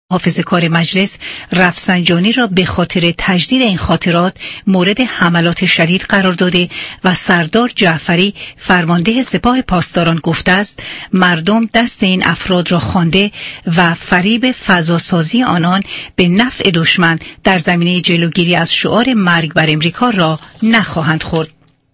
محافظه‌کار مجلس رفسنجانی را به خاطر تجدید این خاطرات مورد حملات شدید قرار داده و سردار جعفری فرمانده سپاه پاسداران گفته است مردم دست این افراد را خوانده و فریب فضاسازی آنان به نفع دشمن در زمینه جلوگیری از شعار مرگ بر امریکا را نخواهند خورد.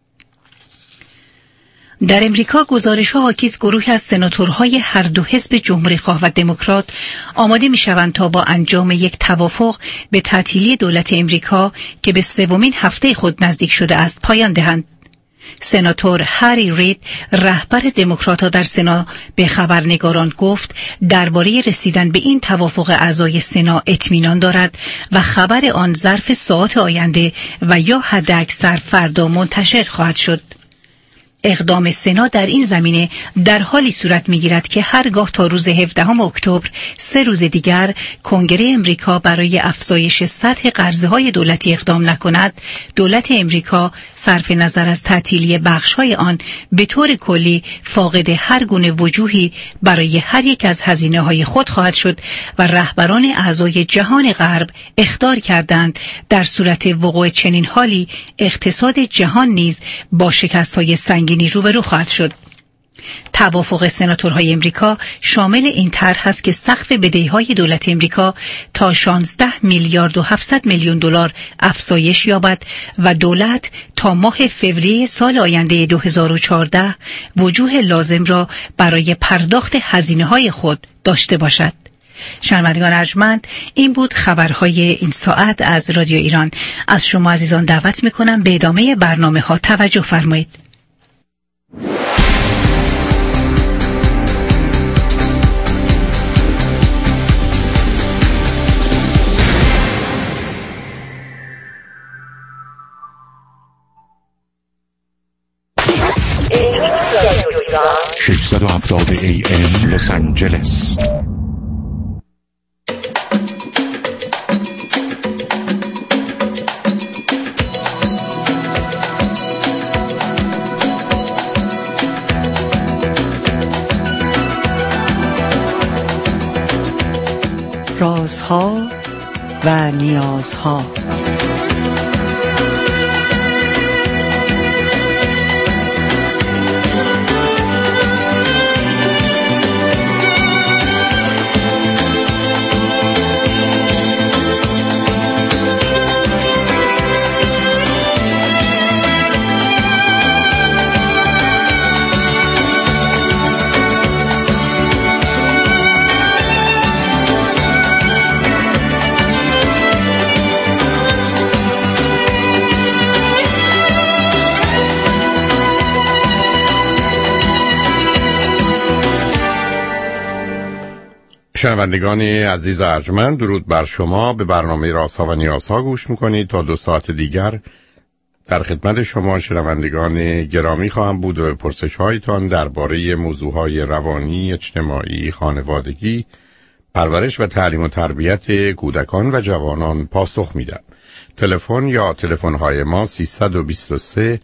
در امریکا گزارش‌ها حاکی است گروهی از سناتورهای هر دو حزب جمهوری‌خواه و دموکرات آماده می‌شوند تا با انجام یک توافق به تعطیلی دولت امریکا که به سومین هفته خود نزدیک شده است پایان دهند. سناتور هری رید رهبر دموکرات‌ها در سنا به خبرنگاران گفت درباره رسیدن به این توافق اعضای سنا اطمینان دارد و خبر آن ظرف ساعات آینده و یا حداکثر فردا منتشر خواهد شد. اقدام سنا در این زمینه در حالی صورت می‌گیرد که هرگاه تا روز 17 اکتبر 3 روز دیگر کنگره امریکا برای افزایش سطح قرضه‌های دولتی اقدام نکند، دولت امریکا صرف نظر از تعطیلی بخش‌های آن به طور کلی فاقد هر گونه وجوهی برای هر یک از هزینه‌های خود خواهد شد و رهبران اعضای جهان غرب اخطار کردند در صورت وقوع چنین حالی اقتصاد جهان نیز با شکست‌های سنگین روبرو خواهد شد. توافق سناتورهای امریکا شامل این طرح است که سقف بدهی‌های دولت امریکا تا 16 میلیارد و 700 میلیون دلار افزایش یابد و دولت تا ماه فوریه سال آینده 2014 وجوه لازم را برای پرداخت هزینه‌های خود داشته باشد. شنوندگان ارجمند، این بود خبرهای این ساعت از رادیو ایران. از شما عزیزان دعوت می‌کنم به ادامه برنامه‌ها توجه فرمایید. AM لس آنجلس. رازها و نیازها. شنوندگان عزیز ارجمند، درود بر شما. به برنامه رازها و نیازها گوش میکنید. تا 2 ساعت دیگر در خدمت شما شنوندگان گرامی خواهم بود و به پرسش‌هایتان درباره موضوعهای روانی، اجتماعی، خانوادگی، پرورش و تعلیم و تربیت کودکان و جوانان پاسخ میدم. تلفن یا تلفن‌های ما 323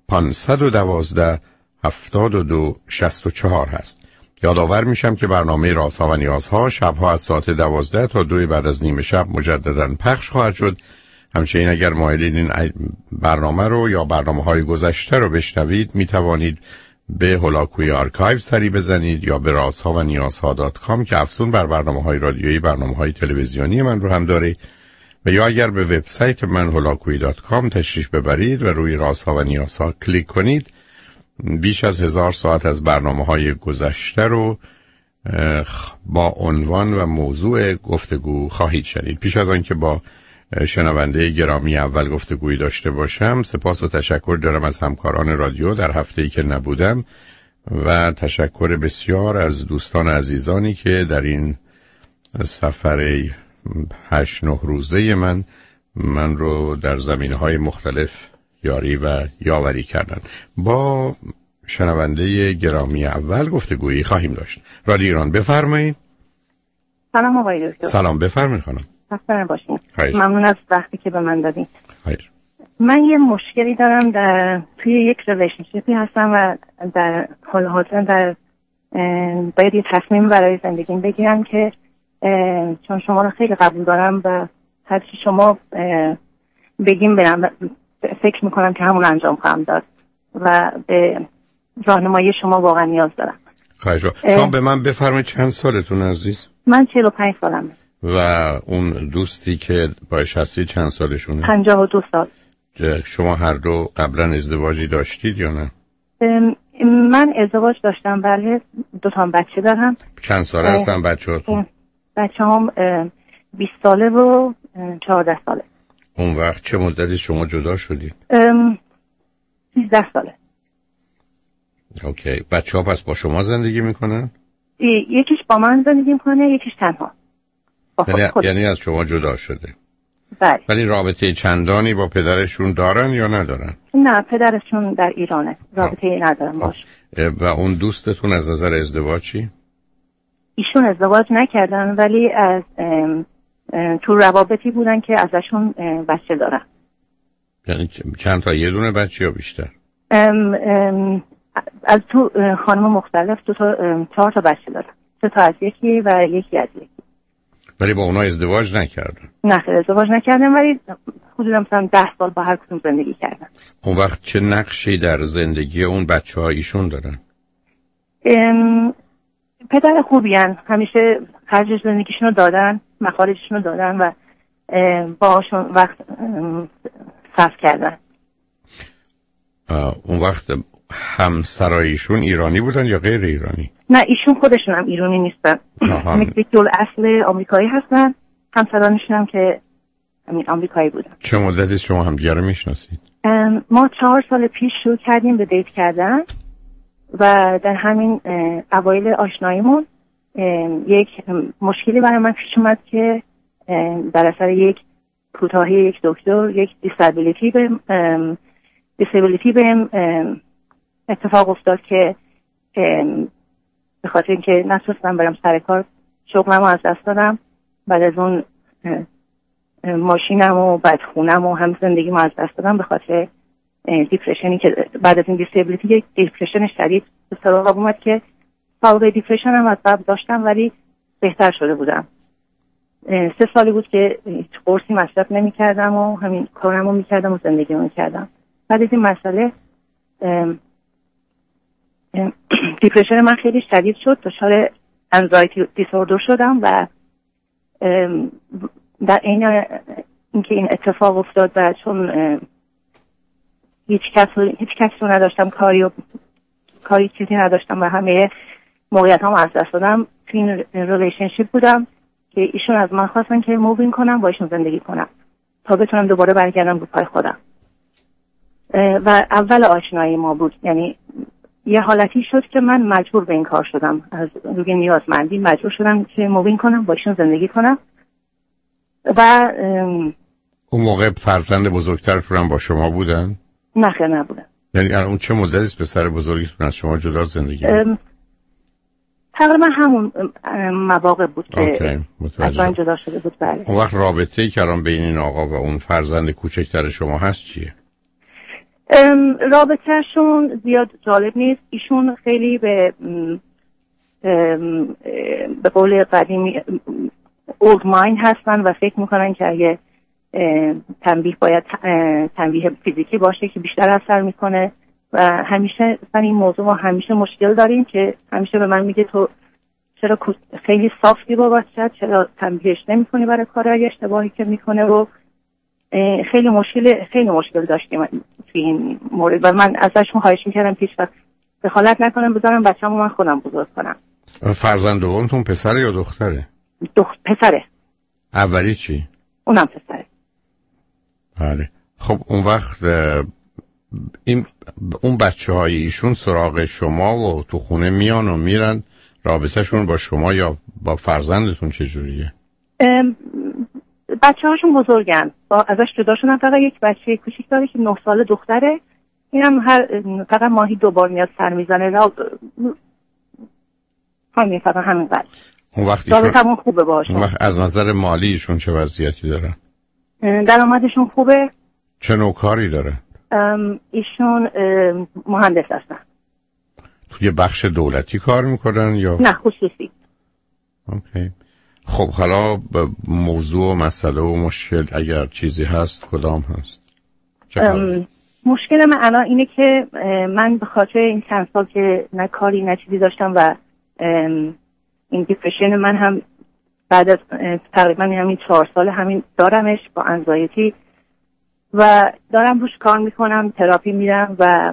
512 72 64 هست. یادآور میشم که برنامه رازها و نیازها شبها از ساعت 12 تا 2 بعد از نیم شب مجددا پخش خواهد شد. همچنین اگر مایلید این برنامه رو یا برنامه‌های گذشته رو بشنوید میتوانید به هولاکوی آرکایو سری بزنید یا به رازها و نیازها.com که افزون بر برنامه‌های رادیویی برنامه‌های تلویزیونی من رو هم داره، و یا اگر به وبسایت من هولاکوی.com تشریف ببرید و روی رازها و نیازها کلیک کنید بیش از 1000 ساعت از برنامه‌های گذشته رو با عنوان و موضوع گفتگو خواهید شنید. پیش از آن که با شنونده گرامی اول گفتگویی داشته باشم، سپاس و تشکر دارم از همکاران رادیو در هفته‌ای که نبودم و تشکر بسیار از دوستان عزیزانی که در این سفر 8-9 روزه من رو در زمینه‌های مختلف یاری و یاوری کردن. با شنونده گرامی اول گفتگویی خواهیم داشت. رادیو ایران، بفرمایید. سلام آقای دکتر. سلام، بفرمایید خانم. خسته نباشید. خیر. ممنون از وقتی که به من دادید. خیر. من یه مشکلی دارم، توی یک ریلیشنشیپی هستم و در حال حاضر باید یه تصمیم برای زندگیم بگیرم که چون شما رو خیلی قبول دارم و هر چی شما بگیم برم فکر میکنم که همون انجام خواهم داد و به راهنمایی شما واقعا نیاز دارم. خواهش شما به من بفرمایید چند سالتون عزیز؟ من 45 سالمه. و اون دوستی که باش هستی چند سالشونه؟ 52 سال. شما هر دو قبلا ازدواجی داشتید یا نه؟ من ازدواج داشتم، بله. 2 تا بچه دارم. چند ساله هستن بچه‌هاتون؟ بچه‌هام 20 ساله و 14 ساله. اون وقت چه مدتی شما جدا شدید؟ 13 ساله. اوکی. بچه‌ها پس با شما زندگی میکنن؟ یکیش با من زندگی میکنه، یکیش تنها. یعنی از شما جدا شده؟ بله. ولی رابطه چندانی با پدرشون دارن یا ندارن؟ نه، پدرشون در ایرانه. رابطه ندارن باش. و اون دوستتون از نظر ازدواج چی؟ ایشون ازدواج نکردن ولی از تو روابطی بودن که ازشون بچه دارن. یعنی چند تا؟ یه دونه بچه یا بیشتر؟ از تو خانم مختلف 4 تا بچه دارن. 3 تا از یکی و یکی از یکی. ولی با اونا ازدواج نکردن؟ نه، ازدواج نکردن ولی حدودا مثلا 10 سال با هر کدوم زندگی کردن. اون وقت چه نقشی در زندگی اون بچه ها ایشون دارن؟ پدر خوبی هن. همیشه خرج زندگیشون رو دادن، مخارجشون رو دادن و باهاشون وقت صرف کردن. اون وقت همسرایشون ایرانی بودن یا غیر ایرانی؟ نه، ایشون خودشون هم ایرانی نیستن. مکزیکی الاصل آمریکایی هستن. همسرانشون هم که آمریکایی بودن. چه مدتی شما همدیگه رو میشناسید؟ ما 4 سال پیش شروع کردیم به دیت کردن و در همین اوایل آشناییمون یک مشکلی برای من پیش اومد که در اثر یک کوتاهی یک دکتر یک دیسابیلیتی به اتفاق افتاد که به خاطر اینکه نتونستم برم سر کار شغلمو از دست دادم. بعد از اون ماشینم و بعد خونم و هم زندگیمو از دست دادم به خاطر دیپرشنی که بعد از این دیسابیلیتی یک دیپرشن شدید به سراغم اومد که سابقه دیپرشن هم از قبل داشتم ولی بهتر شده بودم. 3 سالی بود که قرصی مصرف نمی کردم و همین کارمو می کردم و زندگیمو می کردم. بعد از این مسئله دیپرشن من خیلی شدید شد، دچار انزایتی دیسوردر شدم و در این اینکه این اتفاق افتاد و چون هیچ کس رو نداشتم، کاری چیزی نداشتم و همه موقعیتام از دست دادم، تو این ریلیشنشیپ بودم که ایشون از من خواستن که مووین کنم با ایشون زندگی کنم تا بتونم دوباره برگردم رو پای خودم. و اول آشنایی ما بود، یعنی یه حالتی شد که من مجبور به این کار شدم، از روی نیازمندی مجبور شدم که مووین کنم با ایشون زندگی کنم. و اون موقع فرزند بزرگترتون هم با شما بودن؟ نه خیر نبودن. یعنی اون چه مدتی است پسر بزرگتون از شما جدا زندگی تقریبا همون مواقع بود که اصلا جدا شده بود. بله. اون وقت رابطه‌ای که الان بین این آقا و اون فرزند کوچکتر شما هست چیه؟ رابطهشون زیاد جالب نیست. ایشون خیلی به قول قدیمی اولد مایند هستن و فکر میکنن که اگه تنبیه باید تنبیه فیزیکی باشه که بیشتر اثر میکنه و همیشه مثلا این موضوع ما همیشه مشکل داریم که همیشه به من میگه تو چرا خیلی سافتی با بچه‌ت، چرا تنبیهش نمیکنی برای کارهای اشتباهی که میکنه و خیلی مشکل داشتیم توی این مورد و من ازشون خواهش میکردم که هیچ وقت دخالت نکنم، بذارم بچه‌مو من خودم بزرگ کنم. فرزند دومتون پسره یا دختره؟ پسره. اولی چی؟ اونم پسره. بله. خب اون وقت اون بچه‌های ایشون سراغ شما و تو خونه میان و میرن، رابطهشون با شما یا با فرزندتون چجوریه؟ بچه‌هاشون بزرگن، ازش جدا شدن. فقط یک بچه کوچیک داره که 9 ساله دختره. اینم فقط ماهی 2 بار میاد سر میزنه. همین قدر. اون وقت رابطه‌مون خوبه باهاش. اون وقت از نظر مالی ایشون چه وضعیتی دارن؟ درآمدشون خوبه. چه نوع کاری داره؟ ایشون مهندس هستن. توی بخش دولتی کار میکنن یا؟ نه، خصوصی. اوکی. خب حالا موضوع و مسئله و مشکل اگر چیزی هست کدام هست؟ مشکل من الان اینه که من به خاطر این چند سال که نه کاری نه چیزی داشتم و این دیپرشن من هم بعد از تقریبا همین 4 سال همین دارمش با انزایتی و دارم روش کار میکنم، تراپی میرم و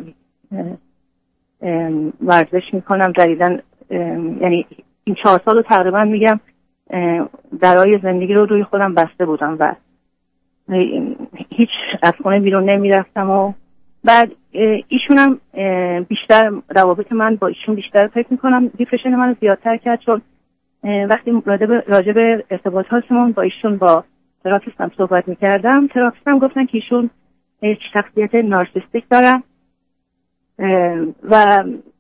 ورزش میکنم جدیدن. یعنی این 4 سال رو تقریبا میگم درای زندگی رو روی خودم بسته بودم و هیچ از خونه بیرون نمیرفتم و بعد ایشونم بیشتر روابط من با ایشون بیشتر فکر میکنم دیپرشن من رو زیادتر کرد، چون وقتی راجع به ارتباطاتمون با ایشون با تراپیستم صحبت میکردم، تراپیستم گفتن که ایشون یک شخصیت نارسیستیک دارن و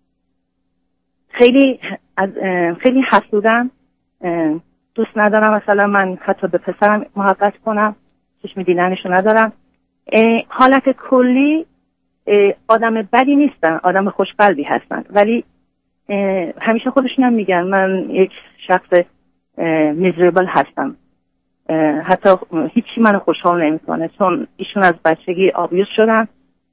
خیلی حسودن، دوست ندارم مثلا من حتی به پسرم محبت کنم، چشم دیدنشو ندارم. حالت کلی آدم بدی نیستن، آدم خوشقلبی هستن، ولی همیشه خودشون هم میگن من یک شخص میزربل هستم، حتی هیچی منو خوشحال نمیکنه، چون ایشون از بچگی آبیوز شدن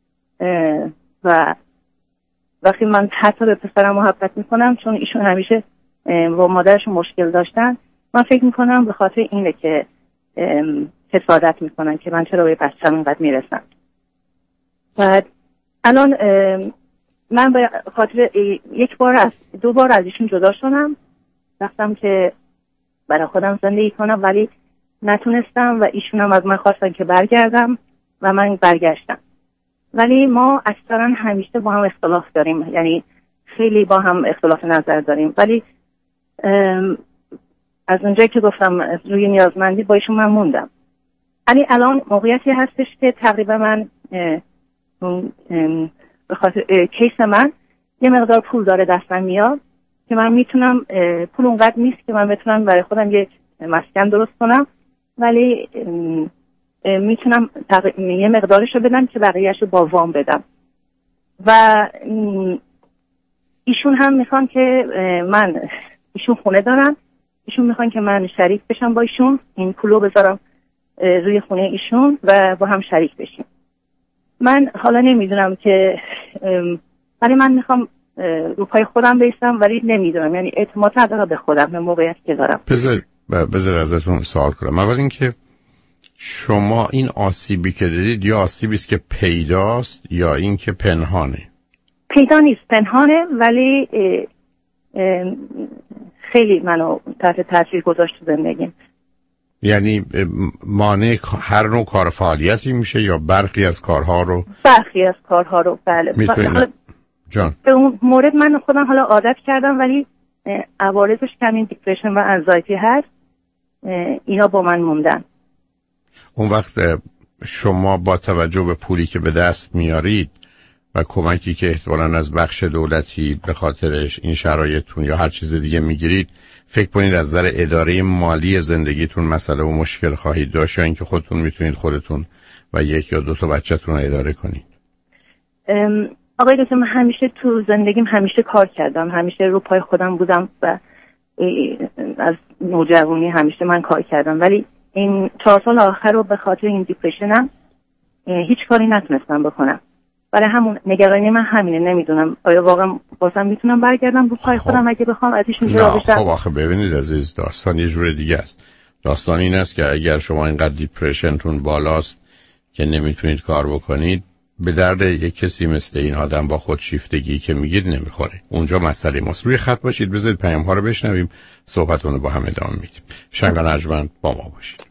و وقتی من حتی به پسرم محبت میکنم چون ایشون همیشه با مادرشون مشکل داشتن، من فکر میکنم به خاطر اینه که حسادت میکنن که من چرا به بچه‌م اینقدر میرسم. و الان من به خاطر دو بار از ایشون جدا شدم، رفتم که برای خودم زندگی کنم ولی نتونستم و ایشون هم از من خواستن که برگردم و من برگشتم. ولی ما اکثرا همیشه با هم اختلاف داریم، یعنی خیلی با هم اختلاف نظر داریم، ولی از اونجایی که گفتم روی نیازمندی با ایشون من موندم. ولی الان موقعیتی هستش که تقریبا من به خاطر کیس من یه مقدار پول داره دستم میاد که من میتونم، پول اونقدر نیست که من بتونم برای خودم یک مسکن درست کنم، ولی میتونم یه مقدارشو بدم که بقیهشو با وام بدم. و ایشون هم میخوان که ایشون خونه دارن، ایشون میخوان که من شریک بشم با ایشون، این پولو بذارم روی خونه ایشون و با هم شریک بشیم. من حالا نمیدونم که ولی من میخوام رو پای خودم بیستم، ولی نمیدونم، یعنی اعتماد ندارم به خودم، به موقعیتی که دارم. بذار ازتون سوال کنم. اول اینکه شما این آسیبی که دیدید یا آسیبی است که پیداست یا این که پنهانه؟ پیدا نیست، پنهانه، ولی خیلی منو تحت تاثیر گذاشت تو زندگیم. یعنی مانع هر نوع کار فعالیتی میشه یا برخی از کارها رو؟ برخی از کارها رو، بله. جان به اون مورد من خودم حالا عادت کردم، ولی عوارضش کمی دیپرشن و انزایتی هست، اینا با من موندن. اون وقت شما با توجه به پولی که به دست میارید و کمکی که احتمالاً از بخش دولتی به خاطرش این شرایطتون یا هر چیز دیگه میگیرید، فکر کنید از نظر اداره مالی زندگیتون مسئله و مشکل خواهید داشت یا اینکه خودتون میتونید خودتون و یک یا دو تا بچه‌تون رو اداره کنید؟ آقای دکتر، من همیشه تو زندگیم همیشه کار کردم، همیشه رو پای خودم بودم و از نوجوانی همیشه من کار کردم، ولی این 4 سال آخر رو به خاطر این دیپرشنم هیچ کاری نتونستم بکنم. برای همون نگرانی من همینه، نمیدونم آیا واقعا بازم میتونم برگردم رو پای خودم اگه بخوام ازشون جدا بشم. خب آخه ببینید عزیز، داستان یه جور دیگه است. داستان این است که اگر شما اینقدر دیپرشنتون بالاست که نمیتونید کار بکنید، به درد یک کسی مثل این آدم با خودشیفتگی که میگید نمیخوره. اونجا مسئله ماست. روی خط باشید، بذارید پیام ها رو بشنویم، صحبتون رو با هم ادامه میدیم. شنگان ارجمند با ما باشید.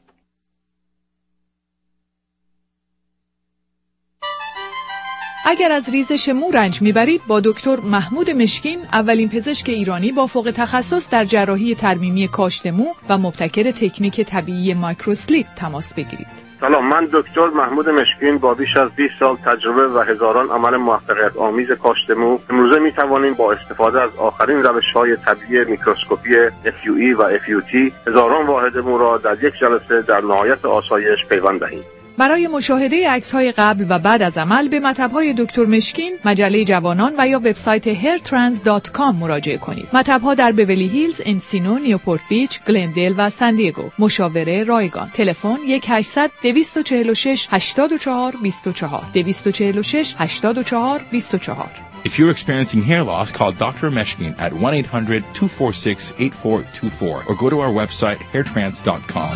اگر از ریزش مو رنج میبرید، با دکتر محمود مشکین، اولین پزشک ایرانی با فوق تخصص در جراحی ترمیمی کاشت مو و مبتکر تکنیک طبیعی مایکروسلیپ تماس بگیرید. سلام، من دکتر محمود مشکین با بیش از 20 سال تجربه و هزاران عمل موفقیت آمیز کاشت مو، امروزه می توانیم با استفاده از آخرین روش‌های طبیعی میکروسکوپی FUE و FUT هزاران واحد مو را در یک جلسه در نهایت آسایش پیوند دهیم. برای مشاهده عکس‌های قبل و بعد از عمل به مطب‌های دکتر مشکین، مجله جوانان و یا وبسایت hairtrans.com مراجعه کنید. مطب‌ها در بیولی هیلز، انسینو، نیوپورت بیچ، گلندل و سان دیگو. مشاوره رایگان. تلفن 1-800-246-8424 246-8424. If you're experiencing hair loss, call Dr. Meshkin at 1-800-246-8424 or go to our website hairtrans.com.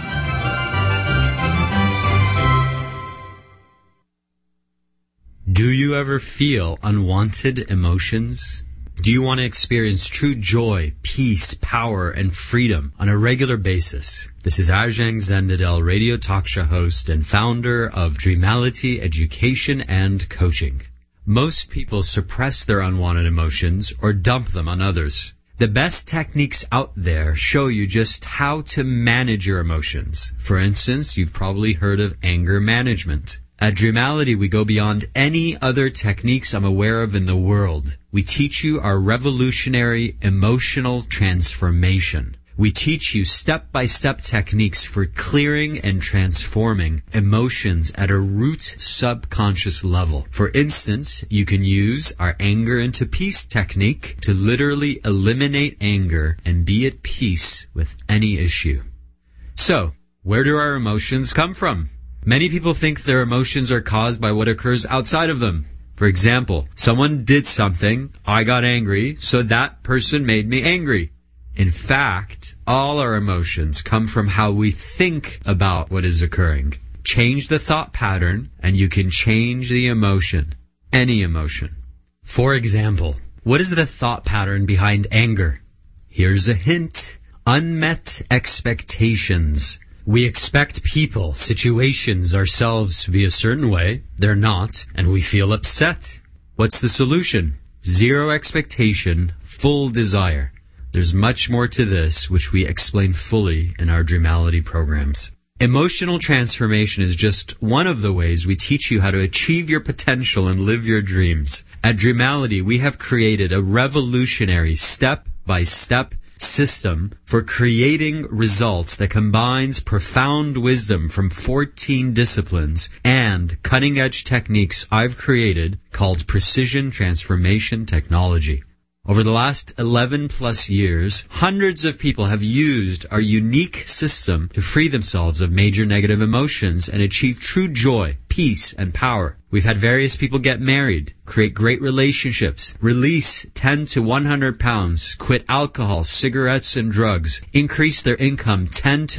Do you ever feel unwanted emotions? Do you want to experience true joy, peace, power, and freedom on a regular basis? This is Arjang Zendadel, radio talk show host and founder of Dreamality Education and Coaching. Most people suppress their unwanted emotions or dump them on others. The best techniques out there show you just how to manage your emotions. For instance, you've probably heard of anger management. At Dreamality, we go beyond any other techniques I'm aware of in the world. We teach you our revolutionary emotional transformation. We teach you step-by-step techniques for clearing and transforming emotions at a root subconscious level. For instance, you can use our anger into peace technique to literally eliminate anger and be at peace with any issue. So, where do our emotions come from? Many people think their emotions are caused by what occurs outside of them. For example, someone did something, I got angry, so that person made me angry. In fact, all our emotions come from how we think about what is occurring. Change the thought pattern, and you can change the emotion. Any emotion. For example, what is the thought pattern behind anger? Here's a hint. Unmet expectations. We expect people, situations, ourselves to be a certain way. They're not, and we feel upset. What's the solution? Zero expectation, full desire. There's much more to this, which we explain fully in our Dreamality programs. Emotional transformation is just one of the ways we teach you how to achieve your potential and live your dreams. At Dreamality, we have created a revolutionary step-by-step system for creating results that combines profound wisdom from 14 disciplines and cutting-edge techniques I've created called Precision Transformation Technology. Over the last 11 plus years, hundreds of people have used our unique system to free themselves of major negative emotions and achieve true joy, peace, and power. We've had various people get married, create great relationships, release 10 to 100 pounds, quit alcohol, cigarettes, and drugs, increase their income 10 to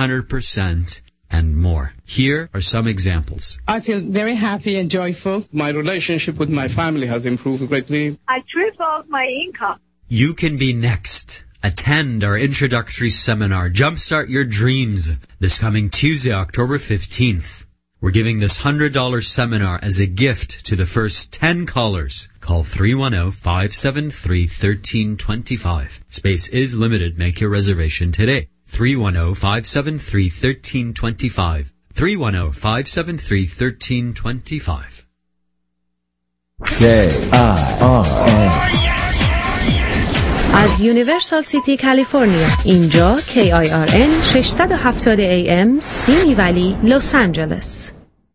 900%, and more. Here are some examples. I feel very happy and joyful. My relationship with my family has improved greatly. I tripled my income. You can be next. Attend our introductory seminar, Jumpstart Your Dreams, this coming Tuesday, October 15th. We're giving this $100 seminar as a gift to the first 10 callers. Call 310-573-1325. Space is limited. Make your reservation today. 310-573-1325. 310-573-1325. KIRN از یونیورسال سیتی کالیفرنیا. اینجا KIRN 670 AM سیمی ولی لس آنجلس.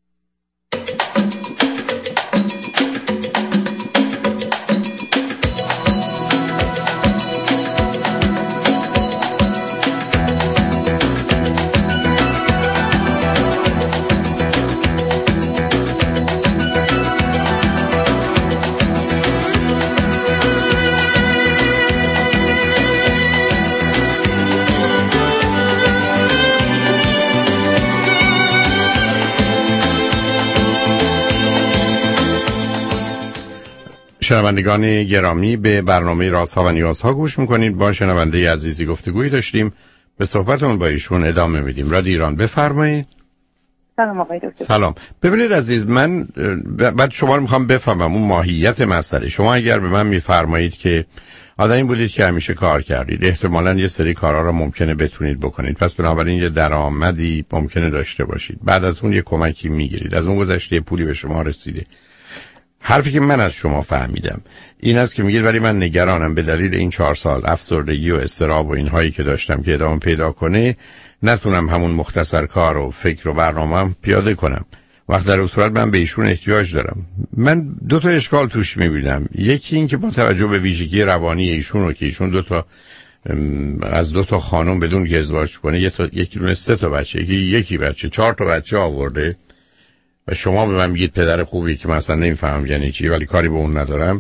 شنوندگان گرامی، به برنامه رازها و نیازها گوش میکنید. با شنونده عزیزی گفتگویی داشتیم، به صحبتمون با ایشون ادامه میدیم. رادیو ایران، بفرمایید. سلام آقای دکتر. سلام. ببینید عزیز، من بعد شما رو میخوام بفهمم اون ماهیت مسئله. شما اگر به من میفرمایید که آدمی بودید که همیشه کار کردید، احتمالاً یه سری کارها رو ممکنه بتونید بکنید، پس بنابراین یه درآمدی ممکنه داشته باشید، بعد از اون یه کمکی میگیرید، از اون گذشته پولی به شما رسیده. حرفی که من از شما فهمیدم این است که میگید ولی من نگرانم به دلیل این 4 سال افسردگی و اضطراب و اینهایی که داشتم که ادامه پیدا کنه، نتونم همون مختصر کار و فکر و برنامه‌ام پیاده کنم. وقت در اون صورت من به ایشون احتیاج دارم. من 2 تا اشکال توش می‌بینم. یکی این که با توجه به ویژگی روانی ایشون و که ایشون 2 تا از 2 تا خانم بدون که ازدواج کنه یکی دونه 3 تا بچه، یکی بچه 4 تا بچه آورده و شما به من میگید پدر خوبی که مثلا نمیفهمم یعنی چی، ولی کاری به اون ندارم.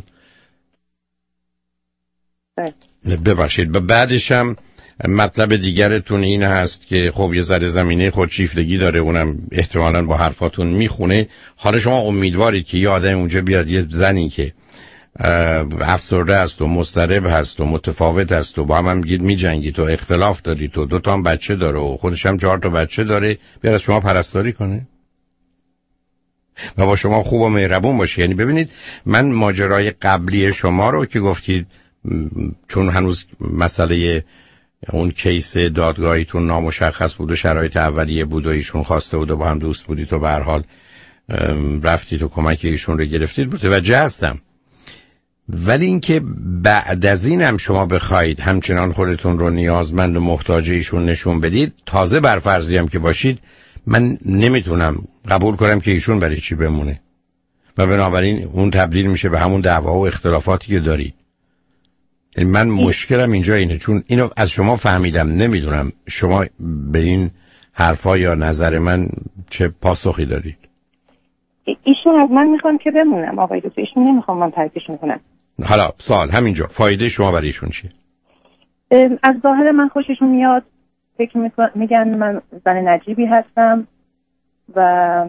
ببخشید. بعدش هم مطلب دیگرتون این هست که خب یه ذره زمینه خودشیفتگی داره، اونم احتمالاً با حرفاتون میخونه. حالا شما امیدوارید که یه آدم اونجا بیاد، یه زنی که افسرده است و مضطرب هست و متفاوت است و با هم میگید میجنگید و اختلاف دارید و 2 تا هم بچه داره و خودش هم 4 تا بچه داره، بیاد از شما پرستاری کنه و با شما خوب و مهربون باشه. یعنی ببینید من ماجرای قبلی شما رو که گفتید چون هنوز مسئله اون کیس دادگاهیتون نامشخص بود و شرایط اولیه بود و ایشون خواسته بود و با هم دوست بودید و به هر حال رفتید و کمک ایشون رو گرفتید، متوجه هستم. ولی اینکه بعد از این هم شما بخواید همچنان خودتون رو نیازمند و محتاج ایشون نشون بدید، تازه بر فرضی هم که باشید، من نمیتونم قبول کنم که ایشون برای چی بمونه و بنابراین اون تبدیل میشه به همون دعوا و اختلافاتی که دارید. من مشکلم اینجا اینه، چون اینو از شما فهمیدم، نمیدونم شما به این حرفا یا نظر من چه پاسخی دارید. ایشون از من میخوان که بمونم آقای دکتر، ایشون نمیخوام من ترکشون کنم. حالا سوال همینجا، فایده شما برای ایشون چیه؟ از ظاهر من خوششون میاد، فکر میگن من زن نجیبی هستم و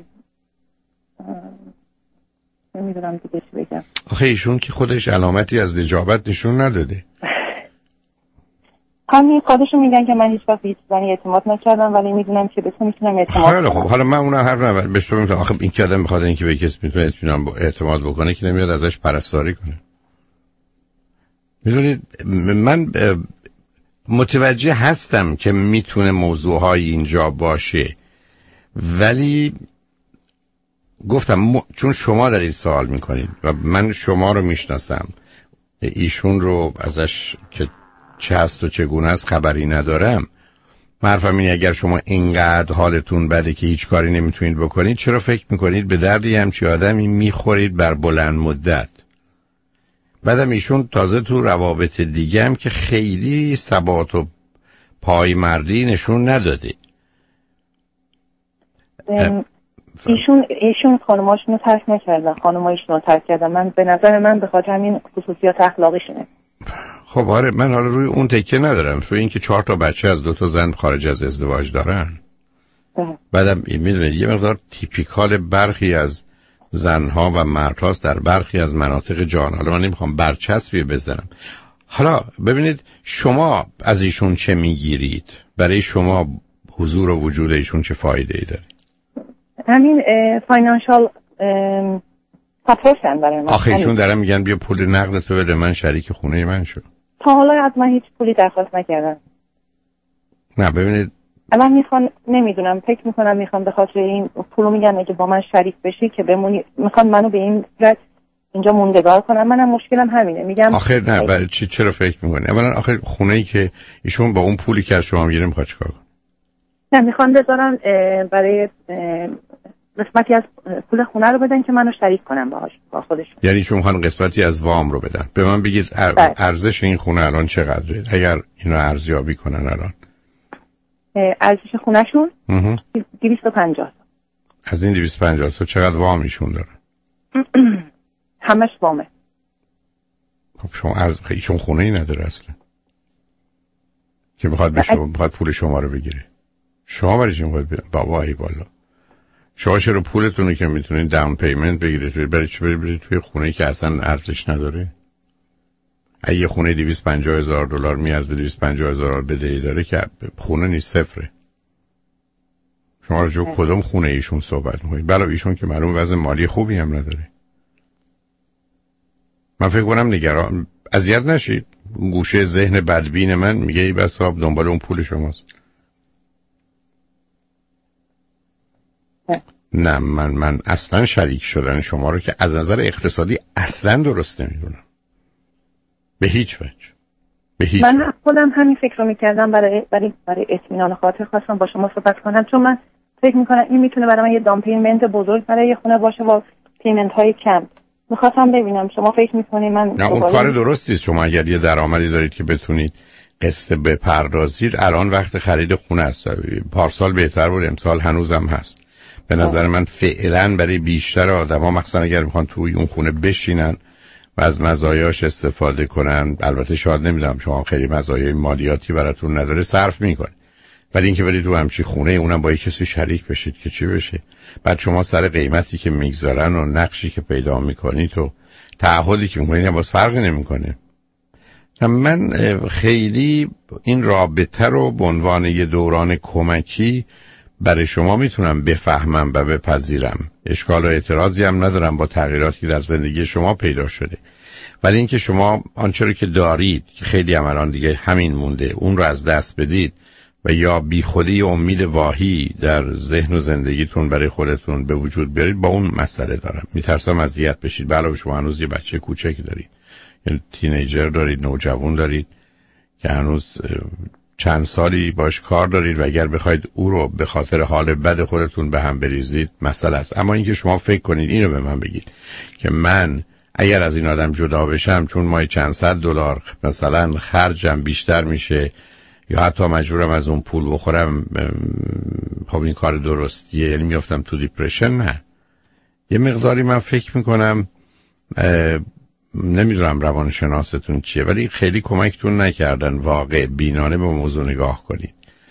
نمیدونم دیگه چی بگم. آخه ایشون که خودش علامتی از نجابت نشون نداده. همین خودشون میگن که من هیچ وقت به هیچ زنی اعتماد نکردم، ولی میدونم که به تو میتونم اعتماد کنم. خب حالا من اونم حرف ندارم، به شما میگم آخه این که آدم بخواد اینکه به کسی میتونه اعتماد بکنه که نمیاد ازش پرستاری کنه. میدونید من متوجه هستم که میتونه موضوعهای اینجا باشه، ولی گفتم چون شما دارید سوال میکنید و من شما رو میشناسم، ایشون رو ازش که چه هست و چگونه است خبری ندارم. حرفم اینه اگر شما اینقدر حالتون بده که هیچ کاری نمیتونید بکنید، چرا فکر میکنید به دردی همچی آدمی میخورید بر بلند مدت؟ بعدم ایشون تازه تو روابط دیگه هم که خیلی ثبات و پای مردی نشون نداده. ایشون خانماشون رو ترک نکردن، خانمایشون رو ترک کردن. من به نظر من به خاطر همین خصوصیات اخلاقیشونه. خب آره، من حالا روی اون تکیه ندارم، روی اینکه 4 تا بچه از 2 تا زن خارج از ازدواج دارن. بعدم میدونید یه مقدار تیپیکال برخی از زنها و مردهاست در برخی از مناطق جهان. حالا من نمیخوام برچسبی بزنم. حالا ببینید شما از ایشون چه میگیرید؟ برای شما حضور و وجود ایشون چه فایده ای داره؟ همین فاینانشال سپورت هم برای من. آخه ایشون دارن میگن بیا پول نقدتو بده، من شریک خونه من شو. تا حالا از من هیچ پولی درخواست نکردن. نه ببینید الان میخوان، نمیدونم، فکر میکنم میخوان به خاطر این پولو میگن اگه با من شریک بشی که بمونی، میخوان منو به این صورت اینجا موندگار کنم. منم مشکلم همینه. میگم آخه نه برای چرا فکر میکنی؟ اولا آخه خونه‌ای که ایشون با اون پولی که از شما میگیره میخواد چیکار کنه؟ نه میخوان بذارن برای قسمتی از پول خونه رو بدن که منو شریک کنم باهاش، با خودش. یعنی شما میخوان قسمتی از وام رو بدن. به من بگید ارزش این خونه الان چقدره اگر اینو ارزیابی کنن؟ الان ارزش خونه‌شون 250. از این 250 تا چقدر وام ایشون داره؟ همش وامه. خب شما ایشون خونه‌ای نداره اصلا که بخواد به شما بخواد پول شما رو بگیره. شما برای چی میخواید بابایی والا؟ شما چرا پولتون رو که میتونید داون پیمنت بگیرید برای چی برید توی خونه‌ای که اصلا ارزش نداره؟ اگه خونه $250,000 میارزه $250,000 بدهی داره که خونه نیست، صفره. شما راجع به کدوم خونه ایشون صحبت می‌کنید؟ بله ایشون که معلوم وضع مالی خوبی هم نداره. من فکر کنم نگران اذیت نشید. گوشه ذهن بدبین من میگه ای بس آب دنبال اون پول شماست. نه من اصلا شریک شدن شما رو که از نظر اقتصادی اصلا درست نمیدونم، به هیچ وجه. من خودم همین فکر رو میکردم، برای اطمینان خاطر خواستم با شما صحبت کنم، چون من فکر میکنم این میتونه برای من یه دام پیمنت بزرگ برای یه خونه باشه با پیمنت های کم. میخواستم ببینم شما فکر میکنید من نه اون کار درستی است. شما اگر یه درآمدی دارید که بتونید قسط بپردازید، الان وقت خرید خونه است. پارسال بهتر بود، امسال هنوزم هست. به نظر من فعلا برای بیشتر آدما، مخصوصا اگر میخوان توی اون خونه بشینن و از مزایاش استفاده کنن، البته شاید نمیدونم شما خیلی مزایای مالیاتی براتون نداره، صرف میکنه، ولی اینکه برید تو همچین خونه اونم با کسی شریک بشید که چی بشه، بعد شما سر قیمتی که میگذارن و نقشی که پیدا میکنید و تعهدی که میکنید باز فرقی نمیکنه. من خیلی این رابطه رو به عنوان یه دوران کمکی برای شما میتونم بفهمم و بپذیرم. اشکال و اعتراضی هم ندارم با تغییراتی که در زندگی شما پیدا شده، ولی اینکه شما آنچه رو که دارید که خیلی هم الان دیگه همین مونده، اون رو از دست بدید و یا بی خودی امید واهی در ذهن و زندگیتون برای خودتون به وجود بیارید، با اون مسئله دارم. میترسم اذیت بشید. علاوه شما هنوز یه بچه کوچکی دارید، یعنی تینیجر دارید، نوجوان دارید که هنوز چند سالی باش کار دارید و اگر بخواید او رو به خاطر حال بد خودتون به هم بریزید مسئله است. اما اینکه شما فکر کنید اینو به من بگید که من اگر از این آدم جدا بشم چون ماهی چند صد دلار مثلا خرجم بیشتر میشه یا حتی مجبورم از اون پول بخورم، خب این کار درستیه؟ یعنی میافتم تو دیپرشن؟ نه. یه مقداری من فکر میکنم، نمیدونم روانشناستون چیه، ولی خیلی کمکتون نکردن واقع بینانه به موضوع نگاه کنید.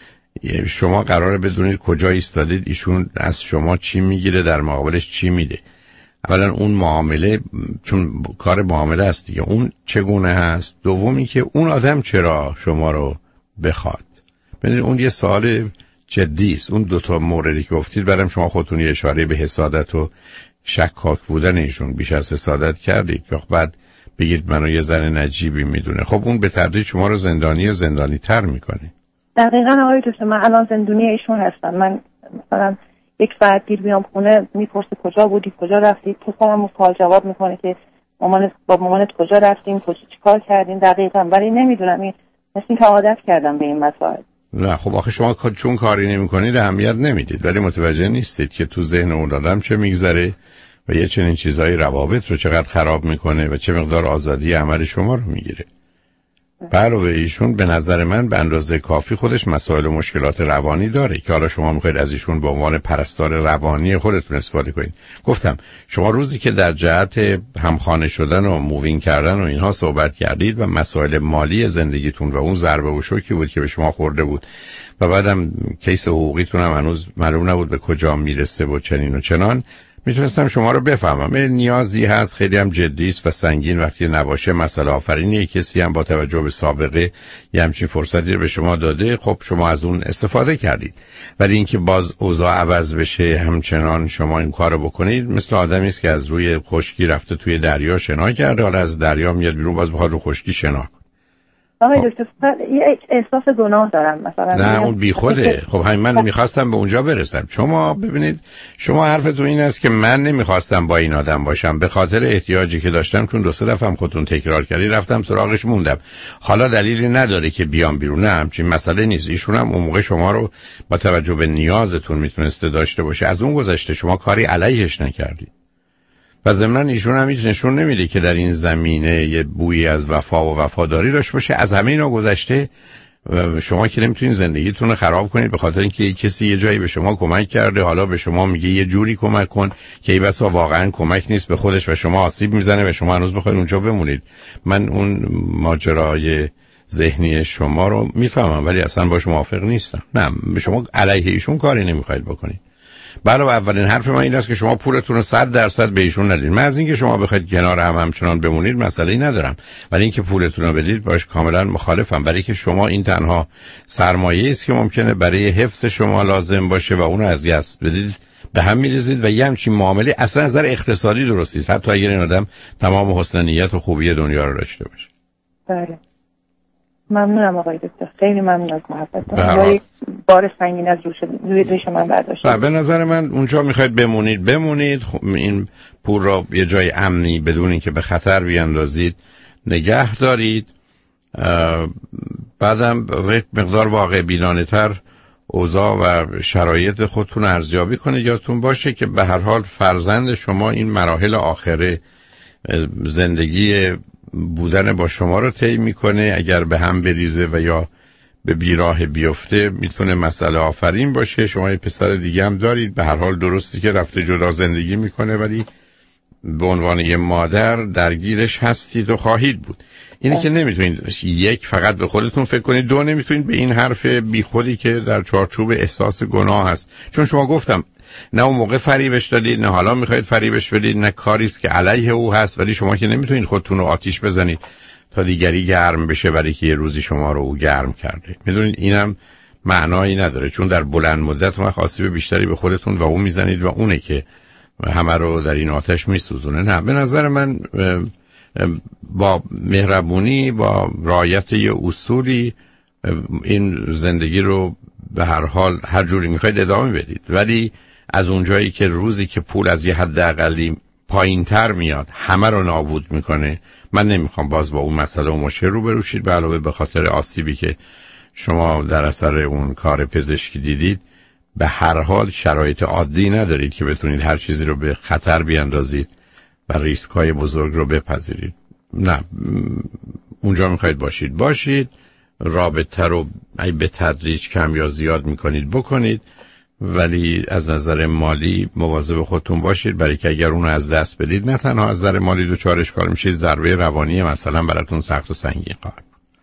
شما قراره بدونید کجا ایستادید، ایشون از شما چی میگیره، در مقابلش چی میده. اولا اون معامله، چون کار معامله است دیگه، اون چگونه هست. دومی که اون آدم چرا شما رو بخواد. ببینید اون یه سوال جدی است. اون دو تا موردی که گفتید بعدم شما خودتون یه اشاره به حسادت و شکاک بودن ایشون بیش از حسادت کردید که بعد بگید منو یه زن نجیبی میدونه. خب اون به تدریج شما رو زندانی و زندانی تر میکنه. دقیقاً آقای دکتر، من الان زندانی ایشون هستم. من مثلا یک ساعت دیر بیام خونه میپرسه کجا بودی، کجا رفتی، پسرم سوال جواب میکنه که با مامانت کجا رفتیم، کجا چیکار کردیم. دقیقاً ولی نمیدونم، این مثل اینکه عادت کردم به این مسائل. نه خب آخه شما چون کاری نمیکنید اهمیت نمیدید، ولی متوجه نیستید که تو ذهن اون آدم چه میگذره و یه چنین چیزایی روابط رو چقدر خراب میکنه و چه مقدار آزادی عمل شما رو میگیره. علاوه ایشون به نظر من به اندازه کافی خودش مسائل و مشکلات روانی داره که حالا شما میخواید از ایشون به عنوان پرستار روانی خودتون استفاده کنید. گفتم شما روزی که در جهت همخانه شدن و مووینگ کردن و اینها صحبت کردید و مسائل مالی زندگیتون و اون ضربه و شوکی بود که به شما خورده بود و بعدم کیس حقوقیتون هم هنوز معلوم نبود به کجا میرسه و چنین و چنان، میتونستم شما رو بفهمم. نیازی هست خیلی هم جدی است و سنگین وقتی نباشه. مسئله آفرینی کسی هم با توجه به سابقه یه همچین فرصتی رو به شما داده، خب شما از اون استفاده کردید. ولی اینکه باز اوضاع عوض بشه همچنان شما این کارو بکنید، مثل آدمی است که از روی خشکی رفته توی دریا شنا کرده، حالا از دریا میاد بیرون باز بخواد رو خشکی شنا. آقای دکتر یه احساس گناه دارم مثلا. نه اون بیخوده. خب همین من میخواستم به اونجا برسم. شما ببینید، شما حرفتون این است که من نمیخواستم با این آدم باشم، به خاطر احتیاجی که داشتم، چون 2-3 دفعه هم خودتون تکرار کردی رفتم سراغش موندم، حالا دلیلی نداره که بیام بیرون. نه همچین مسئله نیست. ایشون هم اون موقع شما رو با توجه به نیازتون میتونسته داشته باشه. از اون گذشته شما کاری علیهش نکردید و ضمناً ایشون هم هیچ نشون نمیده که در این زمینه یه بویی از وفا و وفاداری داشته باشه. از همه اینا گذشته شما که نمیتونین زندگیتون رو خراب کنید به خاطر اینکه کسی یه جایی به شما کمک کرده، حالا به شما میگه یه جوری کمک کن که ای بسا واقعا کمک نیست به خودش و شما آسیب میزنه و شما هنوز بخواید اونجا بمونید. من اون ماجرای ذهنی شما رو میفهمم ولی اصلا باش موافق نیستم. نه شما علیه ایشون کاری نمیخواید بکنید. بله اولین حرف من این است که شما پولتون رو 100% به ایشون ندید. من از اینکه شما بخواید کنار هم همچنان بمونید مسئله‌ای ندارم، ولی اینکه پولتون رو بدید باش کاملا مخالفم، برای که شما این تنها سرمایه‌ای است که ممکنه برای حفظ شما لازم باشه و اون رو از دست بدید به هم می‌ریزید و یه همچین معامله اصلا از نظر اقتصادی درست نیست، حتی اگر این آدم تمام حسن نیت و خوبی دنیا رو داشته باشه. بله ممنونم آقای دکتر، خیلی ممنون از محبتتون. بار سنگین از روی دوش من برداشت. به نظر من اونجا میخواید بمونید خب این پول را یه جای امنی بدون اینکه به خطر بیاندازید نگه دارید بعدم مقدار واقع بینانه تر اوضاع و شرایط خودتون ارزیابی کنید. یادتون باشه که به هر حال فرزند شما این مراحل آخره زندگی بودن با شما رو طی میکنه. اگر به هم بریزه و یا به بیراه بیفته میتونه مسئله آفرین باشه. شما یه پسر دیگه هم دارید، به هر حال درستی که رفته جدا زندگی میکنه ولی به عنوان یه مادر درگیرش هستید و خواهید بود. اینه که نمیتونید یک فقط به خودتون فکر کنید، دو نمیتونید به این حرف بیخودی که در چارچوب احساس گناه هست، چون شما گفتم نه اون موقع فریبش دادید نه حالا میخواید فریبش بدید، نه کاریست که علیه او هست، ولی شما که نمیتونید خودتون رو آتیش بزنید تا دیگری گرم بشه برای که یه روزی شما رو او گرم کرده. میدونید اینم معنایی نداره، چون در بلند مدت ما آسیب بیشتری به خودتون و اون میزنید و اونه که همه رو در این آتش میسوزونه. نه، به نظر من با مهربونی، با رعایت یه اصولی این زندگی رو به هر حال هر جوری میخواید ادامه بدید، ولی از اونجایی که روزی که پول از یه حد اقلی پایین تر میاد همه رو نابود میکنه، من نمیخوام باز با اون مسئله و مشکل رو بروشید. به علاوه به خاطر آسیبی که شما در اثر اون کار پزشکی دیدید، به هر حال شرایط عادی ندارید که بتونید هر چیزی رو به خطر بیاندازید و ریسک‌های بزرگ رو بپذیرید. نه، اونجا میخواید باشید، رابطه رو به تدریج کم یا زیاد میکنید بکنید، ولی از نظر مالی مواظب خودتون باشید، برای که اگر اون رو از دست بدید نه تنها از نظر مالی دچار اشکال میشید، ضربه روانی مثلا براتون سخت و سنگین خواهد.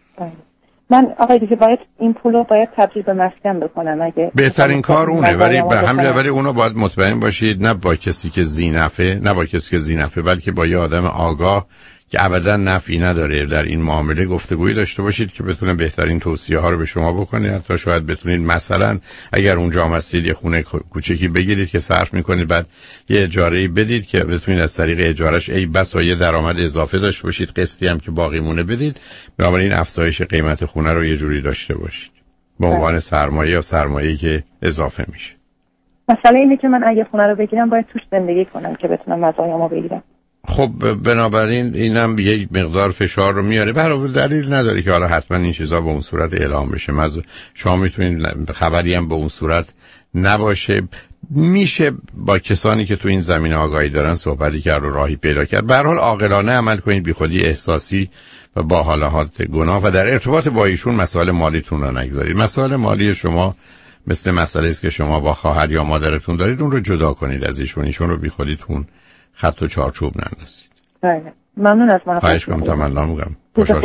من آقای دیگه باید این پولو تبدیل به مسکن بکنم اگه بهترین کار اونه، ولی به همین ولی اونو باید مطمئن باشید نه با کسی که ذینفعه بلکه با یه آدم آگاه که ابدا نفعی نداره در این معامله گفتگویی داشته باشید که بتونه بهترین توصیه ها رو به شما بکنه. حتی شاید بتونید مثلا اگر اونجا هستید یه خونه کوچکی بگیرید که صرف میکنید، بعد یه اجاره‌ای بدید که بتونید از طریق اجارهش ای بس یه درآمد اضافه داشته باشید، قسطی هم که باقی مونه بدید، بنابراین افزایش قیمت خونه رو یه جوری داشته باشید به عنوان سرمایه یا سرمایه‌ای که اضافه میشه. مسئله اینه که من اگه خونه رو بگیرم باید توش زندگی کنم که بتونم مزایامو بگیرم. خب بنابراین اینم یک مقدار فشار رو میاره. برای دلیل نداره که حالا حتما این چیزا به اون صورت اعلام بشه. شما میتونید خبری هم به اون صورت نباشه. میشه با کسانی که تو این زمینه آگاهی دارن صحبتی کرد و راهی پیدا کرد. به هر حال عاقلانه عمل کنید، بی خودی احساسی و با حالات گناه و در ارتباط با ایشون مسائل مالیتون رو نگذارید. مسائل مالی شما مثل مسئله است که شما با خواهر یا مادرتون دارید، اون رو جدا کنید از ایشون رو بی خودیتون خط و چارچوب نندازید. بله، ممنون از من. خواهش کنم، تمنا میگم.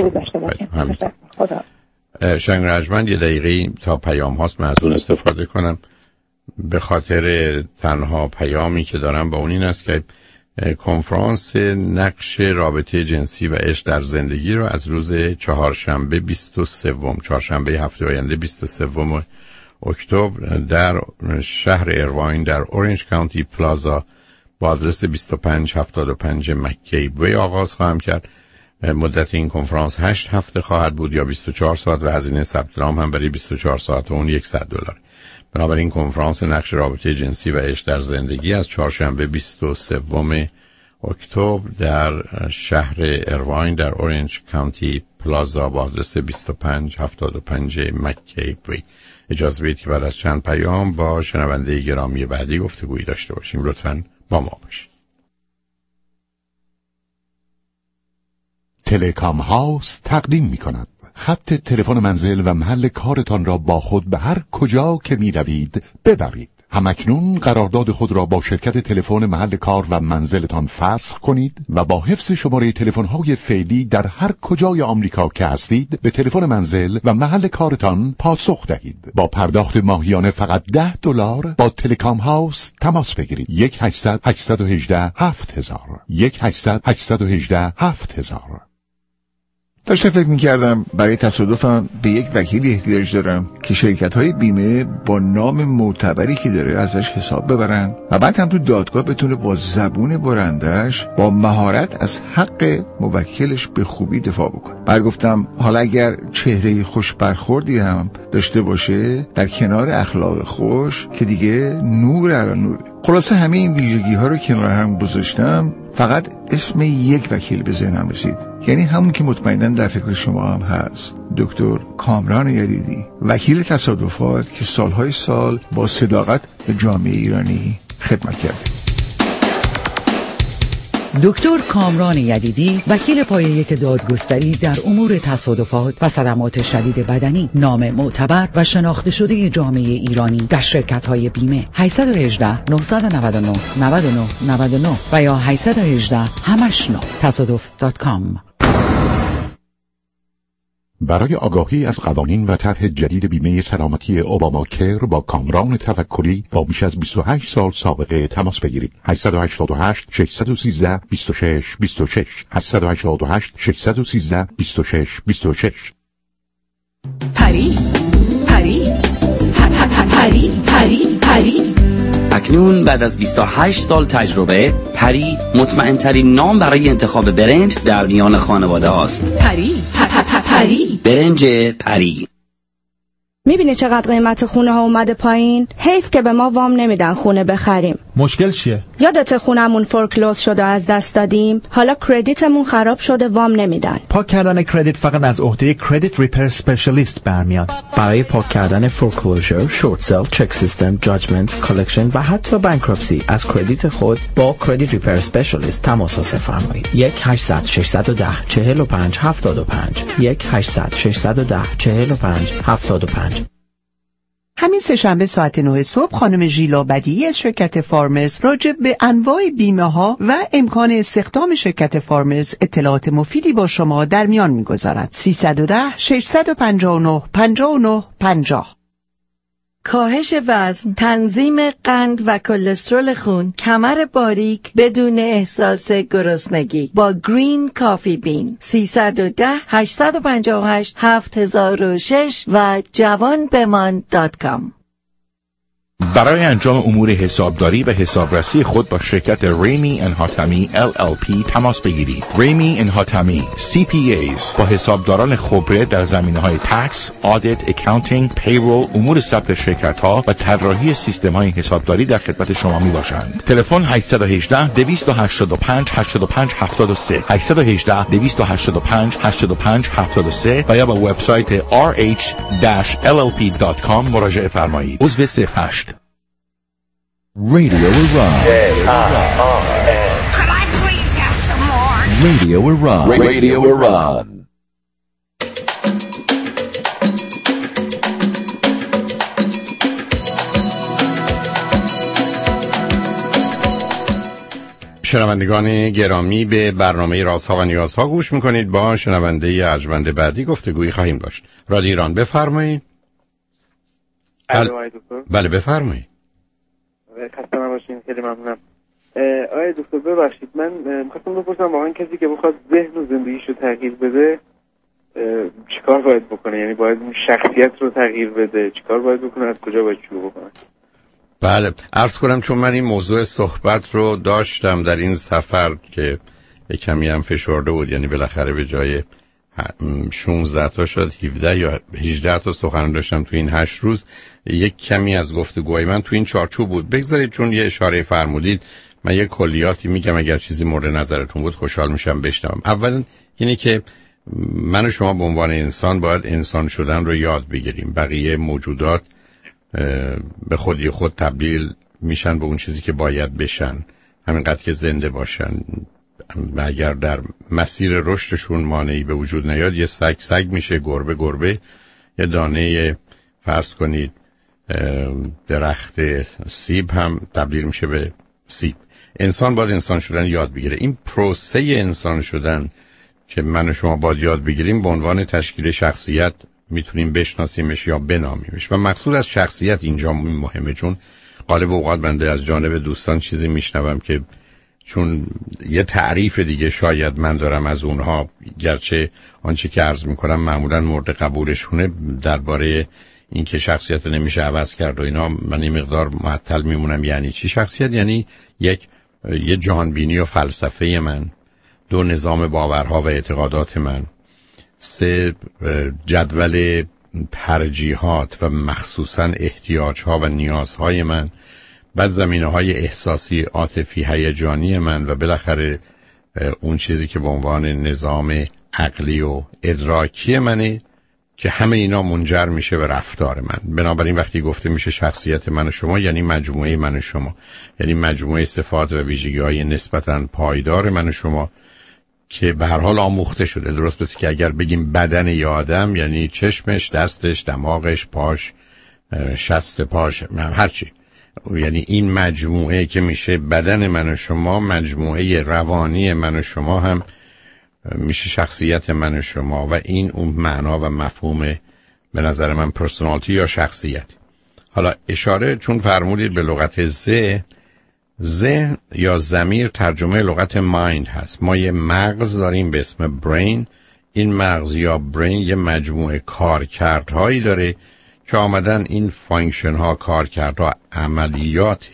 خدا. شنگ رجمند یه دقیقه تا پیام هاست، من از اون استفاده کنم، به خاطر تنها پیامی که دارم با اون این است که کنفرانس نقش رابطه جنسی و عشق در زندگی رو از روز چهارشنبه چهارشنبه هفته آینده 23 اکتبر در شهر ایرواین در اورنج کانتی پلازا با آدرس 2575 مکی وی آغاز خواهم کرد. مدت این کنفرانس 8 هفته خواهد بود یا 24 ساعت و هزینه ثبت نام هم برای 24 ساعت اون $100. بنابراین کنفرانس نقش رابطه جنسی و عشق در زندگی از چهارشنبه 23 اکتبر در شهر ایرواین در اورنج کانتی پلازا با آدرس 2575 مکی وی. اجازه بدید که بعد از چند پیام با شنونده گرامی بعدی گفتگویی داشته باشیم. لطفاً با ما باشید. تلکام هاوس تقدیم می کند خط تلفن منزل و محل کارتان را با خود به هر کجا که می روید ببرید. همکنون قرارداد خود را با شرکت تلفن محل کار و منزلتان فسخ کنید و با حفظ شماره تلفن‌های فعلی در هر کجای آمریکا که هستید به تلفن منزل و محل کارتان پاسخ دهید. با پرداخت ماهیانه فقط $10 با تلکام هاوس تماس بگیرید. 1-800-818-7000 1-800-818-7000. داشتم فکر می‌کردم برای تصادفم به یک وکیلی احتیاج دارم که شرکت‌های بیمه با نام معتبری که داره ازش حساب ببرن و بعد هم تو دادگاه بتونه با زبون برندش با مهارت از حق موکلش به خوبی دفاع بکنه. بعد گفتم حالا اگر چهره خوش برخوردی هم داشته باشه در کنار اخلاق خوش که دیگه نور علی نوره. خلاصه همه این ویژگی ها رو کنار هم گذاشتم، فقط اسم یک وکیل به ذهنم رسید، یعنی همون که مطمئناً در فکر شما هم هست، دکتر کامران یدیدی، وکیل تصادفات که سالهای سال با صداقت به جامعه ایرانی خدمت کرده. دکتر کامران یدیدی، وکیل پایه یک دادگستری در امور تصادفات و صدمات شدید بدنی، نام معتبر و شناخته شده جامعه ایرانی در شرکت‌های بیمه. 818 999 99 99 و یا 818 همشنو تصادف.com. برای آگاهی از قوانین و طرح جدید بیمه سلامتی اوباما کیر با کامران توکلی با بیش از 28 سال سابقه تماس بگیرید. 888 613 26 26 888 613 26 26. پری پری پری پری پری. اکنون بعد از 28 سال تجربه، پری مطمئن‌ترین نام برای انتخاب برنج در میان خانواده هاست. پری پری برنج پری. میبینی چقدر قیمت خونه ها اومده پایین؟ حیف که به ما وام نمیدن خونه بخریم. مشکل چیه؟ یادت خونمون فورکلوز شده و از دست دادیم؟ حالا کردیتمون خراب شده، وام نمیدن. پاک کردن کردیت فقط از عهده کردیت ریپر اسپشیالیست برمیاد. برای پاک کردن فورکلوزر، شورت سل، چک سیستم، جاجمنت، کالکشن و حتی بانکرپسی از کردیت خود با کردیت ریپر اسپشیالیست تماس حاصل فرمایید. 1-800-610-45-75 1-800-610-45-75. همین سه‌شنبه ساعت 9 صبح خانم ژیلا بدیعی از شرکت فارمز راجع به انواع بیمه ها و امکان استخدام شرکت فارمز اطلاعات مفیدی با شما در میان می‌گذارد. 310-659-59-50. کاهش وزن، تنظیم قند و کلسترول خون، کمر باریک بدون احساس گرسنگی با گرین کافی بین. 310-858-7006 و جوانبمان.com. برای انجام امور حسابداری و حسابرسی خود با شرکت ریمی اند حاتمی LLP تماس بگیرید. ریمی اند حاتمی CPAs با حسابداران خبره در زمینه‌های تکس، آدیت، اکاونتینگ، پیرول، امور ثبت شرکت‌ها و طراحی سیستم‌های حسابداری در خدمت شما میباشند. تلفن 818-285-8573 818-285-8573 و یا با وبسایت rh-llp.com مراجعه فرمایید. عضو 08. Radio Iran. Could I please have some more? Radio Iran. Radio Iran. شنوندگان گرامی، به برنامه رازها و نیازها گوش میکنید. با شنونده ارجمند بعدی گفتگویی خواهیم داشت. رادیو ایران، بفرمایید. بله بفرمایید. خسته نباشین، خیلی ممنونم. آقای دکتر ببخشید، من می‌خواستم بپرسم واقعا کسی که بخواد ذهن و زندگیشو تغییر بده چیکار باید بکنه؟ یعنی باید اون شخصیت رو تغییر بده، چیکار باید بکنه، از کجا باید شروع بکنه؟ بله، عرض کنم چون من این موضوع صحبت رو داشتم در این سفر که یک کمی هم فشرده بود، یعنی بالاخره به جای 16 تا شد 17 یا 18 تا سخن داشتم تو این 8 روز. یک کمی از گفتگوهای من تو این چارچوب بود. بگذارید چون یه اشاره فرمودید من یه کلیاتی میگم، اگر چیزی مورد نظرتون بود خوشحال میشم بشنوم. اولا اینه که من و شما به عنوان انسان باید انسان شدن رو یاد بگیریم. بقیه موجودات به خودی خود تبدیل میشن به اون چیزی که باید بشن، همینقدر که زنده باشن. و اگر در مسیر رشدشون مانعی به وجود نیاد، یه سگ میشه، گربه، یه دانه فرض کنید درخت سیب هم تبدیل میشه به سیب. انسان باید انسان شدن یاد بگیره. این پروسه انسان شدن که من و شما باید یاد بگیریم به عنوان تشکیل شخصیت میتونیم بشناسیمش یا بنامیمش. و مقصود از شخصیت اینجا مهمه، چون غالب اوقات بنده از جانب دوستان چیزی میشنوم که چون یه تعریف دیگه شاید من دارم از اونها، گرچه آنچه که عرض میکنم معمولا مورد قبولشونه، درباره این که شخصیت نمیشه عوض کرد و اینا، من این مقدار معطل میمونم. یعنی چی شخصیت؟ یعنی یه جهانبینی و فلسفه من، 2 نظام باورها و اعتقادات من، 3 جدول ترجیحات و مخصوصا احتیاجها و نیازهای من بعد زمینه‌های احساسی، عاطفی، هیجانی من و بالاخره اون چیزی که به عنوان نظام عقلی و ادراکی منه که همه اینا منجر میشه به رفتار من. بنابراین وقتی گفته میشه شخصیت من و شما، یعنی مجموعه من و شما، یعنی مجموعه صفات و ویژگی‌های نسبتاً پایدار من و شما که به هر حال آموخته شده. درست مثل که اگر بگیم بدن یه آدم یعنی چشمش، دستش، دماغش، پاش، شست پاش، هرچی، یعنی این مجموعه که میشه بدن من و شما، مجموعه روانی من و شما هم میشه شخصیت من و شما و این اون معنا و مفهوم به نظر من پرسونالیتی یا شخصیت. حالا اشاره چون فرمودید به لغت ذهن یا ضمیر ترجمه لغت مایند هست. ما یه مغز داریم به اسم برین. این مغز یا برین یه مجموعه کارکردهایی داره که آمدن این فانکشن ها، کارکردها، عملیات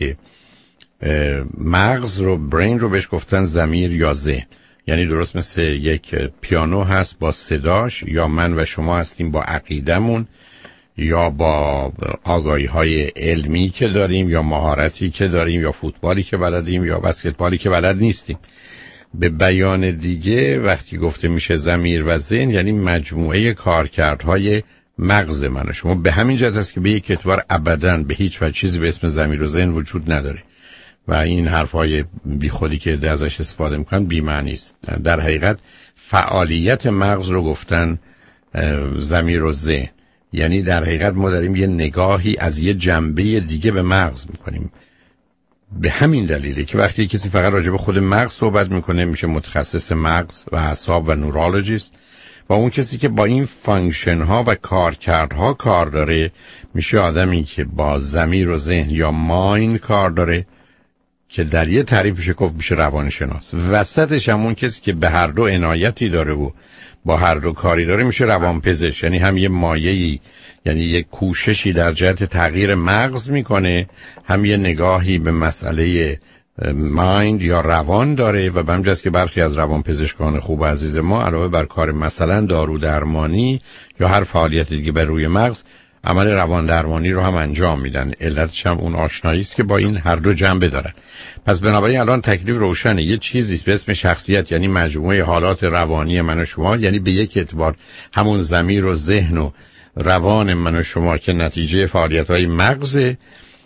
مغز رو، برین رو بهش گفتن ضمیر یا ذهن. یعنی درست مثل یک پیانو هست با صداش، یا من و شما هستیم با عقیدمون، یا با آگاهی های علمی که داریم، یا مهارتی که داریم، یا فوتبالی که بلدیم، یا بسکتبالی که بلد نیستیم. به بیان دیگه وقتی گفته میشه ضمیر و ذهن یعنی مجموعه کارکردهای مغز من و شما. به همین جهت است که به یک اعتبار ابداً به هیچ وجه چیزی به اسم ضمیر و ذهن وجود نداره و این حرفای بیخودی که ازش استفاده میکنن بی‌معنی است. در حقیقت فعالیت مغز رو گفتن ضمیر و ذهن، یعنی در حقیقت ما داریم یه نگاهی از یه جنبه دیگه به مغز میکنیم. به همین دلیله که وقتی کسی فقط راجع به خود مغز صحبت میکنه میشه متخصص مغز و اعصاب و نورولوژیست، و اون کسی که با این فانکشن ها و کارکردها کار داره میشه آدمی که با ضمیر و ذهن یا مایند کار داره که در یه تعریفش گفت میشه روانشناس. وسطش همون کسی که به هر دو عنایتی داره و با هر دو کاری داره میشه روانپزشک. یعنی هم یه مایه‌ای، یعنی یه کوششی در جهت تغییر مغز میکنه، هم یه نگاهی به مسئله مایند یا روان داره و به همین جاست که برخی از روانپزشکان خوب و عزیز ما علاوه بر کار مثلا دارو درمانی یا هر فعالیت دیگه بر روی مغز، عمل روان درمانی رو هم انجام میدن. علتش هم اون آشنایی است که با این هر دو جنبه دارن. پس بنابراین الان تکلیف روشنه. یه چیزی به اسم شخصیت یعنی مجموعه حالات روانی من و شما، یعنی به یک اعتبار همون ضمیر و ذهن و روان من و شما که نتیجه فعالیت‌های مغزه.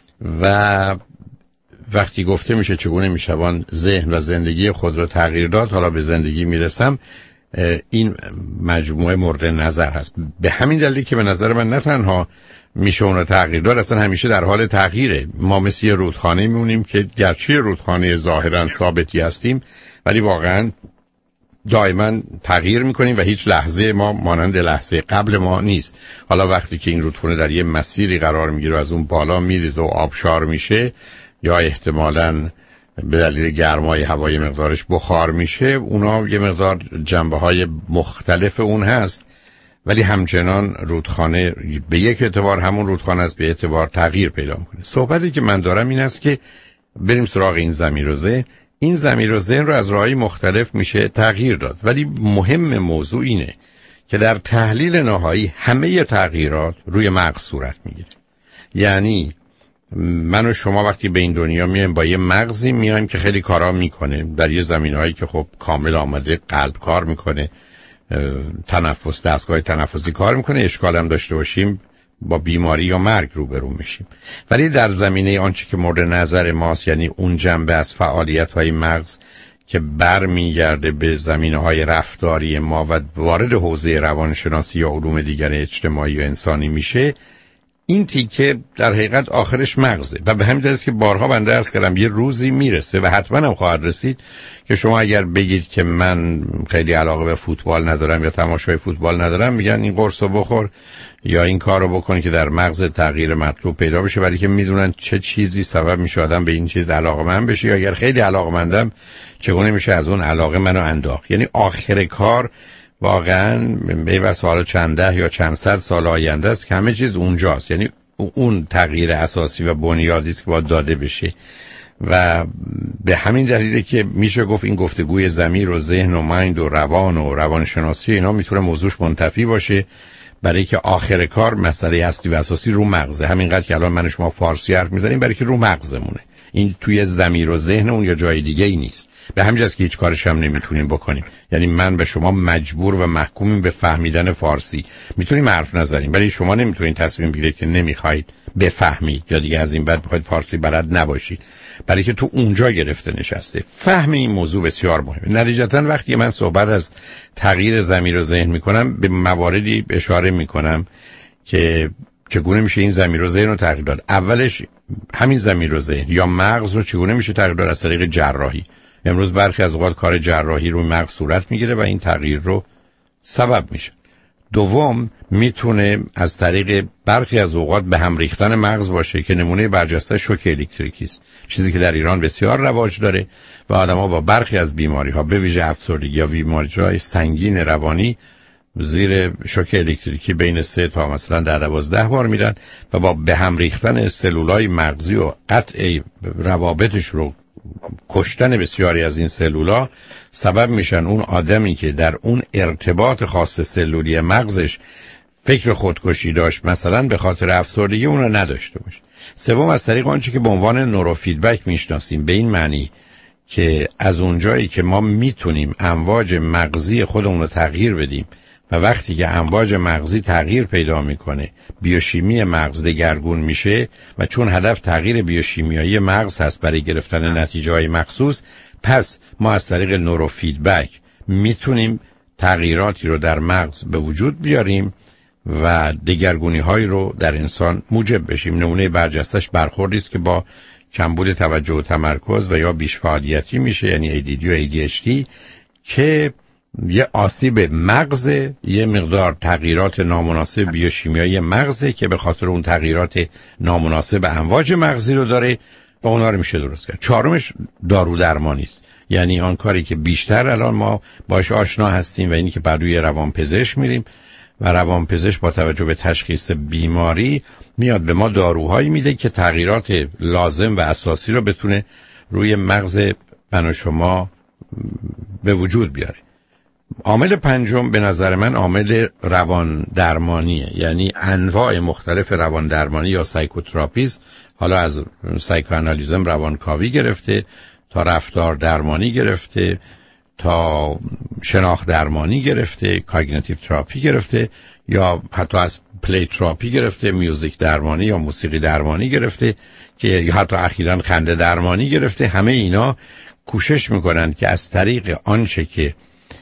و وقتی گفته میشه چگونه میشوان ذهن و زندگی خود رو تغییر داد، حالا به زندگی میرسم، این مجموعه مورد نظر هست. به همین دلیل که به نظر من نه تنها میشه اون رو تغییر داد، اصلا همیشه در حال تغییره. ما مثل یه رودخانه میمونیم که گرچه رودخانه ظاهرا ثابتی هستیم ولی واقعا دائما تغییر میکنیم و هیچ لحظه ما مانند لحظه قبل ما نیست. حالا وقتی که این رودخانه در یه مسیری قرار میگیره و از اون بالا میریزه و آبشار میشه یا احتمالاً به دلیل گرمای هوای مقدارش بخار میشه، اونا یه مقدار جنبه‌های مختلف اون هست، ولی همچنان رودخانه به یک اعتبار همون رودخانه است، به اعتبار تغییر پیدا میکنه. صحبتی که من دارم این است که بریم سراغ این ضمیر و ذهن. این ضمیر و ذهن رو از راه‌های مختلف میشه تغییر داد، ولی مهم موضوع اینه که در تحلیل نهایی همه تغییرات روی مغز صورت میگیره. یعنی من و شما وقتی به این دنیا میایم با یه مغزی میایم که خیلی کارا میکنه در یه زمینهایی که خب کامل آمده، قلب کار میکنه، تنفس، دستگاه تنفسی کار میکنه، اشکال هم داشته باشیم با بیماری یا مرگ روبرو میشیم. ولی در زمینه آنچه که مورد نظر ماست، یعنی اون جنبه از فعالیت‌های مغز که برمیگرده به زمینه‌های رفتاری ما و وارد حوزه روانشناسی یا علوم دیگر اجتماعی و انسانی میشه، این تیکه در حقیقت آخرش مغزه. و به همین دلیل که بارها بنده عرض کردم یه روزی میرسه و حتما هم خواهد رسید که شما اگر بگید که من خیلی علاقه به فوتبال ندارم یا تماشای فوتبال ندارم، میگن این قرصو بخور یا این کارو بکن که در مغز تغییر مطلوب پیدا بشه، ولی که میدونن چه چیزی سبب میشه آدم به این چیز علاقه‌مند بشه، یا اگر خیلی علاقه‌مندم چگونه میشه از اون علاقه منو انداخت. یعنی آخر کار واقعا بی‌بس حالا چند ده یا چند صد سال آینده است که همه چیز اونجاست. یعنی اون تغییر اساسی و بنیادی است که باید داده بشه و به همین دلیله که میشه گفت این گفتگوی ضمیر و ذهن و مایند و روان و روانشناسی اینا میتونه موضوعش منتفی باشه، برای که آخر کار مسئله اصلی و اساسی رو مغزه. همینقدر که الان من و شما فارسی حرف میزنیم برای که رو مغزمونه. این توی ضمیر و ذهن اون یا جای دیگه ای نیست. به همین جاست که هیچ کارش هم نمیتونیم بکنیم. یعنی من به شما مجبور و محکومیم به فهمیدن فارسی. میتونیم حرف نزنیم ولی شما نمیتونید تصمیم بگیرید که نمیخواید بفهمید یا دیگه از این بعد میخواید فارسی بلد نباشید، برای که تو اونجا گرفته نشسته. فهم این موضوع بسیار مهمه. نتیجتا وقتی من صحبت از تغییر ضمیر و ذهن میکنم به مواردی اشاره میکنم که چگونه میشه این ضمیر و ذهن رو تغییر داد. اولش همین ضمیر و ذهن یا مغز رو چگونه میشه تغییر داد؟ از طریق جراحی. امروز برخی از اوقات کار جراحی روی مغز صورت میگیره و این تغییر رو سبب میشه. دوم میتونه از طریق برخی از اوقات به هم ریختن مغز باشه که نمونه برجسته شوک الکتریکی است، چیزی که در ایران بسیار رواج داره و آدم‌ها با برخی از بیماری‌ها به ویژه افسردگی یا بیماری‌های سنگین روانی زیر شوک الکتریکی بین 3 تا مثلا 10-12 بار میرن و با به هم ریختن سلولای مغزی و قطع روابطش رو کشتن بسیاری از این سلولا سبب میشن اون آدمی که در اون ارتباط خاص سلولی مغزش فکر خودکشی داشت مثلا به خاطر افسردگی اون رو نداشته باشه. سوم از طریق آنچه که به عنوان نوروفیدبک میشناسیم، به این معنی که از اونجایی که ما میتونیم امواج مغزی خودمون رو تغییر بدیم و وقتی که امواج مغزی تغییر پیدا میکنه بیوشیمی مغز دگرگون میشه و چون هدف تغییر بیوشیمیایی مغز هست برای گرفتن نتیجه های مخصوص، پس ما از طریق نوروفیدبک میتونیم تغییراتی رو در مغز به وجود بیاریم و دگرگونی هایی رو در انسان موجب بشیم. نمونه برجستش برخوردی است که با کمبود توجه و تمرکز و یا بیش فعالیتی میشه، یعنی ADD و ADHD، که یه آسیب مغز، یه مقدار تغییرات نامناسب بیوشیمیایی مغزه که به خاطر اون تغییرات نامناسب امواج مغزی رو داره و اونا رو میشه درست کرد. چهارمش دارو درمانی است، یعنی آن کاری که بیشتر الان ما باش آشنا هستیم و اینی که بعد روی روانپزشک میریم و روانپزشک با توجه به تشخیص بیماری میاد به ما داروهایی میده که تغییرات لازم و اساسی رو بتونه روی مغز من و شما به وجود بیاره. عامل پنجم به نظر من عامل روان درمانیه، یعنی انواع مختلف روان درمانی یا سایکوتراپیست، حالا از سایکوانالیزم روانکاوی گرفته تا رفتار درمانی گرفته تا شناخت درمانی گرفته، کاگنیتیو تراپی گرفته یا حتی از پلی تراپی گرفته، میوزیک درمانی یا موسیقی درمانی گرفته که یا حتی اخیراً خنده درمانی گرفته. همه اینا کوشش میکنن که از طریق آنچه که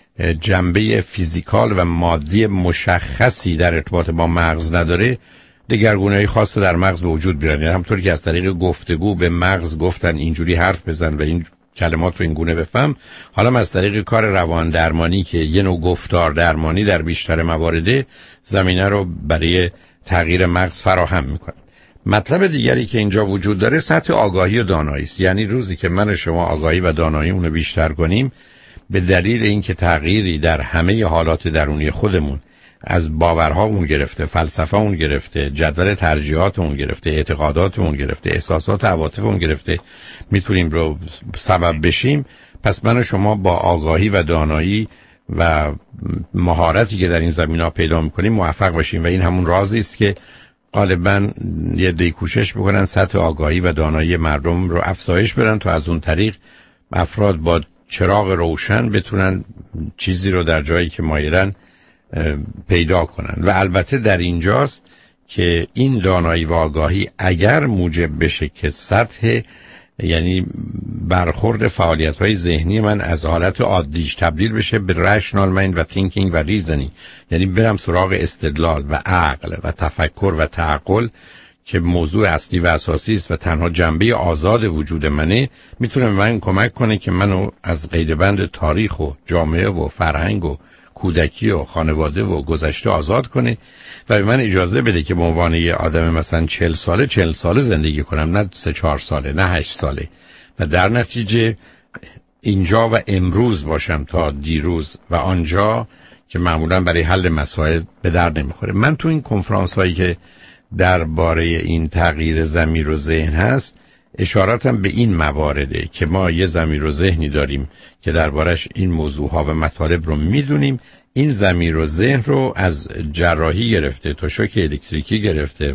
جنبه فیزیکال و مادی مشخصی در ارتباط با مغز نداره دگرگونی‌های خاص در مغز به وجود بیارن. یعنی همونطور که از طریق گفتگو به مغز گفتن اینجوری حرف بزن و این کلمات رو این گونه بفهم، حالا از طریق کار روان درمانی که یه نوع گفتار درمانی در بیشتر موارد زمینه رو برای تغییر مغز فراهم میکنه. مطلب دیگری که اینجا وجود داره سطح آگاهی و دانایی است. یعنی روزی که من و شما آگاهی و داناییمون رو بیشتر کنیم، به دلیل اینکه تغییری در همه حالات درونی خودمون از باورهامون گرفته، فلسفه‌مون گرفته، جدول ترجیحاتمون گرفته، اعتقاداتمون گرفته، احساسات و عواطفمون گرفته، میتونیم رو سبب بشیم. پس من و شما با آگاهی و دانایی و مهارتی که در این زمینه‌ها پیدا می‌کنیم موفق باشیم و این همون رازی است که غالباً یه دی کوشش می‌کنن سطح آگاهی و دانایی مردم رو افزایش بدن تا از اون طریق افراد با چراغ روشن بتونن چیزی رو در جایی که مایلن پیدا کنن. و البته در اینجاست که این دانایی و آگاهی اگر موجب بشه که سطح یعنی برخورد فعالیت‌های ذهنی من از حالت عادیش تبدیل بشه به رشنال مایند و تینکینگ و ریزنینگ، یعنی برم سراغ استدلال و عقل و تفکر و تعقل که موضوع اصلی و اساسی است و تنها جنبه آزاد وجود منه، میتونه به من کمک کنه که منو از قیدبند تاریخ و جامعه و فرهنگ و کودکی و خانواده و گذشته آزاد کنه و به من اجازه بده که به عنوان یه آدم مثلا 40 ساله زندگی کنم، نه 3-4 ساله، نه 8 ساله، و در نتیجه اینجا و امروز باشم تا دیروز و آنجا که معمولا برای حل مسائل به درد نمیخوره. من تو این کنفرانس هایی که درباره این تغییر ضمیر و ذهن هست اشاراتم به این موارده که ما یه ضمیر و ذهنی داریم که دربارش این موضوع ها و مطالب رو میدونیم. این ضمیر و ذهن رو از جراحی گرفته تا شوک الکتریکی گرفته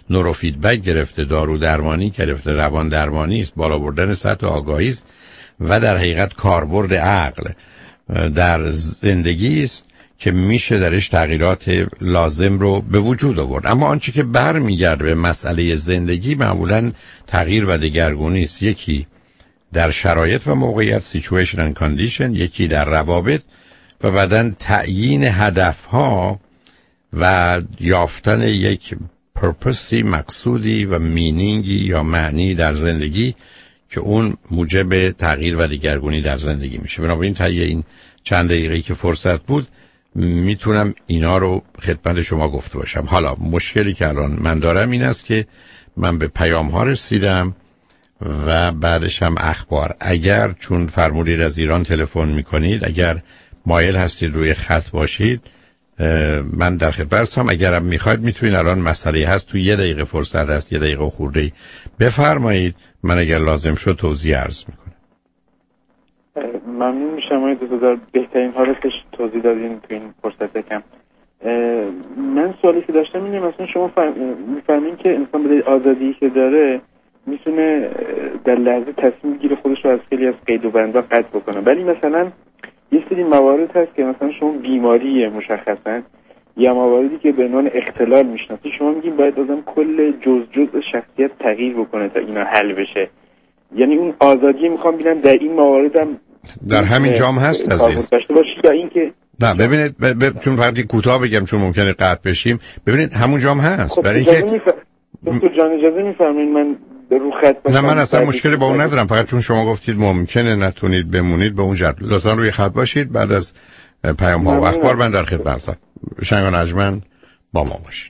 نورو فیدبک گرفته، دارو درمانی گرفته، روان درمانی است، بالا بردن سطح آگاهی است و در حقیقت کاربرد عقل در زندگی است که میشه درش تغییرات لازم رو به وجود آورد. اما آنچه که برمیگرده به مسئله زندگی معمولاً تغییر و دگرگونی است. یکی در شرایط و موقعیت situation and condition، یکی در روابط و بعداً تعیین هدفها و یافتن یک پرپسی، مقصودی و مینینگی یا معنی در زندگی که اون موجب تغییر و دگرگونی در زندگی میشه. بنابراین تا این چند دقیقه‌ای که فرصت بود میتونم اینا رو خدمت شما گفته باشم. حالا مشکلی که الان من دارم این است که من به پیام ها رسیدم و بعدش هم اخبار. اگر چون فرمودید از ایران تلفن میکنید، اگر مایل هستید روی خط باشید من در خدمتم. اگرم میخواید میتونید، الان مسئله هست تو 1 دقیقه فرصت هست، 1 دقیقه خورده بفرمایید، من اگر لازم شد توضیح عرض میکنم. ممنون میشم آقای دکتر، بهترین حالتش توضیح دادین تو این فرصت کم. من سوالی که داشتم اینه، مثلا شما میفرمین که انسان به آزادی که داره میتونه در لحظه تصمیم بگیره خودش رو از خیلی از قید و بندها قطع بکنه، ولی مثلا یه سری موارد هست که مثلا شما بیماری مشخصا یا مواردی که به عنوان اختلال میشناسید، شما میگین باید آدم کل جزء شخصیت تغییر بکنه تا اینا حل بشه. یعنی اون آزادی میخوام ببینم در این موارد هم در همین جام هست عزیز. یا این که نه ببینید چون فقط کوتاه بگم چون ممکنه قطع بشیم، ببینید همون جام هست. خب برای اینکه دکتر جان اجازه میفرمایید من رو خط باشم؟ نه من اصلا مشکلی با اون ندارم، فقط چون شما گفتید ممکنه نتونید بمونید به اون جهت لطفا روی خط باشید. بعد از پیام ها و اخبار من در خدمت هستم. شنگ و نجمن با ما باشید.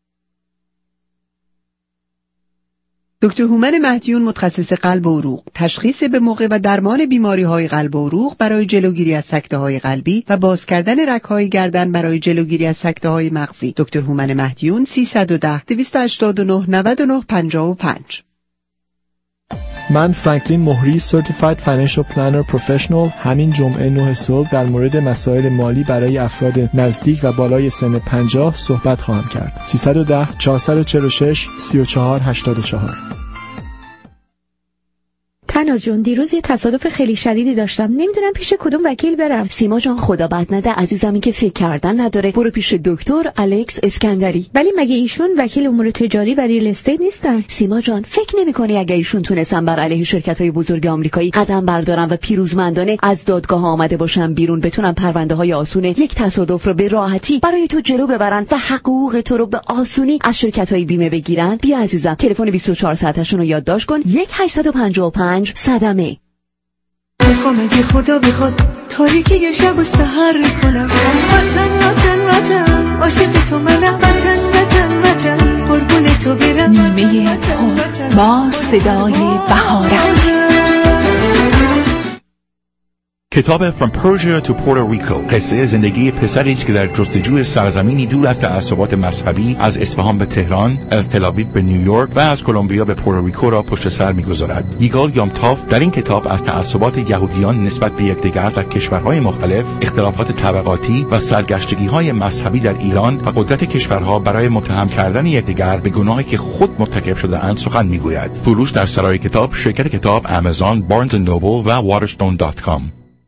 دکتر هومن مهدیون، متخصص قلب و عروق، تشخیص به موقع و درمان بیماری‌های قلب و عروق برای جلوگیری از سکته‌های قلبی و باز کردن رگ‌های گردن برای جلوگیری از سکته‌های مغزی. دکتر هومن مهدیون 310 289 99 55. من فرانکلین مهری Certified Financial Planner Professional همین جمعه 9 صبح در مورد مسائل مالی برای افراد نزدیک و بالای سن 50 صحبت خواهم کرد. 310 446 3484. تناز جون، دیروز یه تصادف خیلی شدیدی داشتم، نمیدونم پیش کدوم وکیل برم. سیما جان خدا بد نده عزیزم، این که فکر کردن نداره، برو پیش دکتر الکس اسکندری. ولی مگه ایشون وکیل امور تجاری و ریل استیت نیستن؟ سیما جان فکر نمی‌کنی اگه ایشون تونستن بر علیه شرکت‌های بزرگ آمریکایی قدم بردارن و پیروزمندانه از دادگاه آمده باشن بیرون، بتونن پرونده‌های آسون یک تصادف رو به راحتی برای تو جلو ببرن و حقوق تو رو به آسونی از شرکت‌های بیمه بگیرن؟ بیا عزیزم تلفن 24 ساعتشون رو یادداشت کن، 1855 صدمه. میخوام اگه خدا بخواد تاریکی یه شب و سحر کنم، وطن وطن وطن عاشق تو منم، وطن وطن وطن قربون تو برم، نیمه پر با صدای بهارم. کتاب From Persia to Puerto Rico، قصه زندگی پسری است که در جستجوی سرزمینی دور از تعصبات مذهبی از اصفهان به تهران، از تل‌آویو به نیویورک و از کلمبیا به پورتوریکو را پشت سر می‌گذارد. یگال یامتاف در این کتاب از تعصبات یهودیان نسبت به یکدیگر در کشورهای مختلف، اختلافات طبقاتی و سرگشتگی‌های مذهبی در ایران و قدرت کشورها برای متهم کردن یکدیگر به گناهی که خود مرتکب شده‌اند سخن می‌گوید. فروش در سرای کتاب، شرکت کتاب، آمازون، بارنز اند نوبل و waterstone.com.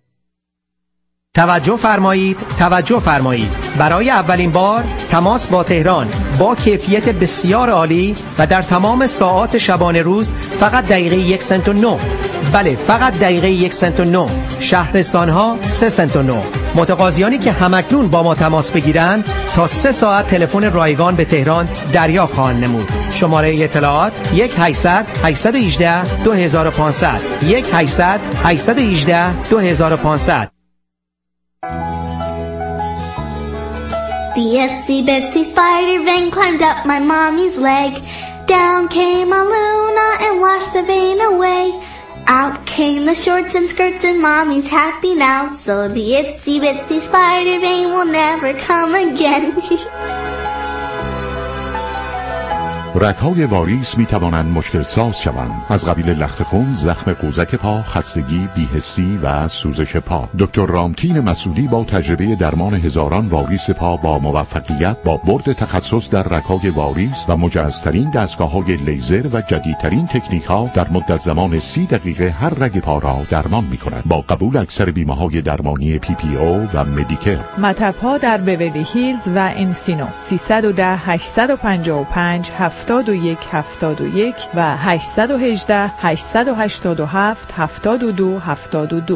توجه فرمایید برای اولین بار تماس با تهران با کیفیت بسیار عالی و در تمام ساعات شبانه روز فقط دقیقه 1 سنت و 9. بله فقط دقیقه 1 سنت و 9. شهرستان ها 3 سنت و 9. متقاضیانی که همکنون با ما تماس بگیرند تا 3 ساعت تلفن رایگان به تهران دریافت خواهند نمود. شماره اطلاعات 1-800-818-2500 1-800-818-2500. The itsy bitsy spider vein climbed up my mommy's leg. Down came a Luna and washed the vein away. Out came the shorts and skirts and mommy's happy now. So the itsy bitsy spider vein will never come again. رگ‌های واریس می‌توانند مشکل ساز شوند، از قبیل لخت خون، زخم قوزک پا، خستگی، بی‌حسی و سوزش پا. دکتر رامتین مسعودی با تجربه درمان هزاران واریس پا با موفقیت با برد تخصص در رگ‌های واریس و مجهزترین دستگاه‌های لیزر و جدیدترین تکنیک‌ها در مدت زمان 30 دقیقه هر رگ پا را درمان می‌کند با قبول اکثر بیمه‌های درمانی PPO و مدیکر. مطب‌ها در بیولی هیلز و انسینو 310 855 7171 و 818 887 7272.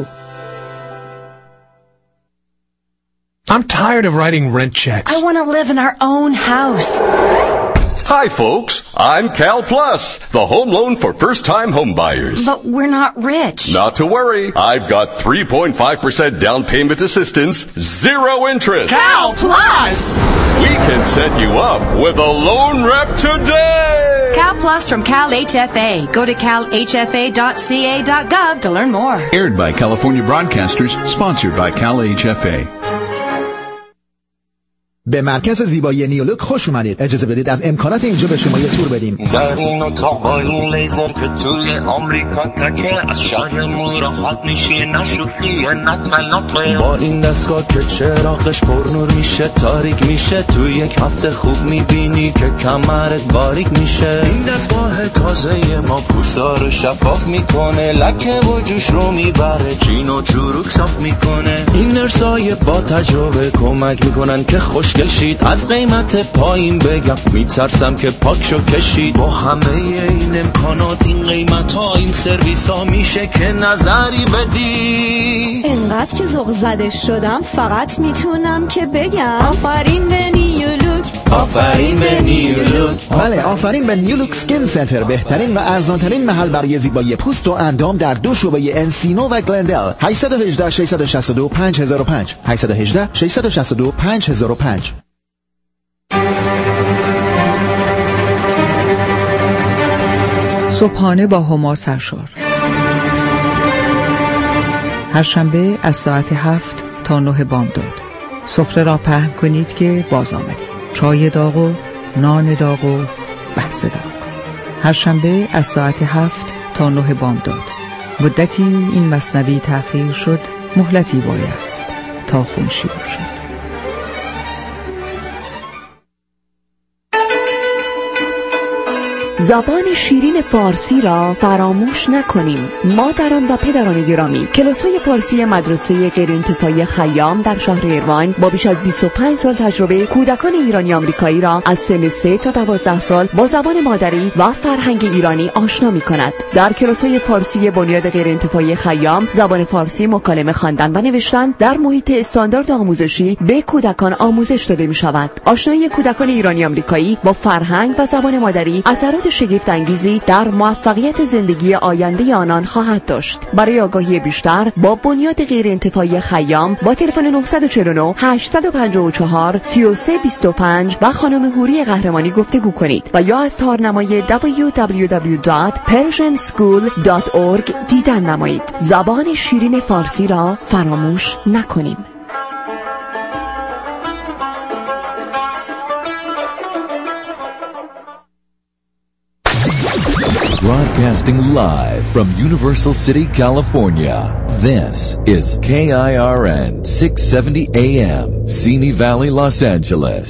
I'm tired of writing rent checks. I want to live in our own house. Hi, folks. I'm Cal Plus, the home loan for first-time home buyers. But we're not rich. Not to worry. I've got 3.5% down payment assistance, 0 interest. Cal Plus! We can set you up with a loan rep today. Cal Plus from Cal HFA. Go to calhfa.ca.gov to learn more. Aired by California Broadcasters, sponsored by Cal HFA. به مرکز زیبایی نیولوک خوش اومدید. اجازه بدید از امکانات اینجا به شما یه تور بدیم. در این اتاق با این لیزر که توی آمریکا تکه، از شرمون راحت میشی، نشوخی نطمه. با این دستگاه که چراغش پر نور میشه، تاریک میشه، تو یک هفته خوب میبینی که کمرت باریک میشه. این دستگاه تازه ما پوستا رو شفاف میکنه، لکه و جوش رو میبره، چین و چروک صاف میکنه. این نرسای با تجربه کمک میکنن که خوشگل شید. از قیمت پایین بگم میترسم که پاکشو کشید. با همه این امکانات، این قیمت ها، این سرویس ها، میشه که نظری بدی. اینقدر که ذوق زده شدم فقط میتونم که بگم آفرین به نیولوک، آفرین به نیولوک. بله، آفرین به نیولوک سکین سنتر، بهترین و ارزانترین محل برای زیبایی پوست و اندام در 2 شعبه انسینو و گلندل. 818 662 5005 818 662 5005. صبحانه با هما سرشار، هر شنبه از ساعت 7 تا 9 بامداد. سفره را پهن کنید که باز آمدید. چای داغ و نان داغ و بحث داغ. هر شنبه از ساعت 7 تا 9 بامداد. مدتی این مثنوی تأخیر شد، مهلتی بایست تا خونشی باشد. زبان شیرین فارسی را فراموش نکنیم. مادران و پدران گرامی، کلاس‌های فارسی مدرسه غیرانتفاعی خیام در شهر ایروان با بیش از 25 سال تجربه کودکان ایرانی آمریکایی را از سن 3 تا 12 سال با زبان مادری و فرهنگ ایرانی آشنا می‌کند. در کلاس‌های فارسی بنیاد غیرانتفاعی خیام، زبان فارسی، مکالمه خواندن و نوشتن در محیط استاندارد آموزشی به کودکان آموزش داده می‌شود. آشنایی کودکان ایرانی آمریکایی با فرهنگ و زبان مادری اثرات شگفت انگیزی در موفقیت زندگی آینده آنان خواهد داشت. برای آگاهی بیشتر با بنیاد غیرانتفاعی خیام با تلفن 949 854 3325 و خانم حوری قهرمانی گفتگو کنید و یا از تارنمای www.persianschool.org دیدن نمایید. زبان شیرین فارسی را فراموش نکنیم. Broadcasting live from Universal City, California. This is KIRN 670 AM, Simi Valley, Los Angeles.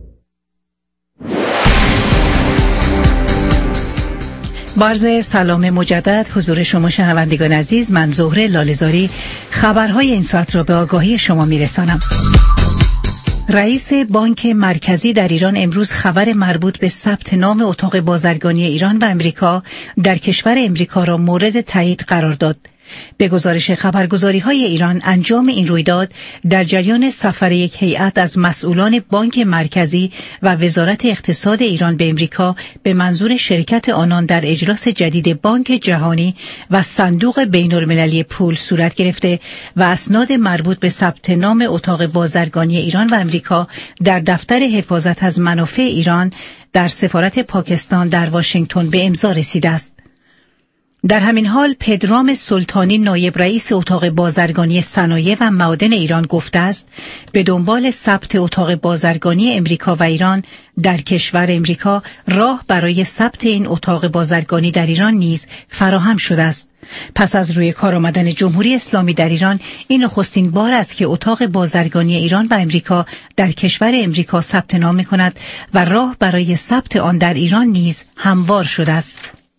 با سلام مجدد حضور شما شنوندگان عزیز، من زهره لاله‌زاری خبرهای این ساعت را به آگاهی شما میرسانم. رئیس بانک مرکزی در ایران امروز خبر مربوط به ثبت نام اتاق بازرگانی ایران و امریکا در کشور امریکا را مورد تایید قرار داد. به گزارش خبرگزاری‌های ایران، انجام این رویداد در جریان سفر یک هیئت از مسئولان بانک مرکزی و وزارت اقتصاد ایران به امریکا به منظور شرکت آنان در اجلاس جدید بانک جهانی و صندوق بین‌المللی پول صورت گرفته و اسناد مربوط به ثبت نام اتاق بازرگانی ایران و امریکا در دفتر حفاظت از منافع ایران در سفارت پاکستان در واشنگتن به امضا رسیده است. در همین حال پدرام سلطانی نایب رئیس اتاق بازرگانی صنایع و معادن ایران گفته است به دنبال ثبت اتاق بازرگانی امریکا و ایران در کشور امریکا راه برای ثبت این اتاق بازرگانی در ایران نیز فراهم شده است. پس از روی کار آمدن جمهوری اسلامی در ایران این نخستین بار است که اتاق بازرگانی ایران و امریکا در کشور امریکا ثبت نام می‌کند و راه برای ثبت آن در ایران نیز هموار شده است.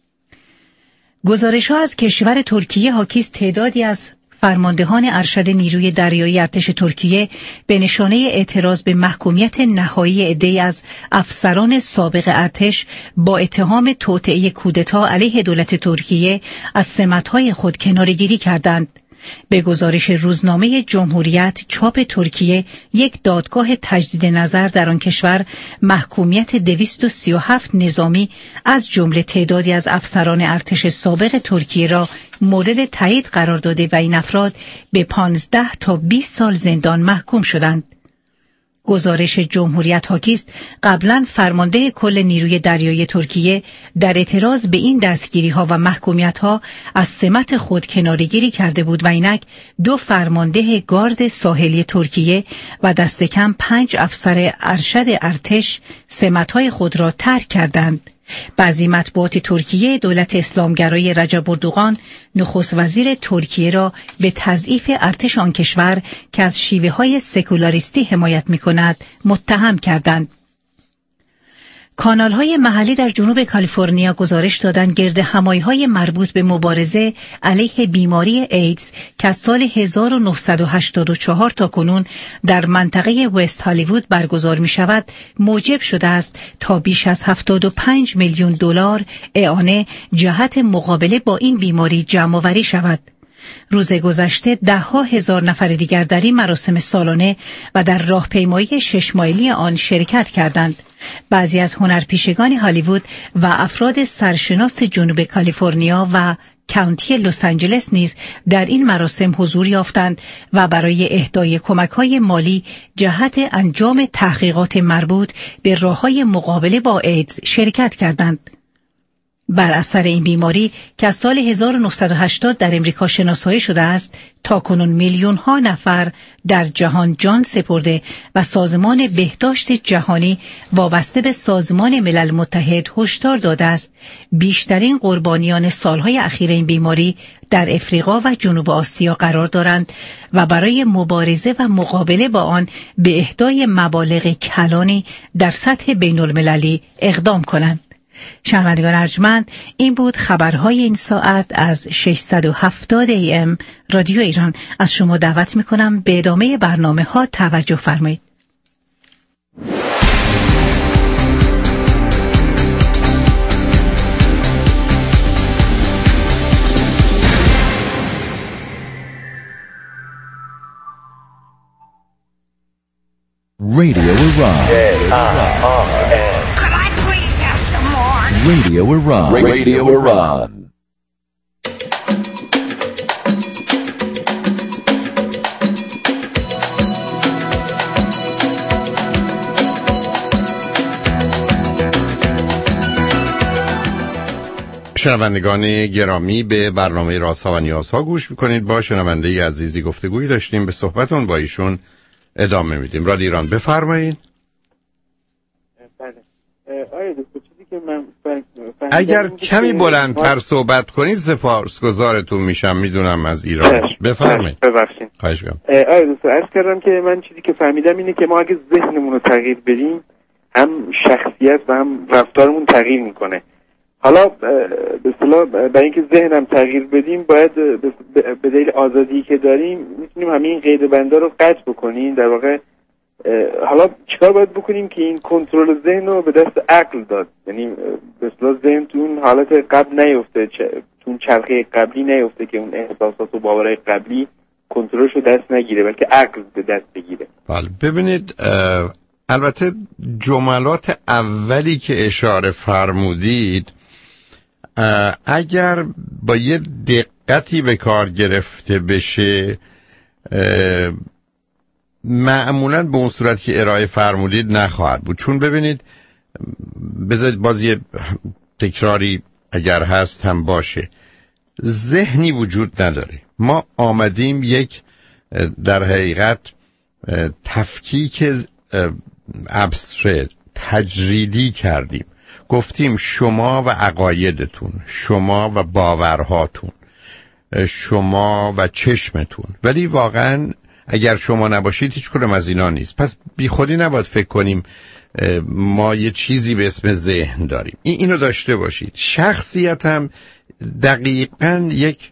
گزارش‌ها از کشور ترکیه حاکی است تعدادی از فرماندهان ارشد نیروی دریایی ارتش ترکیه به نشانه اعتراض به محکومیت نهایی عده‌ای از افسران سابق ارتش با اتهام توطئه کودتا علیه دولت ترکیه از سمت‌های خود کناره‌گیری کردند. به گزارش روزنامه جمهوریت چاپ ترکیه، یک دادگاه تجدید نظر در آن کشور محکومیت 237 نظامی از جمله تعدادی از افسران ارتش سابق ترکیه را مورد تایید قرار داده و این افراد به 15 تا 20 سال زندان محکوم شدند. گزارش جمهوریت حاکی است قبلا فرمانده کل نیروی دریایی ترکیه در اعتراض به این دستگیری‌ها و محکومیت‌ها از سمت خود کناره‌گیری کرده بود و اینک 2 فرمانده گارد ساحلی ترکیه و دست کم 5 افسر ارشد ارتش سمت‌های خود را ترک کردند. بعضی مطبوعات ترکیه دولت اسلامگرای رجب اردوغان نخست وزیر ترکیه را به تضعیف ارتش آن کشور که از شیوه‌های سکولاریستی حمایت می‌کند متهم کردند. کانال‌های محلی در جنوب کالیفرنیا گزارش دادند گردهمایی‌های مربوط به مبارزه علیه بیماری ایدز که از سال 1984 تا کنون در منطقه وست هالیوود برگزار می‌شود موجب شده است تا بیش از 75 میلیون دلار اعانه جهت مقابله با این بیماری جمع‌آوری شود. روز گذشته 10,000 نفر دیگر در این مراسم سالانه و در راهپیمایی 6 مایلی آن شرکت کردند. بعضی از هنرپیشگان هالیوود و افراد سرشناس جنوب کالیفرنیا و کانتی لس آنجلس نیز در این مراسم حضور یافتند و برای اهدای کمک‌های مالی جهت انجام تحقیقات مربوط به راه‌های مقابله با ایدز شرکت کردند. بر اثر این بیماری که از سال 1980 در امریکا شناسایی شده است، تاکنون میلیون‌ها نفر در جهان جان سپرده و سازمان بهداشت جهانی وابسته به سازمان ملل متحد هشدار داده است بیشترین قربانیان سالهای اخیر این بیماری در افریقا و جنوب آسیا قرار دارند و برای مبارزه و مقابله با آن به اهدای مبالغ کلانی در سطح بین‌المللی اقدام کنند. شنوندگان ارجمند، این بود خبرهای این ساعت از 670 AM رادیو ایران. از شما دعوت میکنم به ادامه برنامه ها توجه فرمایید. Radio Iran. Radio Iran. Radio Iran. شنوندگان گرامی، به برنامه رازها و نیازها گوش میکنید. با شنونده عزیزی گفتگویی داشتیم، به صحبتون با ایشون ادامه میدیم. رادیو ایران، بفرمایید. بله. آیا دکتر، چیزی که من اگر کمی بلندتر صحبت کنید سپاسگزارتون میشم. میدونم از ایران. بفرمایید. ببخشید. خواهش می‌کنم. آیا دکتر، عرض کردم که من چیزی که فهمیدم اینه که ما اگه ذهنمون رو تغییر بدیم، هم شخصیت و هم رفتارمون تغییر میکنه. حالا به اصطلاح برای اینکه ذهنم تغییر بدیم، باید به دلیل آزادی که داریم میتونیم همین قید بنده رو قطع بکنیم. در واقع حالا چیکار باید بکنیم که این کنترل ذهن رو به دست عقل داد؟ یعنی به اصطلاح ذهن تو اون حالت قبل نیفته، تو اون چرخه قبلی نیفته که اون احساسات و باورهای قبلی کنترلش رو دست نگیره، بلکه عقل به دست بگیره. بله، ببینید، البته جملات اولی که اشاره فرمودید اگر با یه دقتی به کار گرفته بشه معمولاً به اون صورت که ارائه فرمودید نخواهد بود. چون ببینید، بذارید باز یه تکراری اگر هست هم باشه. ذهنی وجود نداره. ما آمدیم یک در حقیقت تفکیک ابسترکت تجریدی کردیم. گفتیم شما و عقایدتون، شما و باورهاتون، شما و چشمتون، ولی واقعا اگر شما نباشید هیچ کدوم از اینا نیست. پس بی خودی نباید فکر کنیم ما یه چیزی به اسم ذهن داریم. اینو داشته باشید. شخصیت هم دقیقاً یک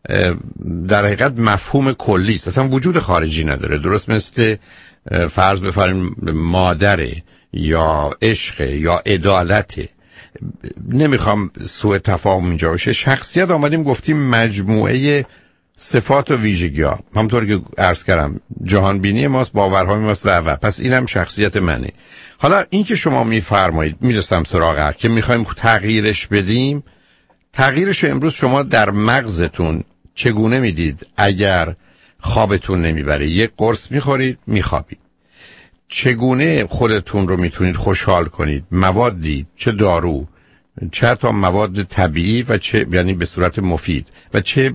در حقیقت مفهوم کلی است، اصلا وجود خارجی نداره. درست مثل فرض بفرمایید مادره یا عشق یا عدالت. نمیخوام سوء تفاهم اینجا باشه. شخصیت آمدیم گفتیم مجموعه صفات و ویژگی‌ها، همونطور که عرض کردم جهان بینی ماست، باورهای ماست و پس اینم شخصیت منه. حالا این که شما میفرمایید میرسم سراغ که میخوایم تغییرش بدیم، تغییرش امروز شما در مغزتون چگونه میدید؟ اگر خوابتون نمیبره یک قرص میخورید میخوابید. چگونه خودتون رو میتونید خوشحال کنید؟ موادی، چه دارو، چه تا مواد طبیعی و چه یعنی به صورت مفید و چه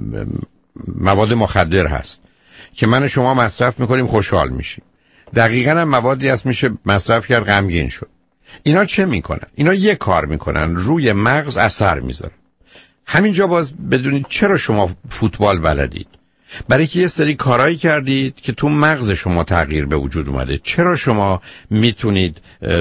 مواد مخدر هست که من و شما مصرف میکنیم خوشحال میشیم. دقیقاً هم موادی هست میشه مصرف کرد غمگین شد. اینا چه میکنن؟ اینا یه کار میکنن، روی مغز اثر میذارن. همینجا باز بدونید چرا شما فوتبال بلدید. برای که یه سری کارایی کردید که تو مغز شما تغییر به وجود اومده. چرا شما میتونید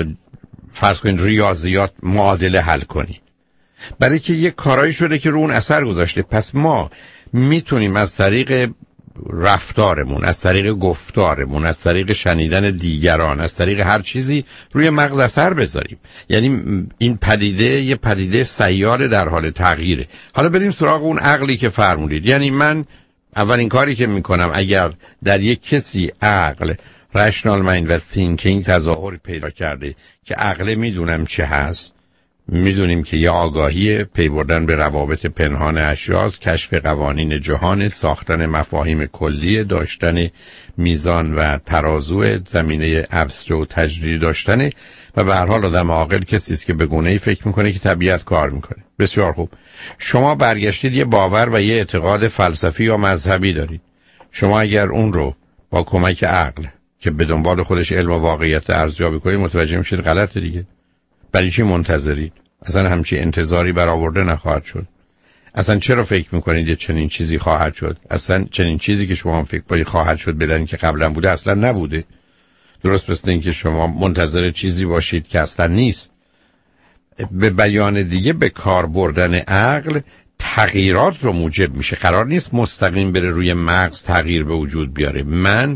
فرض کنید ریاضیات معادله حل کنید؟ برای که یه کارایی شده که رو اون اثر گذاشته. پس ما میتونیم از طریق رفتارمون، از طریق گفتارمون، از طریق شنیدن دیگران، از طریق هر چیزی روی مغز اثر بذاریم. یعنی این پدیده یه پدیده سیال در حال تغییره. حالا بریم سراغ اون عقلی که فرمودید. یعنی من اولین کاری که میکنم اگر در یک کسی عقل رشنال مایند و تینکینگ تظاهر پیدا کرده که عقل میدونم چه هست، میدونیم که یه آگاهی پی بردن به روابط پنهان اشیاء، کشف قوانین جهان، ساختن مفاهیم کلی، داشتن میزان و ترازو، زمینه ابستر و تجریدی داشتن و به هر حال آدم عاقل کسی است که به گونه‌ای فکر میکنه که طبیعت کار میکنه. بسیار خوب. شما برگشتید یه باور و یه اعتقاد فلسفی یا مذهبی دارید. شما اگر اون رو با کمک عقل که به دنبال خودش علم و واقعیت ارزیابی کنید متوجه میشید غلطه دیگه. برای چی منتظرید؟ اصلا همچین انتظاری برآورده نخواهد شد. اصلا چرا فکر میکنید یه چنین چیزی خواهد شد؟ اصلا چنین چیزی که شما هم فکر کنید خواهد شد بدن که قبلا بوده اصلا نبوده. درست مثل این که شما منتظر چیزی باشید که اصلا نیست. به بیان دیگه به کار بردن عقل تغییرات رو موجب میشه. قرار نیست مستقیم بره روی مغز تغییر به وجود بیاره. من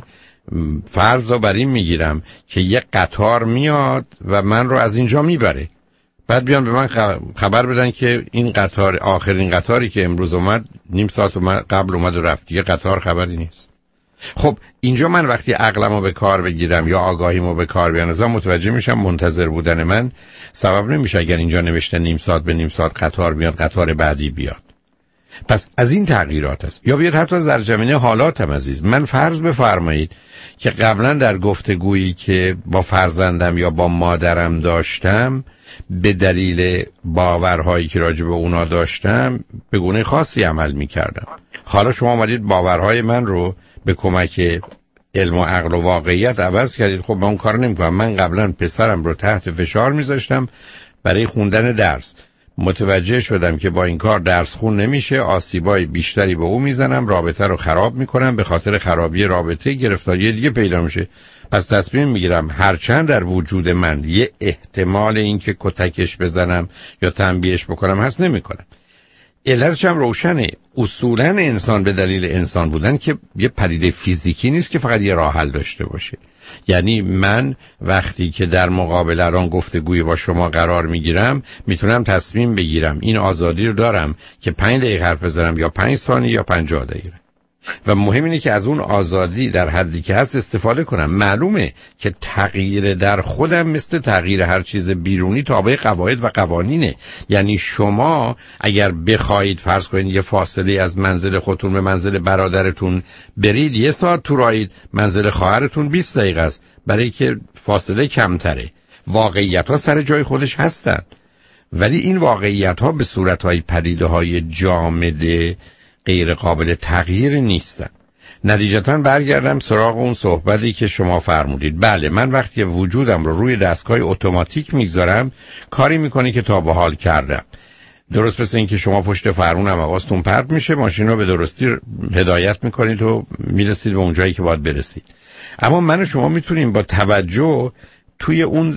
فرض رو بر این میگیرم که یه قطار میاد و من رو از اینجا میبره، بعد بیان به من خبر بدن که این قطار آخرین قطاری که امروز اومد نیم ساعت قبل اومد و رفت، دیگه قطار خبری نیست. خب اینجا من وقتی عقلمو به کار بگیرم یا آگاهیمو به کار بیارم متوجه میشم منتظر بودن من سبب نمیشه اگر اینجا نوشته نیم ساعت به نیم ساعت قطار بیاد قطار بعدی بیاد. پس از این تغییرات است. یا بیاد حتی در زمینه حالات هم عزیز. من فرض بفرمایید که قبلا در گفتگویی که با فرزندم یا با مادرم داشتم به دلیل باورهایی که راجع به اونا داشتم به گونه خاصی عمل میکردم. حالا شما آمدید باورهای من رو به کمک علم و عقل و واقعیت عوض کردید. خب من اون کار نمیکنم. من قبلا پسرم رو تحت فشار میذاشتم برای خوندن درس. متوجه شدم که با این کار درس خون نمیشه، آسیبای بیشتری به او میزنم، رابطه رو خراب میکنم، به خاطر خرابی رابطه گرفتاری دیگه پیدا میشه. پس تصمیم میگیرم هرچند در وجود من یه احتمال این که کتکش بزنم یا تنبیهش بکنم هست نمیکنم. علتش هم روشنه. اصولا انسان به دلیل انسان بودن که یه پدیده فیزیکی نیست که فقط یه راه حل داشته باشه. یعنی من وقتی که در مقابل الان گفتگوی با شما قرار میگیرم میتونم تصمیم بگیرم این آزادی رو دارم که 5 دقیقه حرف بزنم یا 5 ثانیه یا 50 دقیقه و مهم اینه که از اون آزادی در حدی که هست استفاده کنم. معلومه که تغییر در خودم مثل تغییر هر چیز بیرونی تابع قواعد و قوانینه. یعنی شما اگر بخواید فرض کنید یه فاصله از منزل خودتون به منزل برادرتون برید، 1 ساعت تو راهید، منزل خواهرتون 20 دقیقه است برای که فاصله کمتره. واقعیت ها سر جای خودش هستن ولی این واقعیت ها به صورت های پدیده های جامد غیر قابل تغییر نیستن. نتیجتاً برگردم سراغ اون صحبتی که شما فرمودید. بله، من وقتی وجودم رو روی دستگاه اتوماتیک میذارم کاری میکنی که تا به حال کردم. درست مثل این که شما پشت فرمونم حواستون پرت میشه، ماشین رو به درستی هدایت میکنید و میرسید به اون جایی که باید برسید. اما من و شما میتونیم با توجه توی اون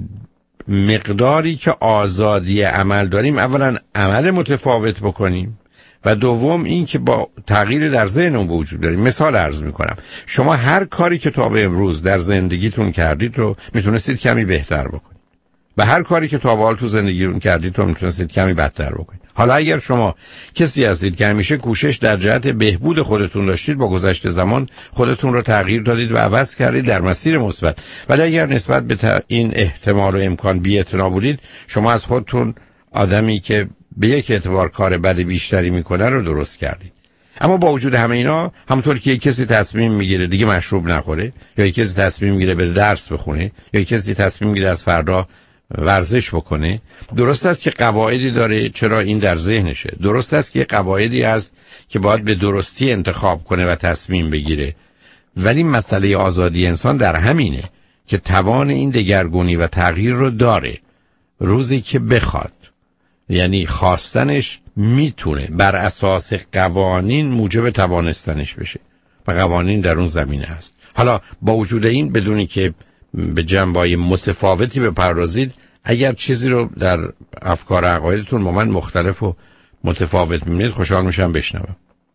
مقداری که آزادی عمل داریم اولا عمل متفاوت بکنیم و دوم این که با تغییر در ذهنمون به وجود داریم. مثال عرض میکنم، شما هر کاری که تا به امروز در زندگیتون کردید رو میتونستید کمی بهتر بکنید و هر کاری که تا به حال تو زندگیتون کردید رو میتونستید کمی بدتر بکنید. حالا اگر شما کسی هستید که همیشه کوشش در جهت بهبود خودتون داشتید، با گذشت زمان خودتون رو تغییر دادید و عوض کردید در مسیر مثبت، ولی اگر نسبت به این احتمال و امکان بی‌اعتنا بودید، شما از خودتون آدمی که به یک اعتبار کار بد بیشتری میکنه رو درست کردید. اما با وجود همه اینا، همونطور که یک کسی تصمیم میگیره دیگه مشروب نخوره، یا یک کسی تصمیم میگیره بره درس بخونه، یا یک کسی تصمیم میگیره از فردا ورزش بکنه، درست است که قواعدی داره، چرا این در ذهنشه. درست است که قواعدی هست که باید به درستی انتخاب کنه و تصمیم بگیره. ولی مسئله آزادی انسان در همینه که توان این دگرگونی و تغییر رو داره روزی که بخواد. یعنی خواستنش میتونه بر اساس قوانین موجب توانستنش بشه و قوانین در اون زمینه هست. حالا با وجود این، بدونی که به جنبه‌های متفاوتی بپردازید، اگر چیزی رو در افکار عقایدتون با من مختلف و متفاوت می‌بینید، خوشحال میشم بشنوم.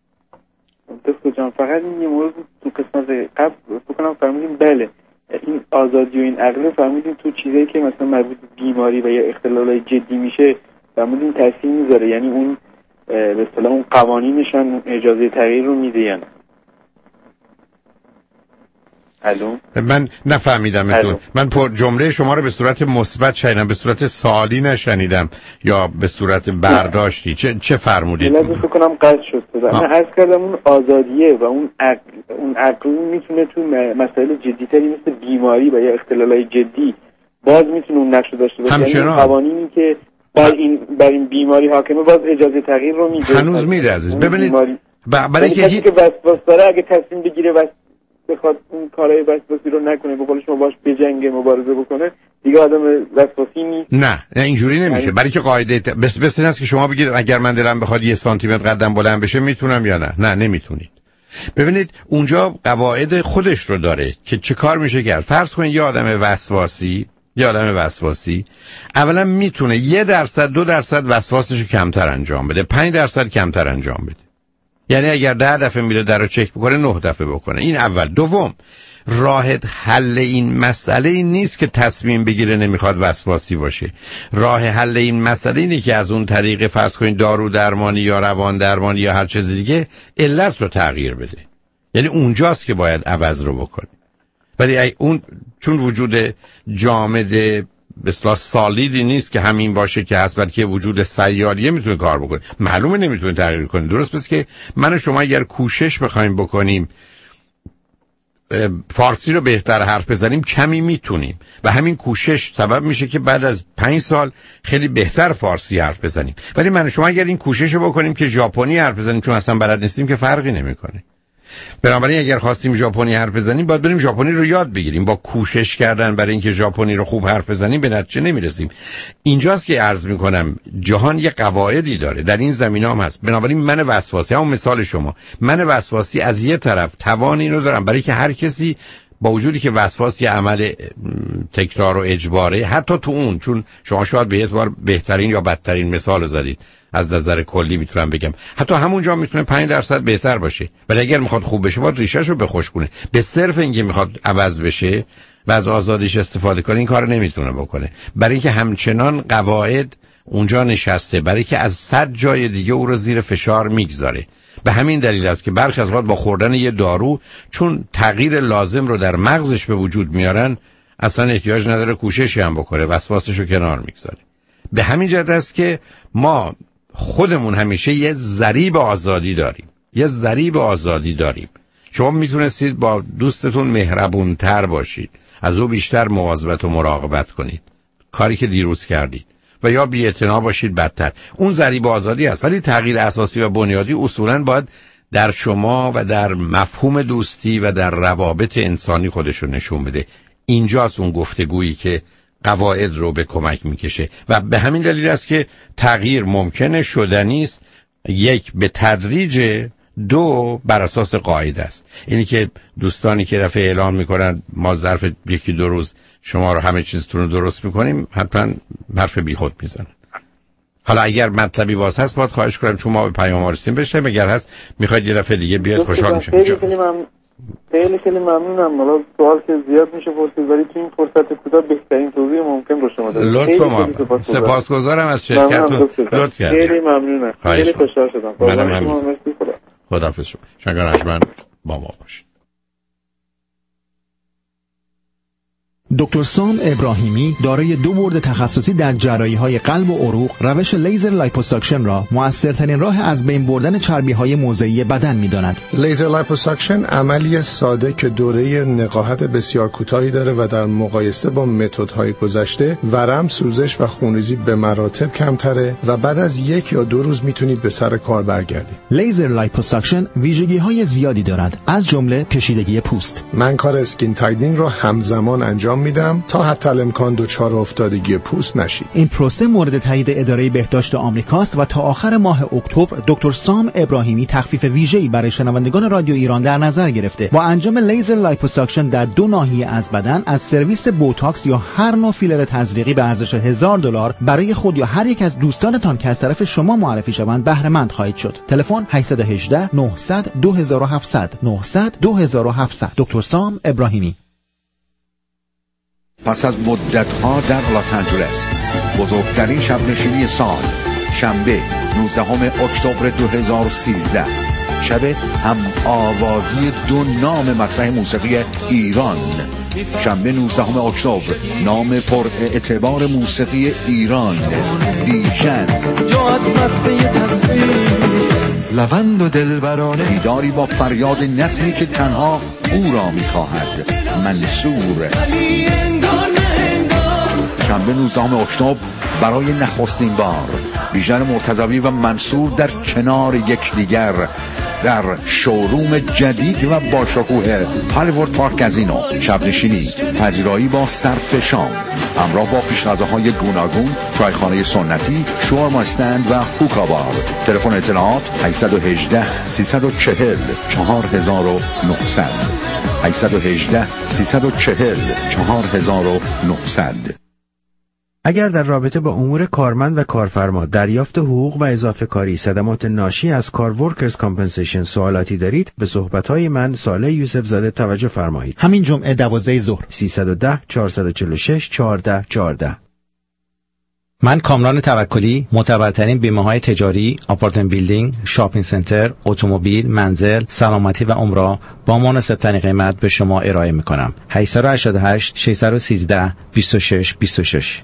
دکتر جان، فقط این مورد تو قسمت قبل بکنم فرمودین بله این آزادی و این عقل فرمودین تو چیزایی که مثلا مربوط به بیماری و یا اختلالای جدی میشه فرمودین تاثیر میذاره، یعنی اون به اصطلاح اون قوانینشان اجازه تغییر رو میده یا نه؟ الو؟ من نفهمیدم. من جمله شما رو به صورت مثبت شنیدم، به صورت سوالی نشنیدم یا به صورت برداشتی. چه فرمودید؟ لازم فکر کنم قطع شد. من عرض کردم اون آزادیه و اون عقل میتونه تو مسائل جدی‌تری مثل بیماری و یا اختلالای جدی باز میتونه اون نقش داشته باشه. یعنی قوانینی که بر این بیماری حاکمه باز اجازه تغییر رو میده. هنوز میده عزیز. ببینید برای کسی که وسواس داره اگه تصمیم بگیره بخواد اون کارهای وسواسی رو نکنه، به قول شما باش بجنگه، مبارزه بکنه، دیگه آدم وسواسی نیست. نه اینجوری نمیشه. برای که قاعده بس این است که شما بگید اگر من دلم بخواد 1 سانتیمتر قدم بلند بشه میتونم یا نه نمیتونید. ببینید اونجا قواعد خودش رو داره که چه کار میشه کرد. فرض کنید یه آدم وسواسی اولا میتونه 1% 2% وسواسش رو کمتر انجام بده، 5% کمتر انجام بده. یعنی اگر 10 دفعه میره در رو چک بکنه 9 دفعه بکنه. این اول. دوم، راه حل این مسئله این نیست که تصمیم بگیره نمیخواد وسواسی باشه. راه حل این مسئله اینه که از اون طریق فرض کنید دارو درمانی یا روان درمانی یا هر چیز دیگه علت رو تغییر بده. یعنی اونجاست که باید عوض رو بکنه. ولی اون چون وجود جامد به اصطلاح سالیدی نیست که همین باشه که هست، بلکه وجود سیالیه میتونه کار بکنه. معلومه نمیتونه تغییر کنه. درست پس که من و شما اگر کوشش بخوایم بکنیم فارسی رو بهتر حرف بزنیم کمی میتونیم و همین کوشش سبب میشه که بعد از 5 سال خیلی بهتر فارسی حرف بزنیم. ولی من و شما اگر این کوشش رو بکنیم که ژاپنی حرف بزنیم چون اصلا بلد نیستیم که فرقی نمیکنه. بنابراین اگر خواستیم ژاپنی حرف بزنیم باید بریم ژاپنی رو یاد بگیریم. با کوشش کردن برای اینکه ژاپنی رو خوب حرف بزنیم به نتیجه نمیرسیم. اینجاست که عرض میکنم جهان یه قواعدی داره، در این زمینه هم هست. بنابراین من وسواسی، همون مثال شما، من وسواسی از یه طرف توان اینو دارم برای که هر کسی با وجودی که وسواس یه عمل تکرار و اجباره، حتی تو اون، چون شما شاید به اعتبار بهترین یا بدترین مثال زدید، از نظر کلی میتونم بگم حتی همونجا میتونه 5% بهتر باشه، ولی اگر میخواد خوب بشه باید ریشه‌شو بخوش کنه. به صرف اینکه میخواد عوض بشه و از آزادیش استفاده کنه این کارو نمیتونه بکنه، برای اینکه همچنان قواعد اونجا نشسته، برای که از 100 جای دیگه او رو زیر فشار میگذاره. به همین دلیل است که برخی از اوقات با خوردن یه دارو چون تغییر لازم رو در مغزش به وجود میارن اصلا احتیاج نداره کوششی هم بکنه، وسواسش رو کنار میگذاره. به همین جهت است که ما خودمون همیشه یه ضریب آزادی داریم. شما میتونستید با دوستتون مهربونتر باشید، از او بیشتر مواظبت و مراقبت کنید، کاری که دیروز کردید. و یا بی‌اعتنا باشید بدتر. اون ضریب آزادی است، ولی تغییر اساسی و بنیادی اصولاً باید در شما و در مفهوم دوستی و در روابط انسانی خودشون نشون بده. اینجاست اون گفتگویی که قواعد رو به کمک میکشه و به همین دلیل است که تغییر ممکنه، شدنی است. یک، به تدریج، دو، بر اساس قاعده است. اینی که دوستانی که دفعه اعلان میکنن ما ظرف یکی دو روز شما رو همه چیزتون رو درست میکنیم، حتما حرف بیخود میزنن. حالا اگر مطلبی باز هست باید خواهش کنم چون ما به پیام رسیدیم بشه، اگر هست میخواید یه دفعه دیگه بیاد خوشحال میشم. خیلی ممنونم. حالا سوال که زیاد میشه پرسید ولی تو این فرصت کوتاه بهترین توضیح ممکن رو شما دادید. لطفا سپاسگزارم از شرکتتون. لطف کردید. خیلی ممنونم. خیلی خوشحال شدم. خداحافظ شما. شنگان هشمن با ما باشید. دکتر سام ابراهیمی دارای 2 بورد تخصصی در جراحی‌های قلب و عروق، روش لیزر لایپوساکشن را مؤثرترین راه از بین بردن چربی‌های موضعی بدن می‌داند. لیزر لایپوساکشن عملی ساده که دوره نقاهت بسیار کوتاهی داره و در مقایسه با متدهای گذشته ورم، سوزش و خونریزی به مراتب کمتره و بعد از 1 یا 2 روز میتونید به سر کار برگردید. لیزر لایپوساکشن ویژگی‌های زیادی دارد، از جمله کشیدگی پوست. من کار اسکین تایدینگ را همزمان انجام میدم تا حتی الامکان دچار افتادگی پوست نشید. این پروسه مورد تایید اداره بهداشت آمریکاست و تا آخر ماه اکتبر دکتر سام ابراهیمی تخفیف ویژه‌ای برای شنوندگان رادیو ایران در نظر گرفته. با انجام لیزر لایپوساکشن در 2 ناحیه از بدن از سرویس بوتاکس یا هر نوع فیلر تزریقی به ارزش $1000 برای خود یا هر یک از دوستانتان که از طرف شما معرفی شوند بهره مند خواهید شد. تلفن 818 900 2700 900 2700. دکتر سام ابراهیمی. پس از مدت‌ها در لس آنجلس، بزرگترین شب نشینی سال، شنبه 19 اکتبر 2013، شب هم آوازی 2 نام مطرح موسیقی ایران. شنبه 19 اکتبر، نام پر اعتبار موسیقی ایران، بیژن. یا از مطرح تصویر لوند و دلبرانه، بیداری با فریاد نسلی که تنها او را می‌خواهد، منصور. شنبه 19 اکتبر برای نخستین بار بیژن مرتضوی و منصور در کنار یکدیگر در شوروم جدید و با شکوه هالیوود پارک کازینو. شب نشینی، پذیرایی با سرفشان، همراه با پیشغذاهای گوناگون، چایخانه سنتی، شاورما استند و هوکا بار. تلفن اطلاعات 818 340 4900 818 340 4900. اگر در رابطه با امور کارمند و کارفرما، دریافت حقوق و اضافه کاری، صدمات ناشی از کار ورکرز کامپنسیشن سوالاتی دارید، به صحبت‌های من صالح یوسف زاده توجه فرمایید. همین جمعه 12 ظهر 310 446 1414. من کامران توکلی، معتبرترین بیمه‌های تجاری، آپارتمان بیلدینگ، شاپینگ سنتر، اتومبیل، منزل، سلامتی و عمره با مناسب‌ترین قیمت به شما ارائه می‌کنم. 888 613 2626.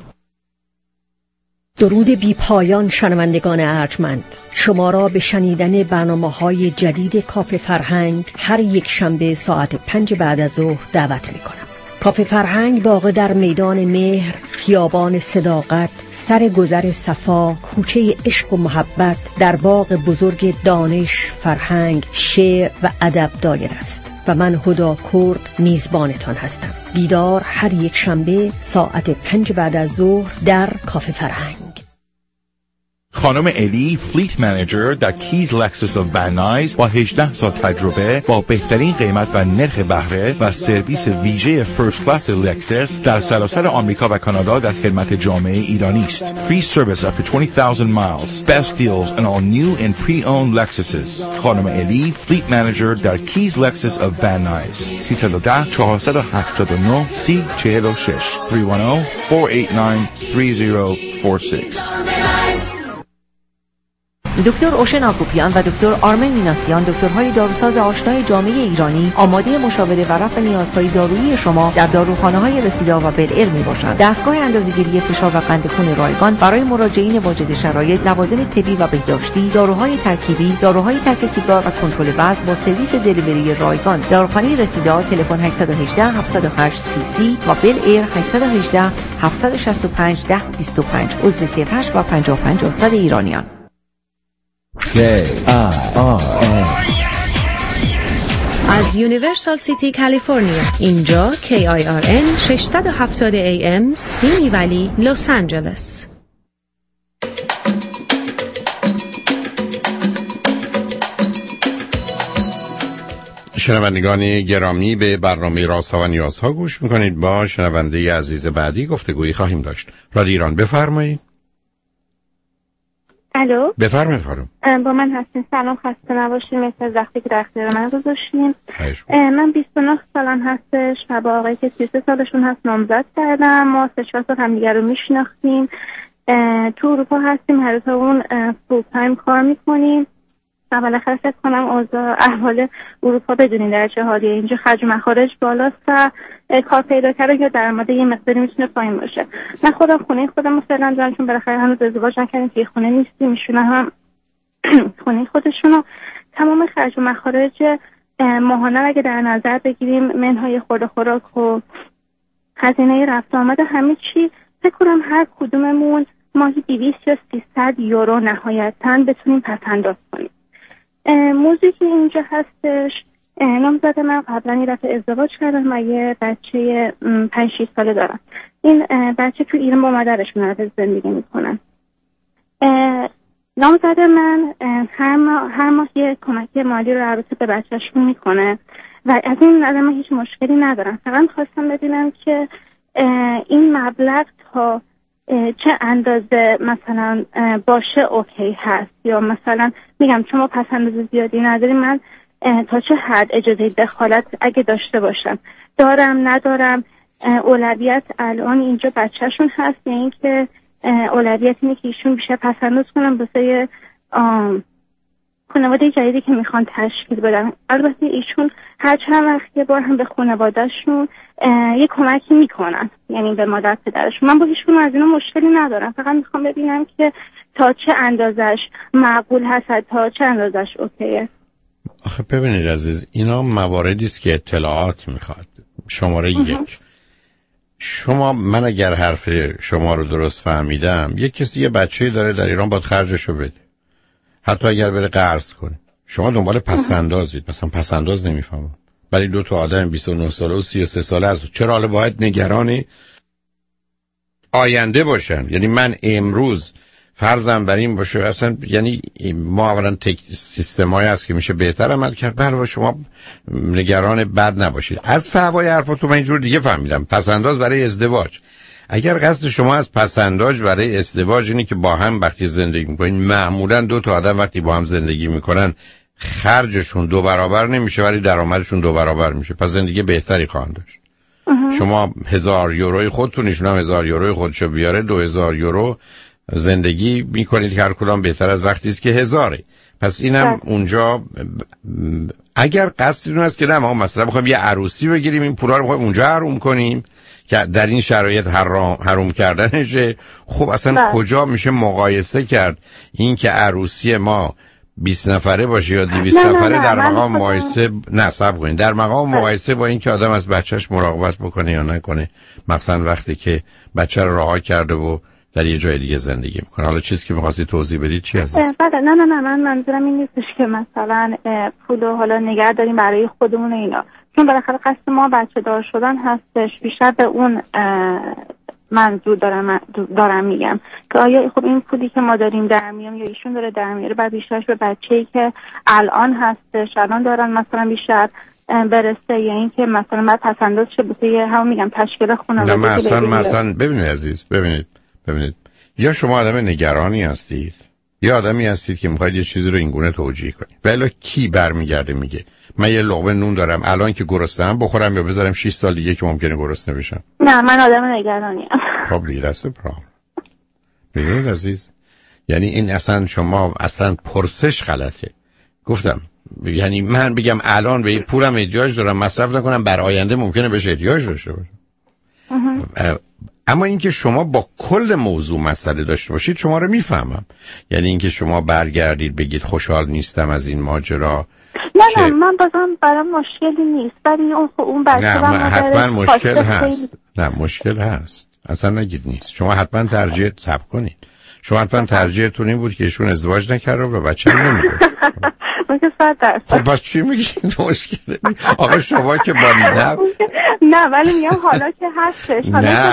درود بی پایان شنوندگان ارجمند، شما را به شنیدن برنامه‌های جدید کافه فرهنگ هر یک شنبه ساعت 5 بعد از ظهر دعوت می‌کنم. کافه فرهنگ واقع در میدان مهر، خیابان صداقت، سر گذر صفا، کوچه عشق و محبت، در باغ بزرگ دانش، فرهنگ، شعر و ادب دایر است و من هدا کرد میزبانتان هستم. دیدار هر یک شنبه ساعت 5 بعد از ظهر در کافه فرهنگ. خانم الی، فلیت منیجر در کیز لکسس آف ون نایز، با 18 سال تجربه، با بهترین قیمت و نرخ بهره و سرویس ویژه فرست کلاس لکسس در سراسر آمریکا و کانادا در خدمت جامعه ایرانی است. Free service up to 20,000 miles. Best deals on all new and pre-owned Lexuses. خانم الی، فلیت منیجر در کیز لکسس آف ون نایز. 310 489 3046 310 489 3046. دکتر اوشن آکوپیان و دکتر آرمن میناسیان، دکترهای داروساز آشنای جامعه ایرانی، آماده مشاوره و رفع نیازهای دارویی شما در داروخانه‌های رسیدا و بلئر میباشند. دستگاه اندازه‌گیری فشار و قند خون رایگان برای مراجعین واجد شرایط، لوازم طبی و بهداشتی، داروهای ترکیبی، داروهای ترک سیگار و کنترل وزن با سرویس دلیوری رایگان. داروخانه رسیدا تلفن 818 708 30 و بلئر 818 765 1025. عضو CFH و 55% ایرانیان. از یونیورسال سیتی کالیفرنیا، اینجا KIRN 670 AM سیمی ولی لس آنجلس. شنوندگان گرامی، به برنامه رازها و نیازها گوش میکنید. با شنونده عزیز بعدی گفتگویی خواهیم داشت. رادیو ایران، بفرمایید. الو، بفرمایید خانم. با من هستین. سلام، خسته نباشید. مثل از وقتی که در اختیار من گذاشتین. من 29 سالم هستش و با آقایی که 33 سالشون هست نامزد کردم. ما 3-4 سال همدیگه رو میشناختیم. تو اروپا هستیم، هر تا اون فول تایم کار میکنیم و بالاخره فکر کنم اوضاع احوال اروپا بدونین درجه حالیه. اینجا خرج و مخارج بالاست و کار پیدا کردن یا درآمد یه مقداری میتونه پایین باشه. من خودم خونه خودم فعلا دارم، چون بالاخره هنوز ازدواج نکردیم که خونه نیستیم. ایشون هم خونه خودشونو. تمام خرج و مخارج ماهانه اگه در نظر بگیریم، منهای خورد و خوراک و هزینه رفت آمد همه چی، فکر کنم هر کدوممون ماهی 200 یا 300 یورو نهایتاً بتونیم پسنداز کنیم. موضوعی که اینجا هستش، نامزد من قبلا یه دفعه ازدواج کردن و یه بچه 5-6 ساله دارن. این بچه تو ایران با مادرشون عرض زندگی میکنن. نامزد من هر ماه یه کمکی مالی رو البته به بچهشون میکنه و از این نظر من هیچ مشکلی ندارم. فقط خواستم بدونم که این مبلغ تا چه اندازه مثلا باشه اوکی هست، یا مثلا میگم چون ما پس اندازه زیادی نداریم، من تا چه حد اجازه دخالت اگه داشته باشم دارم ندارم. اولویت الان اینجا بچهشون هست یا اینکه اولویت اینه که ایشون بیشتر پس انداز کنم واسه خانواده جدیدی که میخوان تشکیل بدن. البته ایشون هر چند وقت یه بار هم به خانوادهشون یه کمکی میکنن، یعنی به مادر پدرشون. من با هیچکدوم از اینا مشکلی ندارم، فقط میخوام ببینم که تا چه اندازش معقول هست، تا چه اندازش اوکیه. آخه ببینید عزیز، اینا مواردی است که اطلاعات میخواد. شماره 1، شما، من اگر حرف شما رو درست فهمیدم، یک کسی یه بچه‌ای داره در ایران، باید خرجشو بده، حتی اگر بره قرض کنه. شما دنبال پسندازید. مثلا پسنداز نمیفهمم، ولی 2 تا آدم 29 ساله و 33 ساله از چرا حالا باید نگران آینده باشن؟ یعنی من امروز فرضم بر این باشه، اصلا یعنی ما اولا سیستمایی هست که میشه بهتر عمل کرد. برای شما نگران بد نباشید. از فوای حرفتون من اینجور دیگه فهمیدم، پسنداز برای ازدواج. اگر قصد شما از پسنداز برای ازدواج اینه که با هم وقتی زندگی میکنین، معمولا 2 تا آدم وقتی با هم زندگی میکنن خرجشون 2 برابر نمیشه ولی درآمدشون 2 برابر میشه، پس زندگی بهتری خواهند داشت. شما 1000 یوروی خودتون، ایشون هم 1000 یوروی خودشو بیاره، 2000 یورو زندگی میکنید که هر کدام بهتر از وقتی است که 1000. پس اینم اونجا اگر قصدتون هست که نه ما مثلا بخوایم یه عروسی بگیریم، این پولا رو بخوایم اونجا حروم کنیم که در این شرایط حروم کردنشه، خب اصلا کجا میشه مقایسه کرد این که عروسی ما 20 نفره باشه یا 200 نفره در مقام مقایسه نصب کنین، در مقام مقایسه با این که آدم از بچهش مراقبت بکنه یا نکنه، مثلا وقتی که بچه رو رها کرده و در یه جای دیگه زندگی میکنه. حالا چیزی که می‌خواستی توضیح بدید چی هست؟ نه من منظورم این نیستش که مثلا پولو حالا نگه داریم برای خودمون اینا، چون بالاخره قصد ما بچه دار شدن هستش. بیشتر به اون منظور دارم میگم که آیا خب این پولی که ما داریم در میام یا ایشون داره در میاره، بعد بیشترش به بچه‌ای که الان هستش، الان دارن مثلا بیشتر برسه، یا این که مثلا بعد پسنداز شه بسه همون میگم تشکیل خانواده. نه مثلا ببینید عزیز، ببینید یا شما آدم نگرانی هستید یا آدمی هستید که میخواید یه چیزی رو اینگونه توجیه کنید. ولی کی برمیگرده میگه من یه لقمه نون دارم الان که گرسنه‌ام بخورم یا بذارم 6 سال دیگه که ممکنه گرسنه بشم؟ نه من آدم نگرانیم. خب دیگه دست پرام. ببینید عزیز، یعنی این اصلا شما اصلا پرسش غلطه. گفتم یعنی من بگم الان به پولم احتیاج دارم مصرف نکنم، بر آینده ممکنه بهش احتیاج داشته باشم. اما اینکه شما با کل موضوع مسئله داشته باشید شما رو میفهمم. یعنی اینکه شما برگردید بگید خوشحال نیستم از این ماجرا، نه من بازم برام مشکلی نیست، ولی اون بچه حتما مشکل هست. نه مشکل هست، اصلا نگید نیست. شما حتما ترجیح صبر کنید. شما حتما ترجیحتون این بود که ایشون ازدواج نکرده و بچه هم نمیداشت. خب پس چی میگید مشکله؟ آقا شما که با نه ولی میگم حالا که هستش،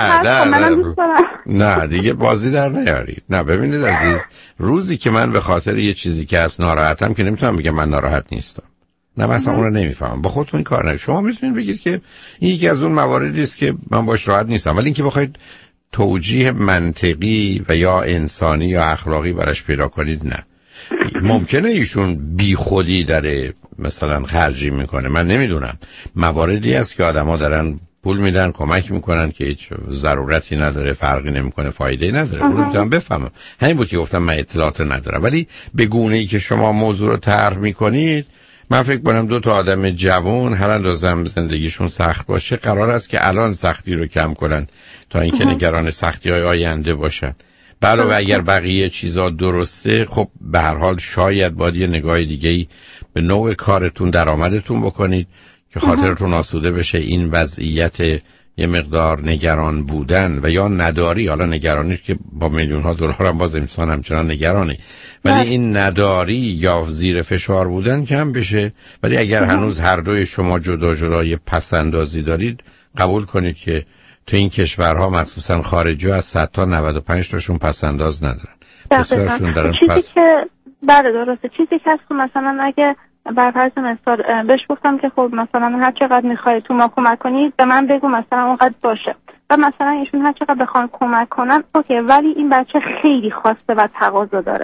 نه دیگه بازی در نیارید. نه ببینید عزیز، روزی که من به خاطر یه چیزی که از ناراحتم که نمیتونم بگم من ناراحت نیستم، نه مثلا اون رو نمیفهمم، با خودتون این کار نکنید. شما میتونید بگید که این یکی از اون مواردی است که من باش راحت نیستم، ولی اینکه بخواید توجیه منطقی و یا انسانی یا اخلاقی براش پیدا کنید نه. ممکنه ایشون بی خودی داره مثلا خرجی میکنه، من نمیدونم. مواردی هست که آدما دارن پول میدن کمک میکنن که هیچ ضرورتی نداره، فرقی نمیکنه، فایده‌ای نداره. اون رو میتونم بفهمم. همین بود که گفتم من اطلاعات ندارم. ولی به گونه‌ای که شما موضوع رو طرح میکنید، من فکر کنم دو تا آدم جوان هر اندازه زندگیشون سخت باشه قرار است که الان سختی رو کم کنن تا اینکه نگران سختی‌های آینده باشن. علاوه اگر بقیه چیزا درسته، خب به هر حال شاید باید یه نگاه دیگه‌ای به نوع کارتون، درآمدتون بکنید که خاطرتون آسوده بشه. این وضعیت یه مقدار نگران بودن و یا نداری، حالا نگرانی که با میلیون‌ها دلار هم باز انسان همچنان نگرانه، ولی این نداری یا زیر فشار بودن کم بشه. ولی اگر هنوز هر دوی شما جدا جدا یه پس‌اندازی دارید، قبول کنید که تو این کشورها مخصوصا خارجی از 100 تا 95 تاشون پس‌انداز ندارن. بسیارشون دارن چیزی که بله درسته، چیزی که هست مثلا اگه بر فرض مثال بهش گفتم که خب مثلا هر چقدر میخوای تو ما کمک کنید به من بگو مثلا اونقدر باشه، و مثلا ایشون هر چقدر بخوان کمک کنن اوکی، ولی این بچه خیلی خواسته و تقاضا داره،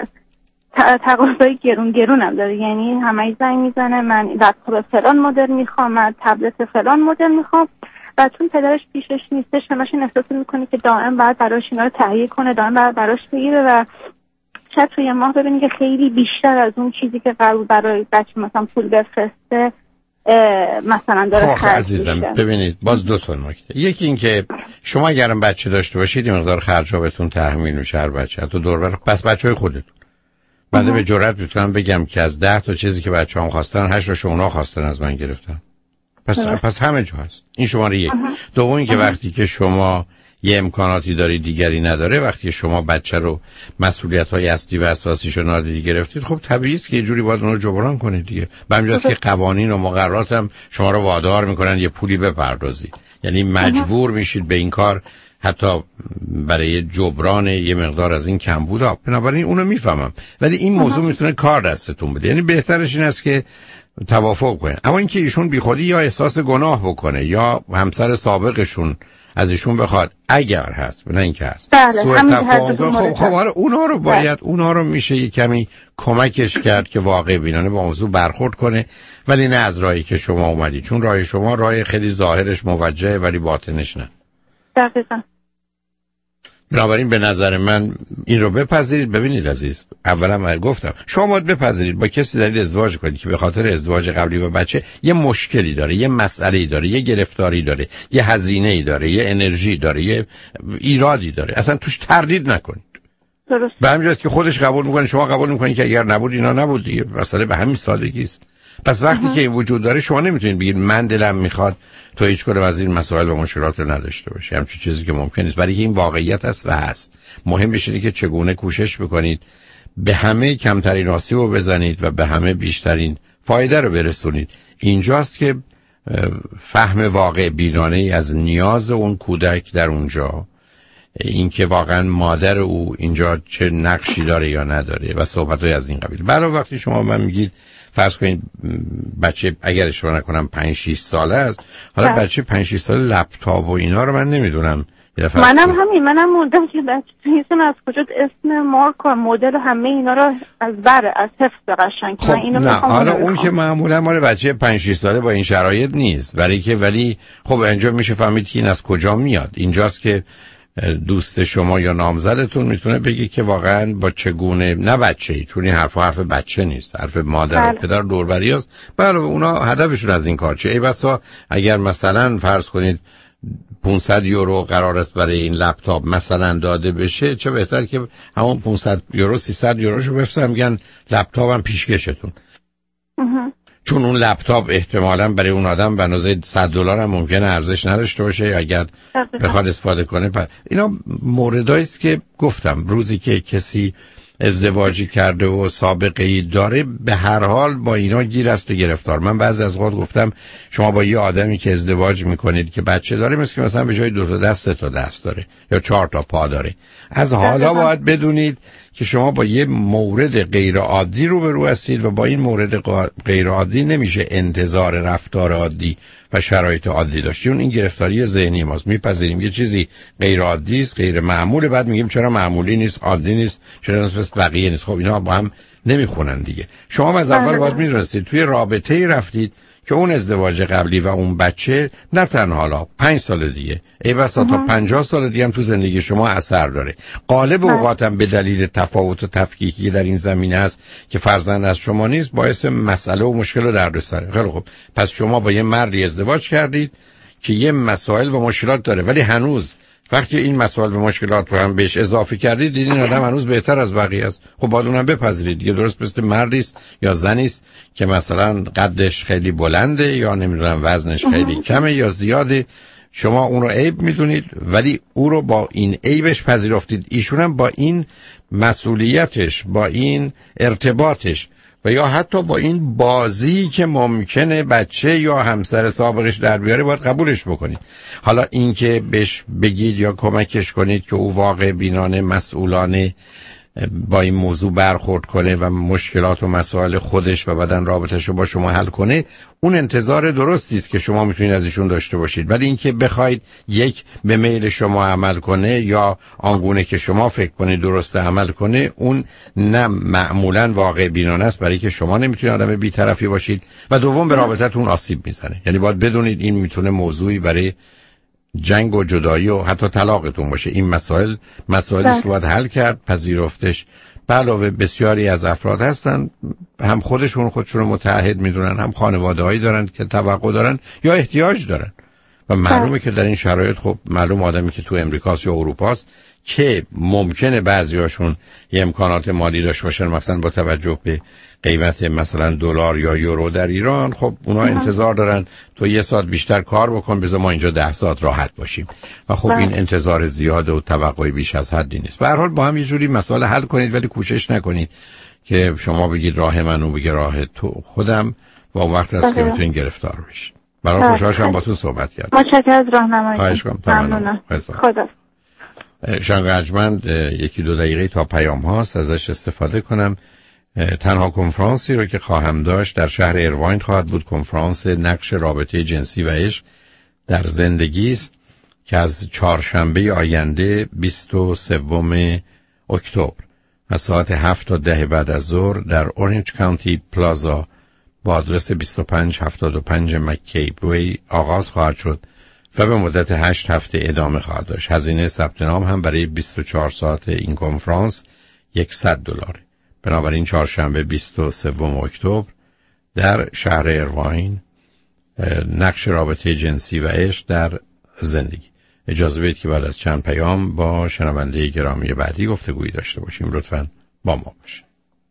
تقاضای گرون هم داره. یعنی همه زنگ میزنه من لپتاپ فلان مدل میخوام، من تبلت فلان مدل میخوام، و چون پدرش پیشش نیستش همش این احساس میکنه که دائم باید براش اینا رو تهیه کنه، دائم باید براش بگیره و شاید توی ماه ببینی که خیلی بیشتر از اون چیزی که قرار برای بچه مثلا پول بفرسته مثلا داره خرج میشه. عزیزم ببینید باز دو تا نکته. یکی این که شما اگرم بچه داشته باشید این مقدار خرجا بهتون تحمیل میشه هر بچه، تو دور بر پس بچهای خودتون. بنده به جرئت میتونم بگم که از 10 تا چیزی که بچه‌ام خواستن 8 تاشو اونا خواستن از من گرفتن. پس همه جا هست. این شماره یک. دومی که وقتی که شما یه امکاناتی دارید دیگری نداره، وقتی شما بچه رو مسئولیت‌های اصلی و اساسیشو نادیده گرفتید، خب طبیعیه است که یه جوری باید اون رو جبران کنید دیگه. به همین جاست که قوانین و مقررات هم شما رو وادار میکنن یه پولی بپردازید. یعنی مجبور میشید به این کار حتی برای جبران یه مقدار از این کمبودا. بنابراین اونو میفهمم. ولی این موضوع میتونه کار دستتون بده. یعنی بهترش این است که توافق کنه. اما اینکه ایشون بیخودی یا احساس گناه بکنه یا همسر سابقشون از ایشون بخواد، اگر هست نه اینکه هست سوء تفاهم، خب آره اونا رو باید اونا رو میشه یه کمی کمکش کرد که واقع بینانه با موضوع برخورد کنه، ولی نه از راهی که شما اومدید، چون راه شما راه خیلی ظاهرش موجهه ولی باطنش نه. دقیقاً. بنابراین به نظر من این رو بپذیرید. ببینید عزیز، اولا من گفتم شما باید بپذیرید با کسی دارید ازدواج کنید که به خاطر ازدواج قبلی و بچه یه مشکلی داره، یه مسئله‌ای داره، یه گرفتاری داره، یه هزینه‌ای داره، یه انرژی داره، یه ایرادی داره، اصلا توش تردید نکنید. درست. به همین جاست که خودش قبول میکنه، شما قبول میکنید که اگر نبود اینا نبود دیگه، مسئله به همین سادگی است. پس وقتی که این وجود داره شما نمیتونید بگید من دلم میخواد تو هیچ کدوم از این مسائل و مشکلات رو نداشته باشی. همچین چیزی که ممکن نیست، برای این واقعیت است و هست. مهم میشه که چگونه کوشش بکنید به همه کمترین آسیب رو بزنید و به همه بیشترین فایده رو برسونید. اینجاست که فهم واقع بینانه از نیاز اون کودک در اونجا، اینکه واقعا مادر او اینجا چه نقشی داره یا نداره و صحبت‌های از این قبیل. برای وقتی شما من میگید فرض کنید بچه اگر اشتباه نکنم 5-6 ساله است، حالا بچه 5-6 ساله لپتاپ و اینا رو من نمیدونم. منم موندم که بچه از کجا اسم مارک و مدل و همه اینا رو از حفظ قشنگ. خب نه حالا اون که معمولا مال بچه 5-6 ساله با این شرایط نیست، برای که ولی خب اینجا میشه فهمید که این از کجا میاد. اینجاست که دوست شما یا نامزدتون میتونه بگی که واقعا با چگونه، نه بچه‌ای، چون این حرف بچه نیست، حرف مادر و پدر دوربری است. بله اونا هدفشون از این کار چیه؟ ای بسا اگر مثلا فرض کنید 500 یورو قرار است برای این لپتاپ مثلا داده بشه، چه بهتر که همون 500 یورو 300 یوروشو بفرستن میگن لپتاپم پیشکشتون. چون اون لپتاپ احتمالاً برای اون آدم به اندازه $100 هم ممکنه ارزش نداشته باشه اگر بخواد استفاده کنه. اینا موردایی است که گفتم روزی که کسی ازدواجی کرده و سابقه ای داره به هر حال با اینا گیر است و گرفتار. من بعضی از وقت گفتم شما با یه آدمی که ازدواج میکنید که بچه داره مثل که مثلا به جای 2 تا دست 3 تا دست داره یا 4 تا پا داره. از حالا باید بدونید که شما با یه مورد غیر عادی روبرو هستید و با این مورد غیر عادی نمیشه انتظار رفتار عادی و شرایط عادی داشت. این گرفتاری ذهنی ماست. میپذیریم یه چیزی غیر عادی است، غیر معموله، بعد میگیم چرا معمولی نیست، عادی نیست، چرا مثل بقیه نیست. خب اینا با هم نمیخونن دیگه. شما از اول باید میدونستید توی رابطه‌ای رفتید که اون ازدواج قبلی و اون بچه نه تنها حالا 5 سال دیگه، ای بسا تا 50 سال دیگه هم تو زندگی شما اثر داره. غالب اوقاتم به دلیل تفاوت و تفکیکی در این زمینه است که فرزند از شما نیست، باعث مسئله و مشکل و دردسره. خیلی خوب، پس شما با یه مردی ازدواج کردید که یه مسائل و مشکلات داره، ولی هنوز وقتی این مسائل و مشکلات رو هم بهش اضافه کردید دیدین این آدم هنوز بهتر از بقیه است. خب باید اونم بپذیرید دیگه. درست مثل مردی است یا زنی است که مثلا قدش خیلی بلنده یا نمیدونم وزنش خیلی کمه یا زیاده، شما اون رو عیب میدونید ولی او رو با این عیبش پذیرفتید. ایشون هم با این مسئولیتش، با این ارتباطش و یا حتی با این بازی که ممکنه بچه یا همسر سابقش در بیاره باید قبولش بکنید. حالا این که بهش بگید یا کمکش کنید که او واقع بینانه مسئولانه با این موضوع برخورد کنه و مشکلات و مسائل خودش و بعدن رابطه‌شو با شما حل کنه، اون انتظار درستی است که شما میتونید از ایشون داشته باشید. ولی اینکه بخواید یک به میل شما عمل کنه یا آنگونه که شما فکر کنید درست عمل کنه، اون نه معمولا واقع بینانه است، برای که شما نمیتونید آدم بی‌طرفی باشید و دوم به رابطتون آسیب میزنه. یعنی باید بدونید این میتونه موضوعی برای جنگ و جدایی و حتی طلاقتون باشه. این مسائلی است که باید حل کرد، پذیرفتش. به علاوه بسیاری از افراد هستن هم خودشون رو متعهد میدونن، هم خانواده‌هایی دارن که توقع دارن یا احتیاج دارن و معلومه که در این شرایط خب معلوم آدمی که تو امریکاست یا اروپاست که ممکنه بعضیاشون یه امکانات مالی داشته باشن مثلا با توجه به قیمت مثلا دلار یا یورو در ایران، خب اونا انتظار دارن تو 1 ساعت بیشتر کار بکن بذار ما اینجا 10 ساعت راحت باشیم و خب این انتظار زیاده و توقعی بیش از حدی نیست. به هر حال با هم یه جوری مسئله حل کنید ولی کوشش نکنید که شما بگید راه من و بگه راه تو خودم و اون وقت است که میتونین گرفتار بشید. برای خوشحال شدم با تو صحبت کردم. متشکرم از راهنمایی. خواهش می‌کنم. خدا. شنگ ارجمند 1-2 دقیقه تا پیام هاست ازش استفاده کنم. تنها کنفرانسی رو که خواهم داشت در شهر ایرواین خواهد بود، کنفرانس نقش رابطه جنسی و عشق در زندگی است که از چهارشنبه آینده 23 اکتبر از ساعت 7 تا 10 بعد از ظهر در اورنج کانتی پلازا با آدرس 2575 مک‌کیپ وی آغاز خواهد شد و به مدت 8 هفته ادامه خواهد داشت. هزینه ثبت نام هم برای 24 ساعت این کنفرانس $100. بنابراین چهارشنبه 23 اکتبر در شهر ایرواین، نقش رابطه جنسی و عشق در زندگی. اجازه بدید که بعد از چند پیام با شنونده گرامی بعدی گفتگویی داشته باشیم. لطفاً با ما باشید.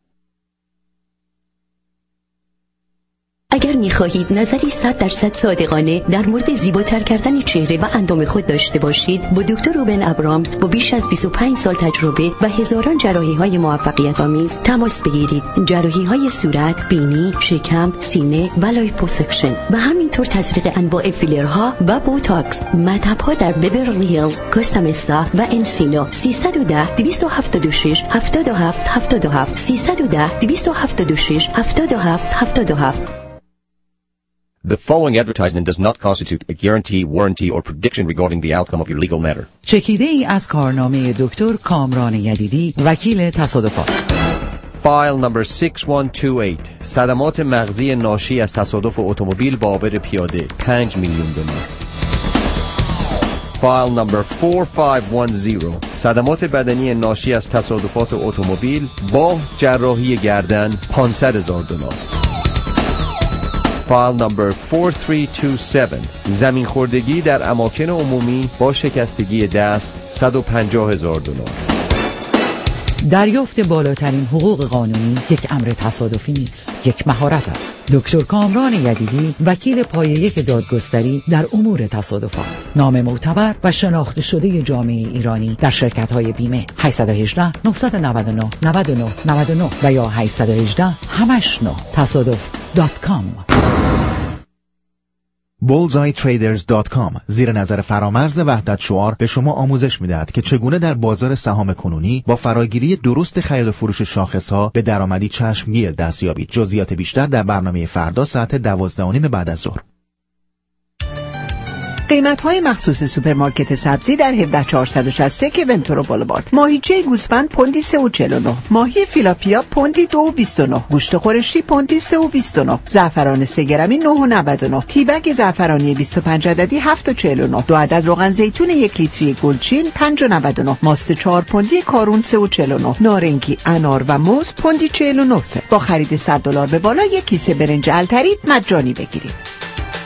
اگر می‌خواهید نظری 100% صادقانه در مورد زیباتر کردن چهره و اندام خود داشته باشید، با دکتر روبن ابرامز با بیش از 25 سال تجربه و هزاران جراحی‌های موفقیت آمیز تماس بگیرید. جراحی‌های صورت، بینی، شکم، سینه و لایپوسکشن و همینطور تزریق انواع فیلرها و بوتاکس. مطب‌ها در بیورلی هیلز، کوستا مستا و انسینو. 310-276-7777 310-276-7777. The following advertisement does not constitute a guarantee, warranty, or prediction regarding the outcome of your legal matter. چکیده ای از کارنامه دکتر کامران یدیدی، وکیل تصادفات. File number 6128. صدمات مغزی ناشی از تصادف اتومبیل با عابر پیاده $5 میلیون. فایل نمبر 4510 صدمات بدنی ناشی از تصادفات اتومبیل با جراحی گردن $500,000. فایل نمبر 4327 زمین خوردگی در اماکن عمومی با شکستگی دست $150,000. دریافت بالاترین حقوق قانونی یک امر تصادفی نیست، یک مهارت است. دکتر کامران یدیدی، وکیل پایه یک دادگستری در امور تصادفات، نام معتبر و شناخته شده جامعه ایرانی در شرکت‌های بیمه. 818 999 99 99 و یا 818 89 تصادف.com. bullseyetraders.com زیر نظر فرامرز وحدت شعار به شما آموزش می‌دهد که چگونه در بازار سهام کنونی با فراگیری درست خرید و فروش شاخص‌ها به درآمدی چشمگیر دست یابید. جزئیات بیشتر در برنامه فردا ساعت 12:30 بعد از ظهر. قیمت‌های مخصوص سوپرمارکت سبزی در 17461 ونتورو بولوارد. ماهیچه گوسفند پوندی 3.49، ماهی فیلاپیا پوندی 2.29، گوشت خورشتی پوندی 3.29، زعفران 3 گرمی 9.99، تیبگ زعفرانی 25 عددی 7.49، 2 عدد روغن زیتون 1 لیتری گلچین 5.99، ماست 4 پوندی کارون 3.49، نارنگی، انار و موز پوندی 49. با خرید $100 به بالا یک کیسه برنج التری مجانی بگیرید.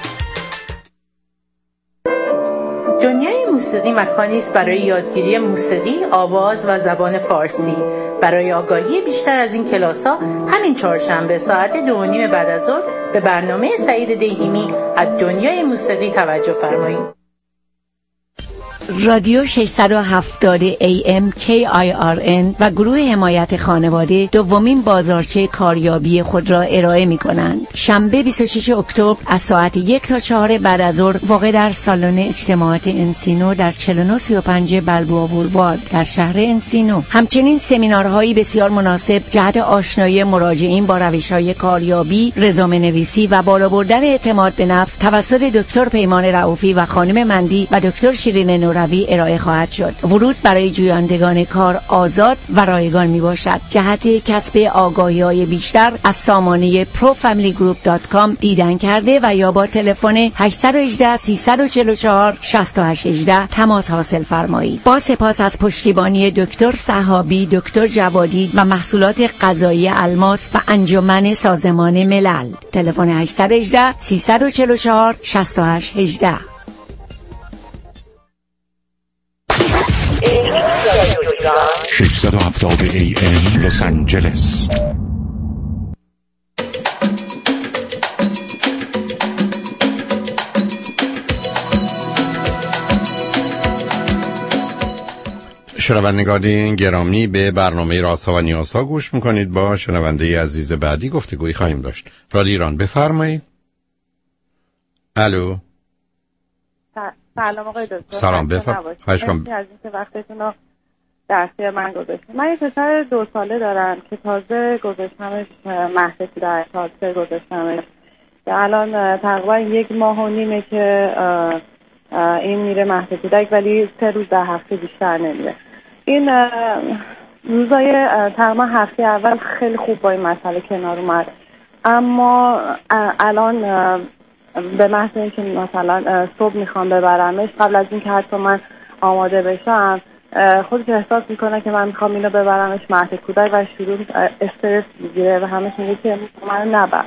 دنیای موسیقی مکانی است برای یادگیری موسیقی، آواز و زبان فارسی. برای آگاهی بیشتر از این کلاس‌ها همین چهارشنبه ساعت 2:30 بعد از ظهر به برنامه سعید دیهیمی از دنیای موسیقی توجه فرمایید. رادیو 670 AM KIRN و گروه حمایت خانواده دومین بازارچه کاریابی خود را ارائه می کنند. شنبه 26 اکتبر از ساعت 1 تا 4 بعد از ظهر واقع در سالن اجتماعات انسینو در 4935 بلبوآ بولوارد در شهر انسینو. همچنین سمینارهایی بسیار مناسب جهت آشنایی مراجعین با روش‌های کاریابی، رزومه نویسی و بالا بردن اعتماد به نفس توسط دکتر پیمان رؤوفی و خانم مندی و دکتر شیرین نوروی ارائه خواهد شد. ورود برای جویندگان کار آزاد و رایگان می باشد. جهت کسب آگاهی‌های بیشتر از سامانه profamilygroup.com دیدن کرده و یا با تلفن 818 344 6818 تماس حاصل فرمایید. با سپاس از پشتیبانی دکتر صحابی، دکتر جوادی و محصولات غذایی الماس و انجمن سازمان ملل. تلفن 818 344 6818. 670 AM لس آنجلس. شنوندگان گرامی، به برنامه رازها و نیازها گوش میکنید. با شنونده عزیز بعدی گفتگویی خواهیم داشت. رادیو ایران، بفرمایید. الو. سلام آقای دکتر. سلام، بفرمایید. خواهش می‌کنم. از اینکه وقتتون رو در اختیار من گذاشتید. من یه پسر 2 ساله دارم که تازه گذاشتمش مهد کودک، تازه گذاشتمش که الان تقریبا 1 ماه و نیمه که این میره مهد کودک، ولی 3 روز در هفته بیشتر نمیره. این روزای تقریبا هفته اول خیلی خوب با این مسئله کنار اومد، اما الان به محض اینکه مثلا صبح میخوام ببرمش، قبل از اینکه حتی من آماده بشم خودش احساس میکنه که من میخوام اینو ببرمش مهد کودک و شروع استرس میگیره و همش میگه که من نبر.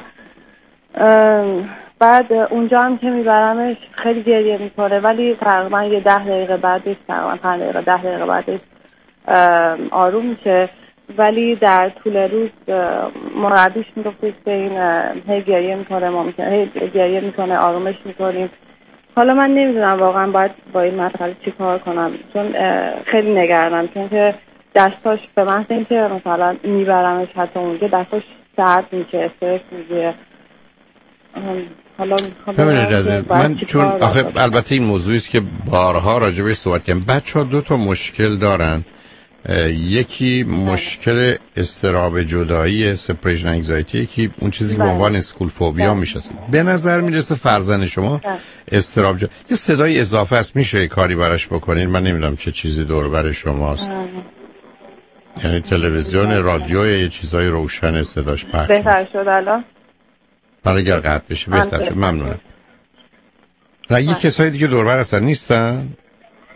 بعد اونجا هم که میبرمش خیلی گریه میکنه، ولی تقریبا یه 10 دقیقه بعدش، تقریبا 5 دقیقه 10 دقیقه بعدش آروم میشه. ولی در طول روز مربیش میگفته که این هی گریه میکنه، ما هی گریه میکنه، آرومش میکنیم. حالا من نمیدونم واقعا باید با این مسئله چی کار کنم، چون خیلی نگرانم، چون که دستاش به محض اینکه مثلا میبرمش حتی اونجا دستاش سرد میشه، استرس میگیره. حالا ببینید عزیز، من چون آخه البته این موضوعی است که بارها راجع بهش صحبت کردم. بچه‌ها 2 تا مشکل دارن. یکی مشکل اضطراب جدایی، سپریشن انگزایتی، یکی اون چیزی که به عنوان اسکول فوبیا میشناسید. به نظر میرسه فرزند شما اضطراب جدایی، یه صدای اضافه است، میشه کاری براش بکنین؟ من نمیدونم چه چیزی دور بر شماست، یعنی تلویزیون، رادیو یا یه چیزای روشن صداش پخش. بهتر شد الان؟ برای اگر قطع بشه بهتر شد. ممنونم. نه یه کسایی دیگه دور بر هستن نیستن؟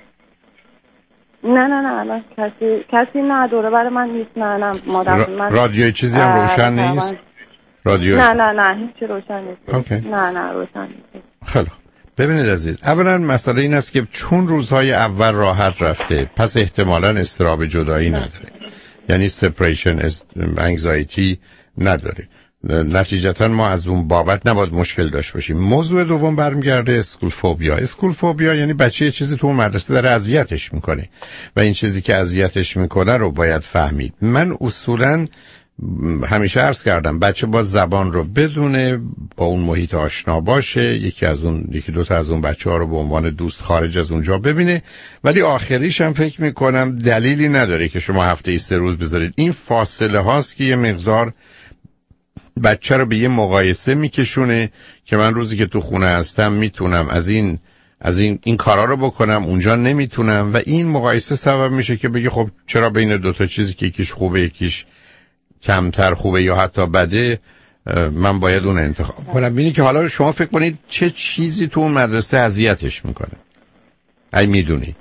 نه الان کسی نه دوره برای من نیست. نه مادر من رادیوی چیزی هم روشن نیست؟ رادیو نه هیچ روشن نیست. اوکی. نه روشن نیست. خیلی ببینید عزیز، اولا مسئله این است که چون روزهای اول راحت رفته پس احتمالاً اضطراب جدایی نداره، یعنی سپریشن انگزایتی نداره، نتیجتا ما از اون بابت نباید مشکل داشت باشیم. موضوع دوم برمیگرده اسکول فوبیا یعنی بچه یه چیزی تو اون مدرسه داره اذیتش میکنه و این چیزی که اذیتش میکنه رو باید فهمید. من اصولاً همیشه عرض کردم بچه با زبان رو بدونه، با اون محیط آشنا باشه، یکی دو تا از اون بچه ها رو به عنوان دوست خارج از اونجا ببینه، ولی آخریش هم فکر میکنم دلیلی نداره که شما هفته 3 روز بذارید. این فاصله هاست که یه مقدار بچه رو به یه مقایسه میکشونه که من روزی که تو خونه هستم میتونم از این کارا رو بکنم، اونجا نمیتونم، و این مقایسه سبب میشه که بگه خب چرا بین دو تا چیزی که یکیش خوبه یکیش کمتر خوبه یا حتی بده من باید اون انتخاب کنم. ببینید که حالا شما فکر کنید چه چیزی تو اون مدرسه اذیتش میکنه. ای میدونید؟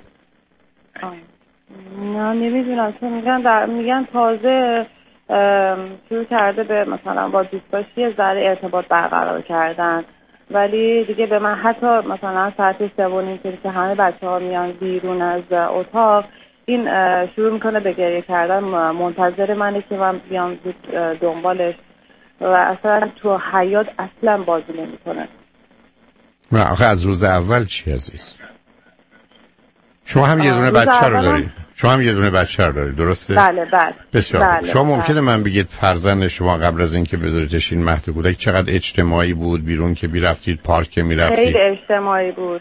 نه نمیدونم، چون میگن تازه شروع کرده به مثلا با دوستاش یه ذره ارتباط برقرار کردن، ولی دیگه به من حتی مثلا ساعت 3:30 که همه بچه‌ها میان بیرون از اتاق، این شروع میکنه به گریه کردن، منتظر منه که من بیام دنبالش و اصلا تو حیاط اصلا بازی نمیکنه. نه آخه از روز اول چی عزیز؟ شما هم یه دونه بچه رو دارید. شما هم یه دونه بچه رو دارید، درسته؟ بله. بسیار بله. شما ممکنه من بگید فرزند شما قبل از اینکه بذاریدش این مهد کودک چقدر اجتماعی بود؟ بیرون که میرفتید، پارک که میرفتید؟ خیلی اجتماعی بود.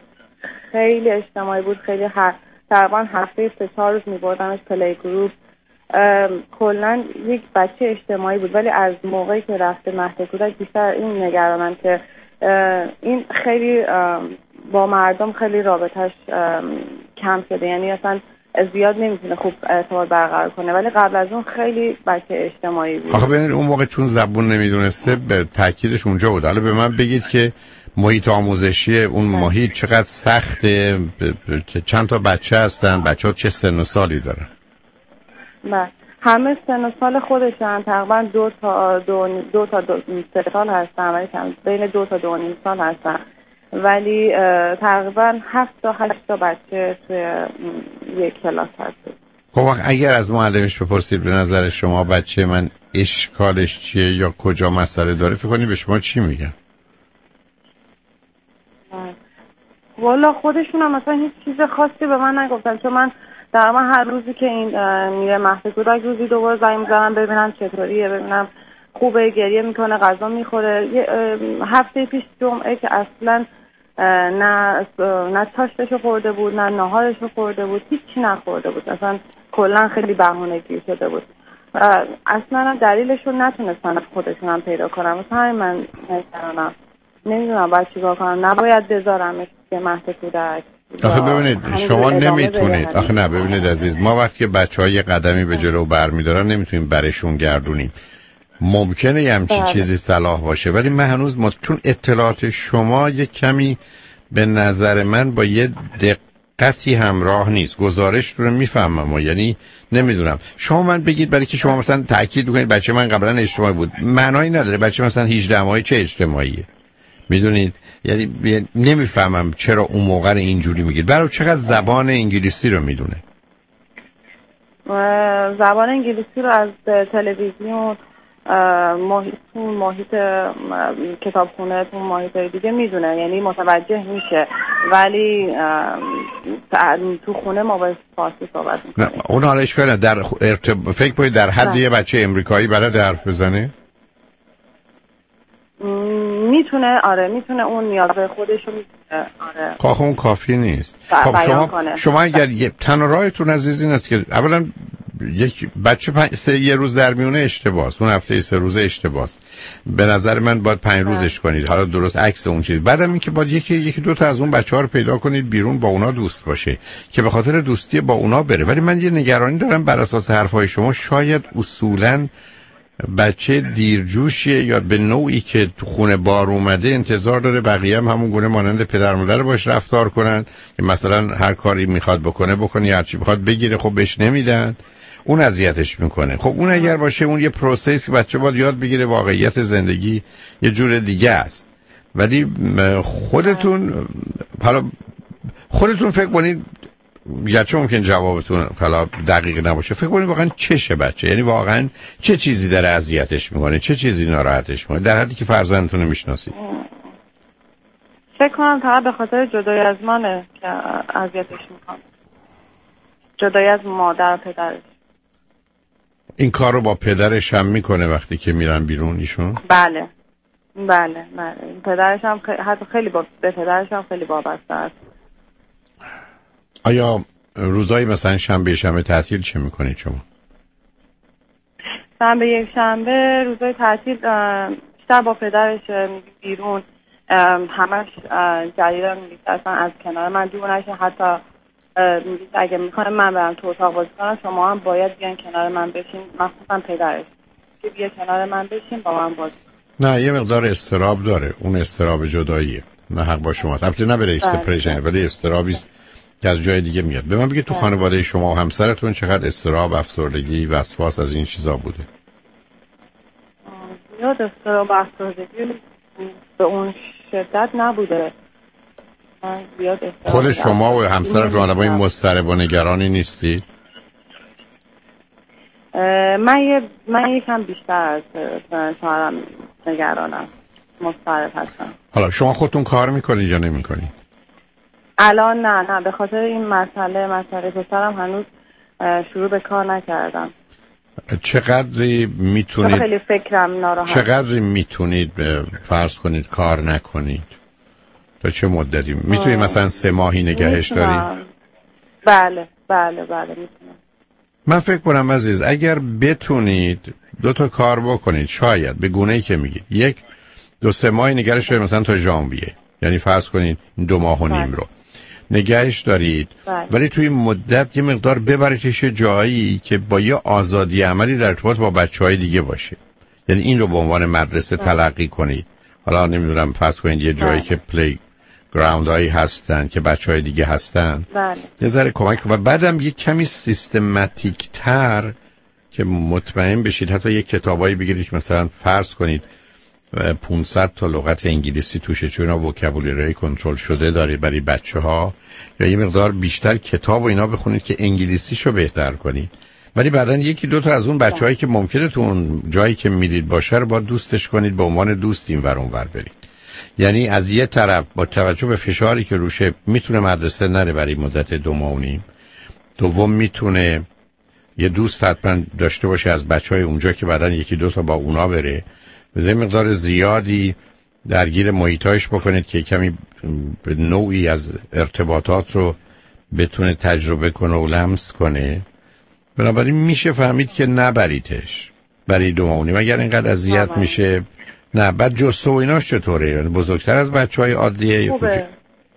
خیلی تقریبا هفته 3-4 روز میبردمش پلی گروپ. کلا یک بچه اجتماعی بود، ولی از موقعی که رفته مهد کودک بیشتر این نگرانم که این خیلی با مردم خیلی رابطش کم شده، یعنی اصلا زیاد نمیتونه خوب ارتباط برقرار کنه، ولی قبل از اون خیلی بچه اجتماعی بود. آخه ببینید اون موقع چون زبون نمیدونسته به تاکیدش اونجا بود. حالا به من بگید که محیط آموزشی اون محیط چقدر سخته، چند تا بچه هستن، بچه ها چه سن و سالی دارن؟ بله همه سن و سال خودشن، تقریبا 2 تا 3 سال هستن، ولی بین 2 تا 2.5 سال هستن، ولی تقریبا 7 تا 8 تا بچه توی یک کلاس هست. خب اگر از معلمش بپرسید به نظر شما بچه من اشکالش چیه یا کجا مسئله داره، فکر کنید به شما چی میگن؟ والا خودشون هم مثلا هیچ چیز خاصی به من نگفتن، چون من در من هر روزی که این میره مهد کودک روزی 2 بار زنگ میزنم ببینم چطوریه، ببینم خوبه، گریه میکنه، غذا میخوره. هفته پیش جمعه که اصلا نه چاشتشو خورده بود، نه ناهارشو خورده بود، هیچی نخورده بود، اصلا کلا خیلی بهونه‌گیر شده بود. اصلا دلیلشو نتونستن خودشون هم پیدا کنم. مثلا من نمیدونم باید چیکار کنم، نباید بذارمش که مهد کودک. آخه ببینید شما نمیتونید، آخه نه ببینید عزیز، ما وقتی که بچه‌ها یه قدمی به جلو برمی‌دارن نمیتونیم برشون گردونیم. ممکنه یه همچین چیزی صلاح باشه، ولی من هنوز چون اطلاعات شما یک کمی به نظر من با یه دقتی همراه نیست. گزارش رو میفهمم و یعنی نمیدونم شما من بگید برای که شما مثلا تاکید بکنید بچه من قبلا اجتماعی بود، معنایی نداره بچه مثلا 18 ماهه چه اجتماعیه، میدونید؟ یعنی نمیفهمم چرا اون موقع اینجوری میگید. برای چقدر زبان انگلیسی رو میدونه؟ زبان انگلیسی رو از تلویزیون، محیط کتابخونه، تو محیط دیگه میدونه، یعنی متوجه میشه، ولی تو خونه ما با فارسی صحبت میکنه. اون حالا اشکال نداره. فکر کنید در حد یه بچه امریکایی بلد حرف بزنه؟ میتونه، آره میتونه، اون نیازهای خودشو میتونه. آره خب اون کافی نیست. خب شما اگر تنها راهتون عزیز این است که اولا یک بچه یه روز در میونه اشتباهه، اون هفته 3 روزه اشتباهه، به نظر من باید 5 روزش کنید. حالا درست عکس اون چیز. بعدم این که باید یکی دو تا از اون بچه‌ها رو پیدا کنید بیرون با اونا دوست باشه که به خاطر دوستی با اونا بره. ولی من یه نگرانی دارم بر اساس حرفای شما، شاید اصولاً بچه دیرجوشیه یا به نوعی که تو خونه بار اومده انتظار داره بقیه هم همون گونه مانند پدر مادر باش رفتار کنن که مثلا هر کاری میخواد بکنه یا هر چی بخواد بگیره، خب بهش نمیدن، اون اذیتش میکنه. خب اون اگر باشه اون یه پروسس که بچه باید یاد بگیره واقعیت زندگی یه جور دیگه است. ولی خودتون فکر کنید، گرچه ممکن جوابتون حالا دقیق نباشه، فکر کنید واقعا چشه بچه، یعنی واقعا چه چیزی داره اذیتش میکنه، چه چیزی ناراحتش میکنه در حدی که فرزندتون رو میشناسید. فکر کنم فقط به خاطر جدایی از منه که اذیتش میکنه، جدایی از مادر و پدرش. این کار رو با پدرش هم میکنه وقتی که میرن بیرون ایشون؟ بله. پدرش هم حتی به پدرش هم خیلی وابسته است. آیا روزایی مثلا شنبه تعطیل چه میکنید شما؟ یک شنبه روزای تعطیل بیشتر با پدرش بیرون، همش جریان میگه اصلا از کنار من دور نشه. حتی میگه اگه میخوام من برم تو اتاق بازی کنم شما هم باید بیان کنار من بشین، مخصوصا پدرش که بیا کنار من بشین با من بازی. نه یه مقدار استراب داره، اون استراب جداییه، نه حق با شماست. البته نه برای سپریشن، ولی استرابی که از جای دیگه میاد. به من بگید تو خانواده شما و همسرتون چقدر استراب، افسردگی، وسواس از این چیزا بوده؟ زیاد استراب و افسردگی به اون شدت نبوده. خود شما و همسرتون آدمای مضطرب و نگرانی نیستید؟ من یکم بیشتر از شوهرم نگرانم، مضطرب هستم. حالا شما خودتون کار میکنید یا نمیکنید؟ الان نه به خاطر این مسئله پسرم هنوز شروع به کار نکردم. چقدری میتونید خیلی فکرم ناراحت، چقدری میتونید فرض کنید کار نکنید؟ تا چه مدتی میتونید؟ مثلا 3 ماهی نگهش دارید؟ بله میتونم. من فکر کنم عزیز اگر بتونید 2 تا کار بکنید، شاید به گونه‌ای که میگید 1-2-3 ماهی نگهش دارید، مثلا تا ژانویه، یعنی فرض کنید 2 ماه و نیم رو نگهش دارید، ولی توی مدت یه مقدار ببریدش جایی که با یه آزادی عملی در ارتباط با بچهای دیگه باشه. یعنی این رو به عنوان مدرسه تلقی کنید. حالا نمیدونم فرض کنید یه جایی که پلی گراوند هایی هستن که بچهای دیگه هستن، یه ذره کمک، و بعدم یه کمی سیستماتیک تر که مطمئن بشید حتی یه کتابایی بگیرید که مثلا فرض کنید 500 تا لغت انگلیسی توشه، چون اینا وکابولری کنترل شده داره برای بچه‌ها، یا یه مقدار بیشتر کتاب و اینا بخونید که انگلیسیشو بهتر کنید. ولی بعدن 1-2 تا از اون بچه‌هایی که ممکنه تو اون جایی که میرید باشه رو با دوستش کنید، به عنوان دوست این ور اون ور برید. یعنی از یه طرف با توجه به فشاری که روشه میتونه مدرسه نره برای مدت 2 ماه و نیم. دوم میتونه یه دوست حتما داشته باشه از بچهای اونجا که بعدن 1-2 تا با اونا بره. به مقدار زیادی درگیر محیطایش بکنید که کمی به نوعی از ارتباطات رو بتونه تجربه کنه و لمس کنه. بنابراین میشه فهمید که نبریدش برای 2 ماه و نیم. اگر اینقدر اذیت میشه نه. بعد جسه و ایناش چطوره؟ یعنی بزرگتر از بچهای عادیه یا کوچیک؟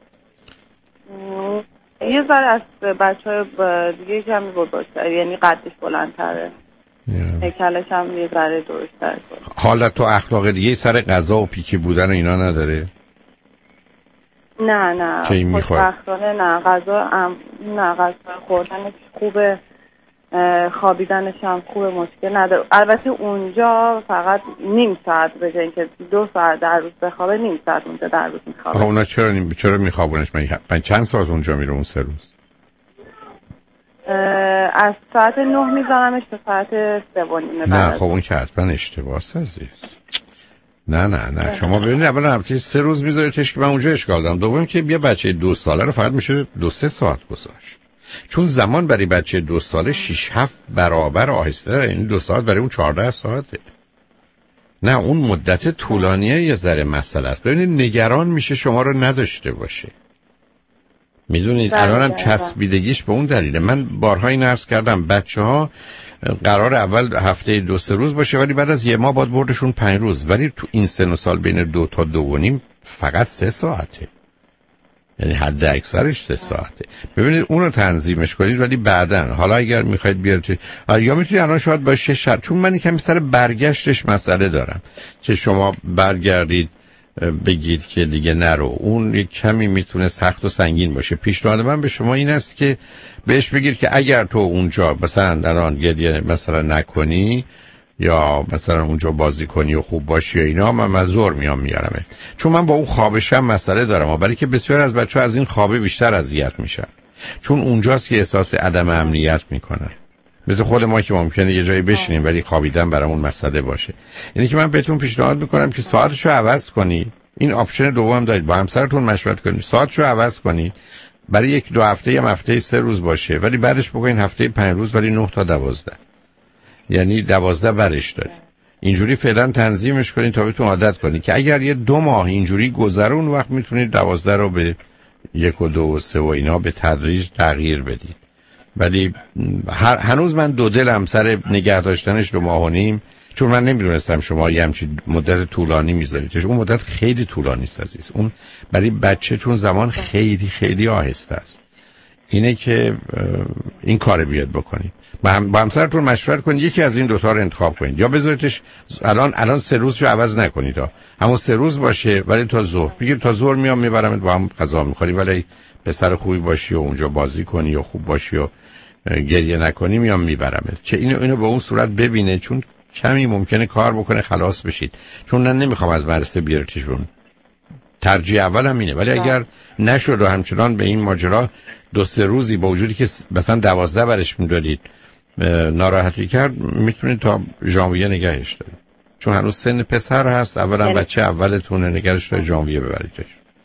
یه ذره از بچهای دیگه کمی بزرگتر، یعنی قدش بلندتره، هیکلش هم یه ذره درشت‌تره. حالت و اخلاق دیگه سر غذا و پیکی بودن و اینا نداره؟ نه خوشبختانه نه. غذا خوردنش خوبه، خوابیدنش هم خوبه، مشکل نداره. البته اونجا فقط نیم ساعت به جای اینکه 2 ساعت در روز بخوابه، نیم ساعت اونجا در روز میخوابه. اونا چرا میخوابونش؟ من چند ساعت اونجا میره اون 3 روز؟ از ساعت 9 میذارمش تا ساعت 3:30. نه خب اون که حتما اشتباهه عزیز. نه شما ببینید اولا 3 روز میذاریدش که من اونجا اشکال دارم. دوم که بیا بچه 2 ساله رو فقط میشه 2-3 ساعت گذاشت، چون زمان برای بچه 2 ساله 6-7 برابر آهسته داره. یعنی 2 ساعت برای اون 14 ساعته. نه اون مدت طولانیه یه ذره مسئله است. ببینید نگران میشه شما رو نداشته باشه. میدونید الانم چسبیدگیش به اون دلیله. من بارها این عرض کردم بچه‌ها قرار اول هفته 2-3 روز باشه، ولی بعد از 1 ماه باید بردشون 5 روز. ولی تو این سن و سال بین 2 تا 2.5 فقط 3 ساعته. یعنی حد اکثرش 3 ساعته. ببینید اونو تنظیمش کنید، ولی بعدن حالا اگر میخواید بیارید یا میتونید الان شاید باشه شرط، چون من یکم سر برگشتش مسئله دارم که شما برگردید بگید که دیگه نرو، اون یک کمی میتونه سخت و سنگین باشه. پیشنهاد من به شما این است که بهش بگید که اگر تو اونجا مثلا الان گریه مثلا نکنی یا مثلا اونجا بازی کنی و خوب باشی و اینا، من مزور میارمت، چون من با اون خوابشم مسئله دارم، ولی که بسیار از بچه‌ها از این خوابه بیشتر اذیت میشن، چون اونجاست که احساس عدم امنیت میکنن. مثل خود ما که ممکنه یه جایی بشینیم ولی خوابیدن برامون مسئله باشه. یعنی که من بهتون پیشنهاد میکنم که ساعتشو عوض کنی. این آپشن دوم دارید، با همسرتون مشورت کنید، ساعتشو عوض کنید برای 1-2 هفته یا هفته 3 روز باشه، ولی بعدش بگین هفته 5 روز ولی 9 تا 12. یعنی 12 برش دارید. اینجوری فعلا تنظیمش کنید تا بهتون عادت کنید که اگر یه 2 ماه اینجوری گذره اون وقت میتونید 12 رو به 1 و 2 و 3 و اینا به تدریج تغییر بدید. ولی هنوز من دو دلم سر نگه داشتنش 2 ماه و نیم، چون من نمیدونستم شما یه همچین مدت طولانی میذارید. اون مدت خیلی طولانی است عزیز. اون برای بچه چون زمان خیلی خیلی آهسته است. اینه که این کار بیاد بکنید. با همسرتون مشورت کنید، یکی از این 2 تا رو انتخاب کنید، یا بذاریدش الان 3 روزشو عوض نکنید، همون 3 روز باشه ولی تا ظهر بگید تا ظهر میام میبرمت با هم غذا میخوریم، ولی پسر خوبی باشی و اونجا بازی کنی و خوب باشی و گریه نکنی میام میبرمت. چه اینو به اون صورت ببینه، چون کمی ممکنه کار بکنه خلاص بشید، چون من نمیخوام از مدرسه بیارتش برون. ترجیح اولم اینه، ولی اگر نشد و همچنان به این ماجرا 2-3 روزی با وجودی که مثلا 12 برش میدادید ناراحتی کرد، میتونید تا ژانویه نگهش دارید، چون هنوز سن پسر هست. اولا بچه اولتونه، نگرش تا ژانویه ببریدش.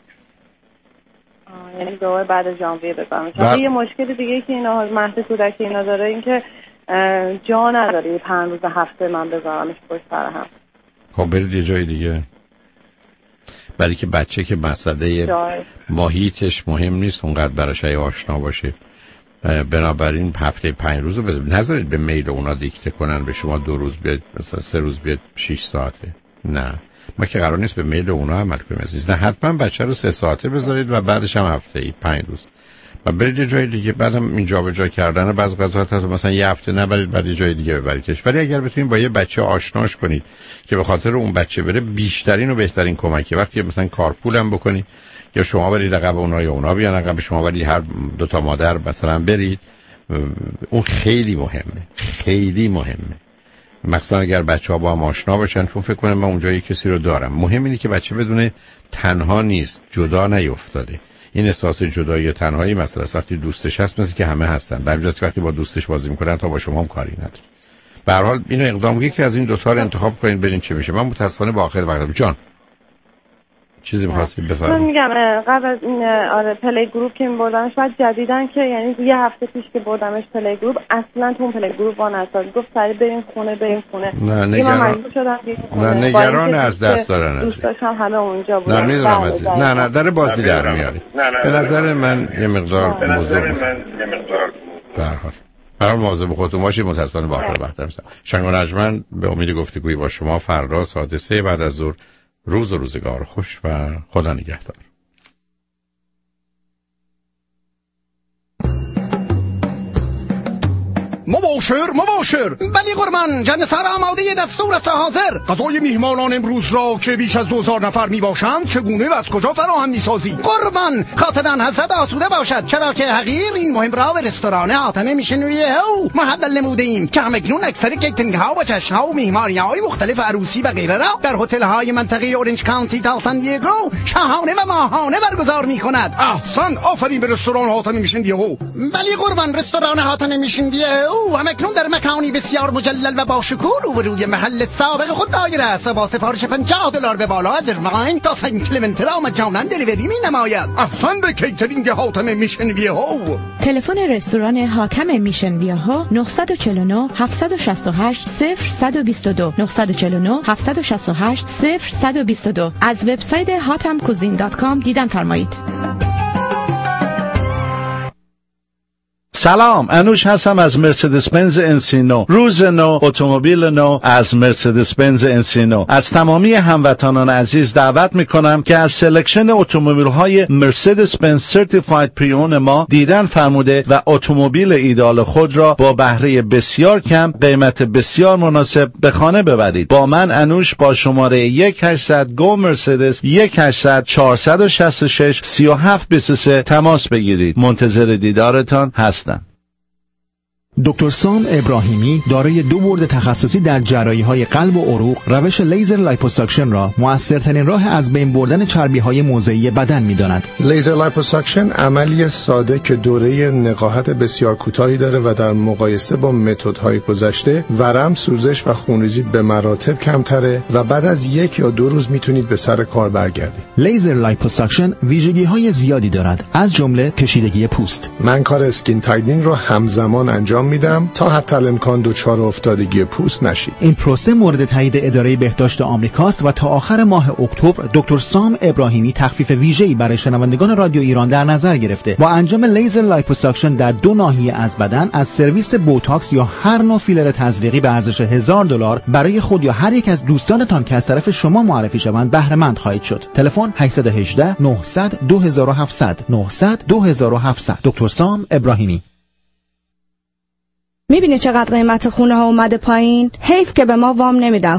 یعنی دوباره بعد ژانویه ببرمش. یه مشکل دیگه که اینا مهد کودکی اینا داره این که جا نداره 5 روز هفته من بذارمش پشت سر هم. خب برید یه جای دیگه، برای که بچه که مسئله محیطش مهم نیست اونقدر براش آشنا باشه، بنابراین هفته 5 روز رو نذارید به میل اونا دیکته کنن به شما 2 روز بیاد مثلا 3 روز بیاد 6 ساعته. نه، ما که قرار نیست به میل اونا عمل کنیم عزیز. نه، حتما بچه رو 3 ساعته بذارید و بعدش هم هفته 5 روز و برید یه جای دیگه. بعدم این جابجا کردن بعضی غذاها تا مثلا یه هفته نبرید بعد یه جای دیگه ببریدش. ولی اگر بتونید با یه بچه آشناش کنید که به خاطر اون بچه بره، بیشترین و بهترین کمکه. وقتی مثلا کارپول هم بکنید یا شما برید عقب اونا یا اونا بیان عقب شما، ولی هر 2 تا مادر مثلا برید، اون خیلی مهمه، خیلی مهمه. مثلا اگر بچه‌ها با هم آشنا باشن، چون فکر کنم من اونجا یه کسی رو دارم. مهم اینه که بچه بدونه تنها نیست، جدا نیفتاده. این احساس جدایی تنهایی مثلا وقتی دوستش هست مثل که همه هستن، برجاست وقتی با دوستش بازی میکنن تا با شما هم کاری نداره. به هر حال اینو اقدام کنید که از این 2 تا رو انتخاب کنید ببینید چه میشه. من متاسفانه با آخر وقت جان چیزی می‌خواستید بفرمایید. من میگم قبل از این پلی گروپ که می‌بردمش بعد جدیدن که یعنی یه هفته پیش که بردمش پلی گروپ اصلا تو پلی گروپ وانستاد، گفت سری بریم خونه. نه نگران از دست دادن دوستاشم همه اونجا بودن. نه میدونم عزیز. نه در بازی در میاری. به نظر من یه مقدار موضوع در حال برای مواظب خودتون باشید. متأسفانه با آخر وقت هستم. شنگ و نجمن به امید گفتگوی با شما فردا ساعت 3 بعد از ظهر. روز و روزگار خوش و خدا نگهدار. مباشر ولی قربان جنسر آماده دستور است حاضر. غذای میهمانان امروز را که بیش از 2000 نفر میباشند چگونه و از کجا فراهم میسازی؟ قربان خاطران حسد آسوده باشد، چرا که حقیر این مهم را به رستوران حاتم میشنویه او محول نموده ایم که همکنون اکثر کیترینگ ها و جشن ها و مهمانی های مختلف عروسی و غیره را در هتل های منطقه اورنج کانتی تا سان دیگو شاهانه و ماهانه برگزار میکند. احسن، آفرین به رستوران حاتم میشنویه او. ولی قربان رستوران حاتم میشنویه او همکنون در مکانی بسیار مجلل و با شکوه روبروی محل سابق خود دایر است. با سفارش $50 به بالا از ارمغان تا سن کلمنت را مجانا دلیوری می نماید. احسن به کیترینگ حاتم میشنویه او. تلفن رستوران حاتم میشنویه ها 949 768 0122 949 768 0122. از وبسایت hatamcuisine.com دیدن فرمایید. سلام، انوش هستم از مرسدس بنز انسینو. روز نو، اتومبیل نو از مرسدس بنز انسینو. از تمامی هموطنان عزیز دعوت میکنم که از سلکشن اتومبیل های مرسدس بنز سرتیفاید پری-اون ما دیدن فرموده و اتومبیل ایدال خود را با بهره بسیار کم، قیمت بسیار مناسب به خانه ببرید. با من انوش با شماره 1-800 گو مرسدس 1-800-466-3723 تماس بگیرید. منتظر دیدارتان هستم. دکتر سام ابراهیمی دارای 2 بورد تخصصی در جراحی‌های قلب و عروق، روش لیزر لایپوساکشن را مؤثرترین راه از بین بردن چربی‌های موضعی بدن می‌داند. لیزر لایپوساکشن عملی ساده که دوره نقاهت بسیار کوتاهی داره و در مقایسه با متدهای گذشته ورم، سوزش و خونریزی به مراتب کمتره و بعد از 1 یا 2 روز میتونید به سر کار برگردید. لیزر لایپوساکشن ویژگی‌های زیادی دارد، از جمله کشیدگی پوست. من کار اسکین تایدینگ رو همزمان انجام میدم تا حتی الامکان دچار افتادگی پوست نشید. این پروسه مورد تایید اداره بهداشت آمریکاست و تا آخر ماه اکتبر دکتر سام ابراهیمی تخفیف ویژه‌ای برای شنوندگان رادیو ایران در نظر گرفته. با انجام لیزر لایپوساکشن در 2 ناحیه از بدن از سرویس بوتاکس یا هر نوع فیلر تزریقی به ارزش $1000 برای خود یا هر یک از دوستانتان که از طرف شما معرفی شوند بهره مند خواهید شد. تلفن 818 900 2700 900 2700. دکتر سام ابراهیمی. میبینی چقدر قیمت خونه ها اومده پایین؟ حیف که به ما وام نمیدن.